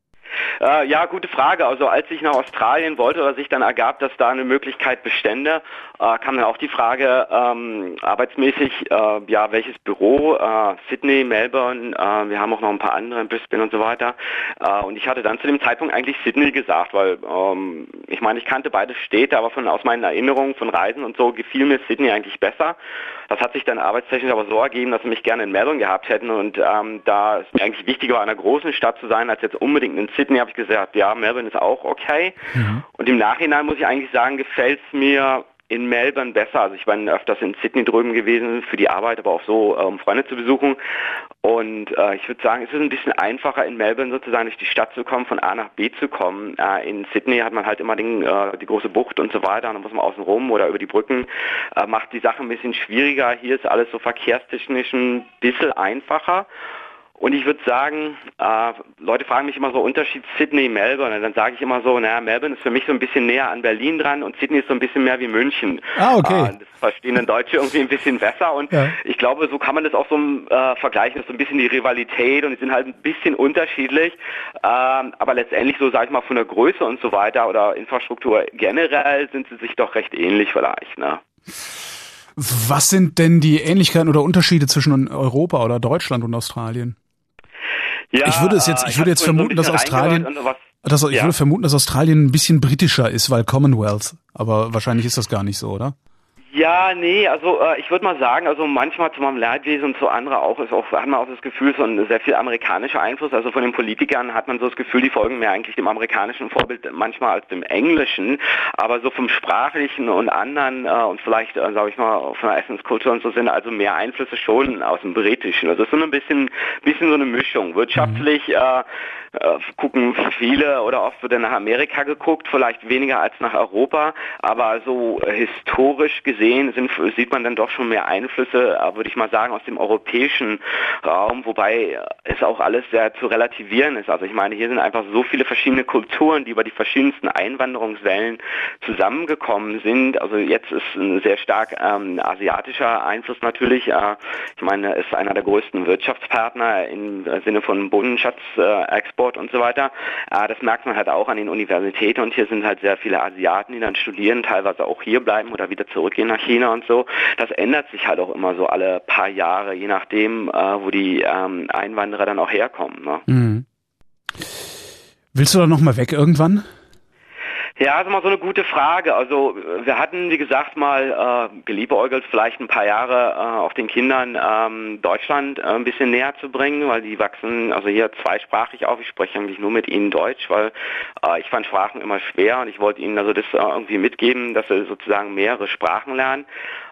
Äh, ja, gute Frage. Also als ich nach Australien wollte oder sich dann ergab, dass da eine Möglichkeit bestände, äh, kam dann auch die Frage, ähm, arbeitsmäßig, äh, ja, welches Büro, äh, Sydney, Melbourne, äh, wir haben auch noch ein paar andere in Brisbane und so weiter. Äh, und ich hatte dann zu dem Zeitpunkt eigentlich Sydney gesagt, weil ähm, ich meine, ich kannte beide Städte, aber von aus meinen Erinnerungen von Reisen und so gefiel mir Sydney eigentlich besser. Das hat sich dann arbeitstechnisch aber so ergeben, dass sie mich gerne in Melbourne gehabt hätten und ähm, da es mir eigentlich wichtiger war, in einer großen Stadt zu sein, als jetzt unbedingt in Sydney, habe ich gesagt, ja, Melbourne ist auch okay. Mhm. Und im Nachhinein muss ich eigentlich sagen, gefällt es mir in Melbourne besser. Also ich bin öfters in Sydney drüben gewesen für die Arbeit, aber auch so, um Freunde zu besuchen. Und äh, ich würde sagen, es ist ein bisschen einfacher in Melbourne sozusagen durch die Stadt zu kommen, von A nach B zu kommen. Äh, in Sydney hat man halt immer den, äh, die große Bucht und so weiter, und dann muss man außen rum oder über die Brücken. Äh, macht die Sache ein bisschen schwieriger. Hier ist alles so verkehrstechnisch ein bisschen einfacher. Und ich würde sagen, äh, Leute fragen mich immer so, Unterschied Sydney-Melbourne. Und dann sage ich immer so, naja, Melbourne ist für mich so ein bisschen näher an Berlin dran und Sydney ist so ein bisschen mehr wie München. Ah, okay. Äh, das verstehen dann Deutsche irgendwie ein bisschen besser. Und ja. Ich glaube, so kann man das auch so äh, vergleichen. Das ist so ein bisschen die Rivalität und die sind halt ein bisschen unterschiedlich. Äh, aber letztendlich so, sage ich mal, von der Größe und so weiter oder Infrastruktur generell sind sie sich doch recht ähnlich vielleicht, ne? Was sind denn die Ähnlichkeiten oder Unterschiede zwischen Europa oder Deutschland und Australien? Ja, ich würde es jetzt, ich würde jetzt vermuten, dass Australien, dass, ich ja. würde vermuten, dass Australien ein bisschen britischer ist, weil Commonwealth. Aber wahrscheinlich ist das gar nicht so, oder? Ja, nee, also äh, ich würde mal sagen, also manchmal zu meinem Leidwesen und zu anderen auch, ist auch, hat man auch das Gefühl, so ein sehr viel amerikanischer Einfluss, also von den Politikern hat man so das Gefühl, die folgen mehr eigentlich dem amerikanischen Vorbild manchmal als dem englischen, aber so vom sprachlichen und anderen äh, und vielleicht, äh, sage ich mal, von der Essenskultur und so sind also mehr Einflüsse schon aus dem britischen, also es ist so ein bisschen, bisschen so eine Mischung, wirtschaftlich, äh, äh, gucken viele oder oft wird dann nach Amerika geguckt, vielleicht weniger als nach Europa, aber so äh, historisch gesehen gesehen sind, sieht man dann doch schon mehr Einflüsse, würde ich mal sagen, aus dem europäischen Raum, wobei es auch alles sehr zu relativieren ist. Also ich meine, hier sind einfach so viele verschiedene Kulturen, die über die verschiedensten Einwanderungswellen zusammengekommen sind. Also jetzt ist ein sehr stark ähm, asiatischer Einfluss natürlich. Äh, ich meine, ist einer der größten Wirtschaftspartner im Sinne von Bodenschatzexport äh, und so weiter. Äh, das merkt man halt auch an den Universitäten und hier sind halt sehr viele Asiaten, die dann studieren, teilweise auch hier bleiben oder wieder zurückgehen nach China und so. Das ändert sich halt auch immer so alle paar Jahre, je nachdem, äh, wo die ähm, Einwanderer dann auch herkommen. Ne? Mhm. Willst du da nochmal weg irgendwann? Ja, das ist mal so eine gute Frage. Also wir hatten, wie gesagt, mal äh, geliebäugelt, vielleicht ein paar Jahre äh, auf den Kindern ähm, Deutschland äh, ein bisschen näher zu bringen, weil die wachsen, also hier zweisprachig auf. Ich spreche eigentlich nur mit ihnen Deutsch, weil äh, ich fand Sprachen immer schwer und ich wollte ihnen also das äh, irgendwie mitgeben, dass sie sozusagen mehrere Sprachen lernen.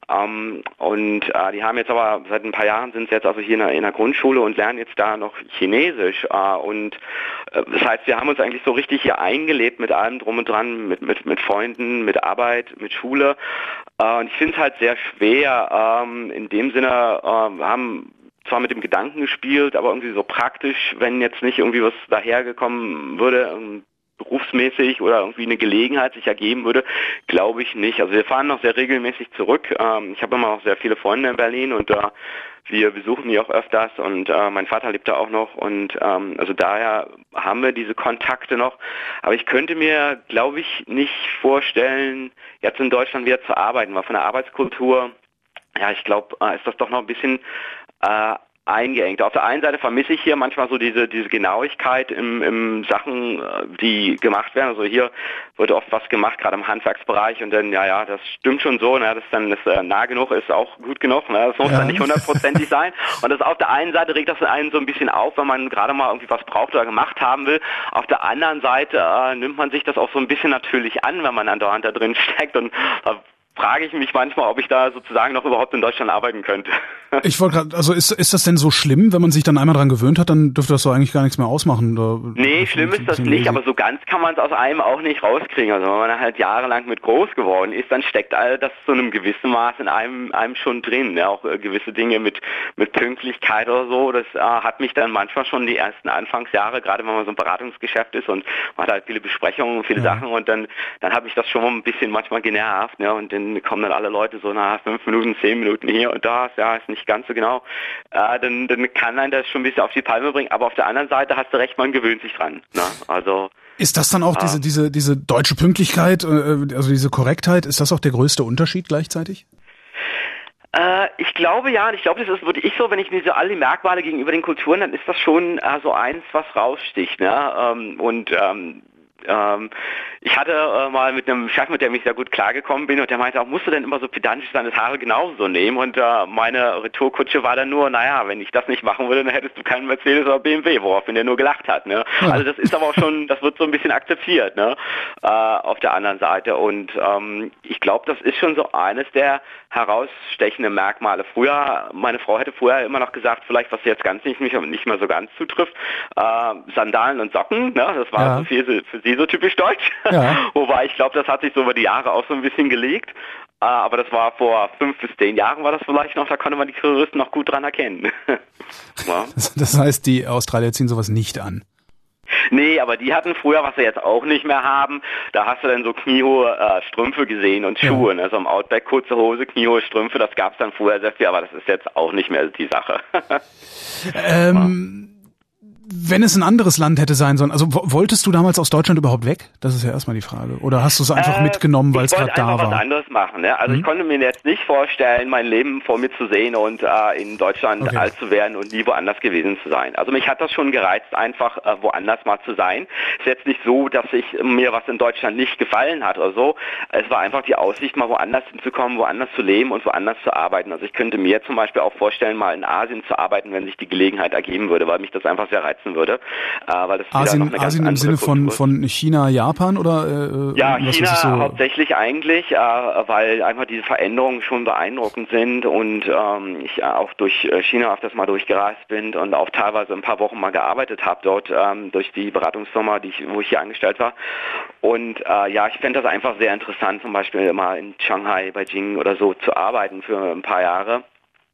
Um, und äh, die haben jetzt aber, seit ein paar Jahren sind sie jetzt also hier in der, in der Grundschule und lernen jetzt da noch Chinesisch. Äh, und äh, das heißt, wir haben uns eigentlich so richtig hier eingelebt mit allem drum und dran, mit, mit, mit Freunden, mit Arbeit, mit Schule. Äh, und ich finde es halt sehr schwer, ähm, in dem Sinne, äh, wir haben zwar mit dem Gedanken gespielt, aber irgendwie so praktisch, wenn jetzt nicht irgendwie was dahergekommen würde, ähm, berufsmäßig oder irgendwie eine Gelegenheit sich ergeben würde, glaube ich nicht. Also wir fahren noch sehr regelmäßig zurück. Ähm, ich habe immer auch sehr viele Freunde in Berlin und äh, wir besuchen die auch öfters und äh, mein Vater lebt da auch noch und ähm, also daher haben wir diese Kontakte noch. Aber ich könnte mir, glaube ich, nicht vorstellen, jetzt in Deutschland wieder zu arbeiten, weil von der Arbeitskultur, ja, ich glaube, äh, ist das doch noch ein bisschen äh, eingeengt. Auf der einen Seite vermisse ich hier manchmal so diese diese Genauigkeit im, im Sachen, die gemacht werden. Also hier wird oft was gemacht, gerade im Handwerksbereich und dann, ja, ja, das stimmt schon so, ne, das dann ist äh, nah genug, ist auch gut genug, ne, das muss ja dann nicht hundertprozentig sein. Und das auf der einen Seite regt das einen so ein bisschen auf, wenn man gerade mal irgendwie was braucht oder gemacht haben will. Auf der anderen Seite äh, nimmt man sich das auch so ein bisschen natürlich an, wenn man andauernd da drin steckt und äh, frage ich mich manchmal, ob ich da sozusagen noch überhaupt in Deutschland arbeiten könnte. Ich wollte gerade, also ist ist das denn so schlimm, wenn man sich dann einmal dran gewöhnt hat, dann dürfte das so eigentlich gar nichts mehr ausmachen? Oder nee, schlimm ist das nicht, aber so ganz kann man es aus einem auch nicht rauskriegen. Also wenn man halt jahrelang mit groß geworden ist, dann steckt all das zu einem gewissen Maß in einem einem schon drin. Ja, auch äh, gewisse Dinge mit mit Pünktlichkeit oder so, das äh, hat mich dann manchmal schon die ersten Anfangsjahre, gerade wenn man so ein Beratungsgeschäft ist und man hat halt viele Besprechungen, viele ja. Sachen und dann dann hat mich das schon mal ein bisschen manchmal genervt, ne? Und dann kommen dann alle Leute so nach fünf Minuten, zehn Minuten hier und da, ja, ist nicht ganz so genau, äh, dann, dann kann einen das schon ein bisschen auf die Palme bringen, aber auf der anderen Seite hast du recht, man gewöhnt sich dran. Ne? Also ist das dann auch äh, diese diese diese deutsche Pünktlichkeit, äh, also diese Korrektheit, ist das auch der größte Unterschied gleichzeitig? Äh, ich glaube ja, und ich glaube, das ist würde ich so, wenn ich mir so all die Merkmale gegenüber den Kulturen, dann ist das schon äh, so eins, was raussticht, ne? Ähm, und ähm, Ähm, ich hatte äh, mal mit einem Chef, mit dem ich sehr gut klargekommen bin und der meinte auch, musst du denn immer so pedantisch deine Haare genauso nehmen? Und äh, meine Retourkutsche war dann nur, naja, wenn ich das nicht machen würde, dann hättest du keinen Mercedes oder B M W, woraufhin der nur gelacht hat. Ne? Ja. Also das ist aber auch schon, das wird so ein bisschen akzeptiert, ne? äh, auf der anderen Seite. Und ähm, ich glaube, das ist schon so eines der herausstechenden Merkmale. Früher, meine Frau hätte vorher immer noch gesagt, vielleicht was jetzt ganz nicht, nicht mehr so ganz zutrifft, äh, Sandalen und Socken, ne? Das war ja. so viel für sie so typisch deutsch. Ja. Wobei ich glaube, das hat sich so über die Jahre auch so ein bisschen gelegt. Uh, aber das war vor fünf bis zehn Jahren war das vielleicht noch, da konnte man die Terroristen noch gut dran erkennen. Ja. das, das heißt, die Australier ziehen sowas nicht an? Nee, aber die hatten früher, was sie jetzt auch nicht mehr haben, da hast du dann so kniehohe äh, Strümpfe gesehen und Schuhe. Ja. Also im Outback kurze Hose, kniehohe Strümpfe, das gab's dann vorher sehr viel, aber das ist jetzt auch nicht mehr die Sache. ähm... Wenn es ein anderes Land hätte sein sollen, also wolltest du damals aus Deutschland überhaupt weg? Das ist ja erstmal die Frage. Oder hast du es einfach äh, mitgenommen, weil es gerade da war? Ich wollte einfach was anderes machen. Ne? Also hm? ich konnte mir jetzt nicht vorstellen, mein Leben vor mir zu sehen und äh, in Deutschland okay. alt zu werden und nie woanders gewesen zu sein. Also mich hat das schon gereizt, einfach äh, woanders mal zu sein. Es ist jetzt nicht so, dass ich mir was in Deutschland nicht gefallen hat oder so. Es war einfach die Aussicht, mal woanders hinzukommen, woanders zu leben und woanders zu arbeiten. Also ich könnte mir zum Beispiel auch vorstellen, mal in Asien zu arbeiten, wenn sich die Gelegenheit ergeben würde, weil mich das einfach sehr reizt reizen würde. Äh, weil das Asien, noch eine ganz Asien im Sinne von, von China, Japan oder? Äh, ja, was, China was so hauptsächlich eigentlich, äh, weil einfach diese Veränderungen schon beeindruckend sind und ähm, ich äh, auch durch China öfters mal durchgereist bin und auch teilweise ein paar Wochen mal gearbeitet habe dort ähm, durch die Beratungsfirma, die ich, wo ich hier angestellt war. Und äh, ja, ich fände das einfach sehr interessant, zum Beispiel mal in Shanghai, Beijing oder so zu arbeiten für ein paar Jahre.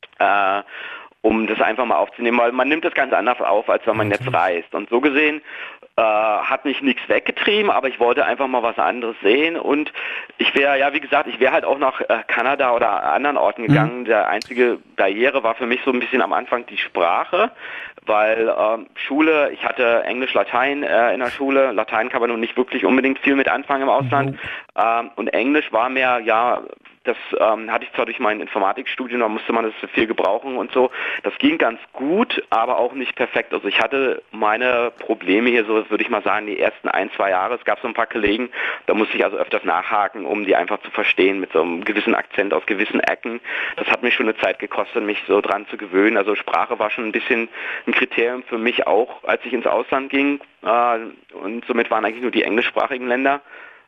Äh, um das einfach mal aufzunehmen, weil man nimmt das ganz anders auf, als wenn man jetzt reist. Und so gesehen äh, hat mich nichts weggetrieben, aber ich wollte einfach mal was anderes sehen und ich wäre, ja wie gesagt, ich wäre halt auch nach äh, Kanada oder anderen Orten gegangen. Mhm. Der einzige Barriere war für mich so ein bisschen am Anfang die Sprache, weil äh, Schule, ich hatte Englisch, Latein äh, in der Schule, Latein kann man nun nicht wirklich unbedingt viel mit anfangen im Ausland mhm. ähm, und Englisch war mehr, ja, das ähm, hatte ich zwar durch mein Informatikstudium, da musste man das viel gebrauchen und so. Das ging ganz gut, aber auch nicht perfekt. Also ich hatte meine Probleme hier, so würde ich mal sagen, die ersten ein, zwei Jahre. Es gab so ein paar Kollegen, da musste ich also öfters nachhaken, um die einfach zu verstehen mit so einem gewissen Akzent aus gewissen Ecken. Das hat mich schon eine Zeit gekostet, mich so dran zu gewöhnen. Also Sprache war schon ein bisschen ein Kriterium für mich auch, als ich ins Ausland ging. Äh, und somit waren eigentlich nur die englischsprachigen Länder.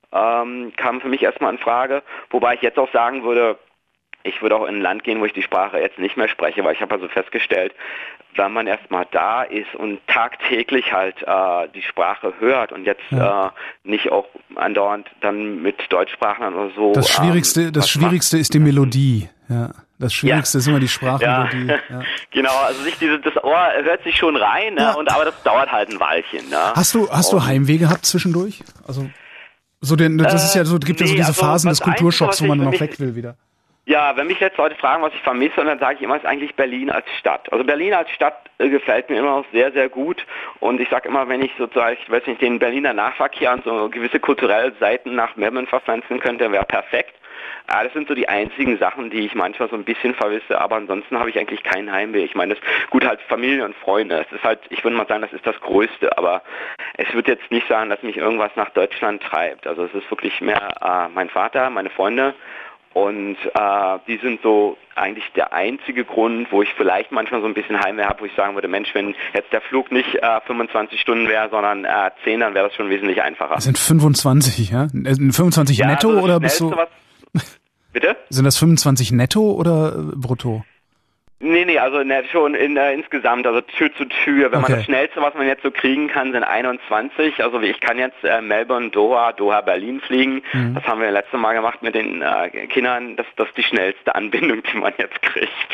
Ähm, kam für mich erstmal in Frage, wobei ich jetzt auch sagen würde, ich würde auch in ein Land gehen, wo ich die Sprache jetzt nicht mehr spreche, weil ich habe also festgestellt, wenn man erstmal da ist und tagtäglich halt äh, die Sprache hört und jetzt ja. äh, nicht auch andauernd dann mit Deutschsprachlern oder so. Das Schwierigste, ähm, das Schwierigste ist die Melodie, ja. Das Schwierigste ja. ist immer die Sprachmelodie. Ja. Ja. Genau, also sich diese, das Ohr hört sich schon rein, ne? Ja. und aber das dauert halt ein Weilchen. Ne? Hast du, hast du Heimweh gehabt zwischendurch? Also so den, das ist ja so, gibt ja so nee, diese also Phasen des Kulturschocks, wo man dann auch mich, weg will wieder. Ja, wenn mich jetzt Leute fragen, was ich vermisse, dann sage ich immer, es ist eigentlich Berlin als Stadt. Also Berlin als Stadt äh, gefällt mir immer noch sehr, sehr gut. Und ich sage immer, wenn ich sozusagen, ich weiß nicht, den Berliner Nahverkehr und so gewisse kulturelle Seiten nach Melbourne verpflanzen könnte, wäre perfekt. Ja, das sind so die einzigen Sachen, die ich manchmal so ein bisschen vermisse, aber ansonsten habe ich eigentlich keinen Heimweh. Ich meine, das gut halt Familie und Freunde. Das ist halt, ich würde mal sagen, das ist das Größte, aber es wird jetzt nicht sagen, dass mich irgendwas nach Deutschland treibt. Also es ist wirklich mehr äh, mein Vater, meine Freunde und äh, die sind so eigentlich der einzige Grund, wo ich vielleicht manchmal so ein bisschen Heimweh habe, wo ich sagen würde, Mensch, wenn jetzt der Flug nicht äh, fünfundzwanzig Stunden wäre, sondern äh, zehn, dann wäre das schon wesentlich einfacher. Das sind fünfundzwanzig, ja? fünfundzwanzig ja, netto also oder bist du... Was Bitte? Sind das fünfundzwanzig netto oder brutto? Nee, nee, also ne, schon in, äh, insgesamt, also Tür zu Tür. Wenn okay. man das Schnellste, was man jetzt so kriegen kann, sind einundzwanzig. Also ich kann jetzt äh, Melbourne, Doha, Doha, Berlin fliegen. Mhm. Das haben wir letztes Mal gemacht mit den äh, Kindern. Das, das ist die schnellste Anbindung, die man jetzt kriegt.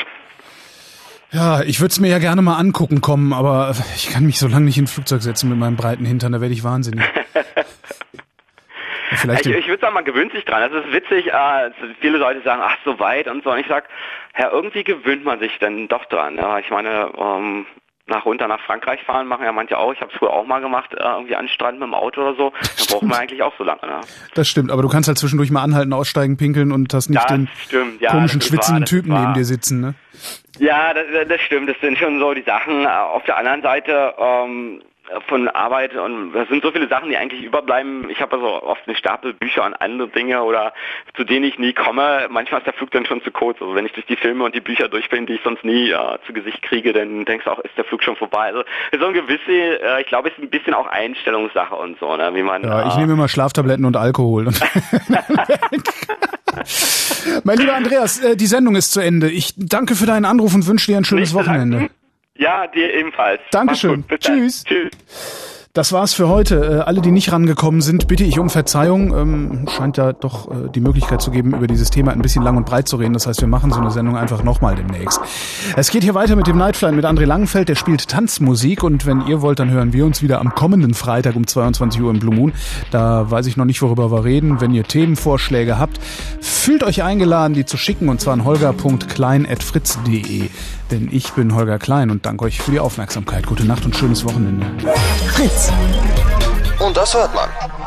Ja, ich würde es mir ja gerne mal angucken kommen, aber ich kann mich so lange nicht in ein Flugzeug setzen mit meinem breiten Hintern, da werde ich wahnsinnig. Vielleicht ich ich würde sagen, man gewöhnt sich dran. Das ist witzig, äh, viele Leute sagen, ach, so weit und so. Und ich sag, ja, irgendwie gewöhnt man sich dann doch dran. Ja, ich meine, ähm, nach runter nach Frankreich fahren machen ja manche auch. Ich habe es früher auch mal gemacht, äh, irgendwie an den Strand mit dem Auto oder so. Da braucht man eigentlich auch so lange. Ne? Das stimmt, aber du kannst halt zwischendurch mal anhalten, aussteigen, pinkeln und hast nicht das den stimmt, ja, komischen, schwitzenden wahr, Typen neben dir sitzen, ne? Ja, das, das stimmt. Das sind schon so die Sachen. Auf der anderen Seite, ähm, von Arbeit und das sind so viele Sachen, die eigentlich überbleiben. Ich habe also oft einen Stapel Bücher und andere Dinge oder zu denen ich nie komme. Manchmal ist der Flug dann schon zu kurz. Also wenn ich durch die Filme und die Bücher durch bin, die ich sonst nie äh, zu Gesicht kriege, dann denkst du auch, ist der Flug schon vorbei. Also so ein gewisse, äh, ich glaube, es ist ein bisschen auch Einstellungssache und so, ne, wie man. Ja, äh, ich nehme immer Schlaftabletten und Alkohol. Mein lieber Andreas, äh, die Sendung ist zu Ende. Ich danke für deinen Anruf und wünsche dir ein schönes Nicht Wochenende. Danken. Ja, dir ebenfalls. Dankeschön. Tschüss. Tschüss. Das war's für heute. Alle, die nicht rangekommen sind, bitte ich um Verzeihung. Ähm, scheint ja doch äh, die Möglichkeit zu geben, über dieses Thema ein bisschen lang und breit zu reden. Das heißt, wir machen so eine Sendung einfach nochmal demnächst. Es geht hier weiter mit dem Nightfly mit André Langenfeld. Der spielt Tanzmusik und wenn ihr wollt, dann hören wir uns wieder am kommenden Freitag um zweiundzwanzig Uhr im Blue Moon. Da weiß ich noch nicht, worüber wir reden. Wenn ihr Themenvorschläge habt, fühlt euch eingeladen, die zu schicken und zwar an holger punkt klein at fritz punkt de. Denn ich bin Holger Klein und danke euch für die Aufmerksamkeit. Gute Nacht und schönes Wochenende. Fritz. Und das hört man.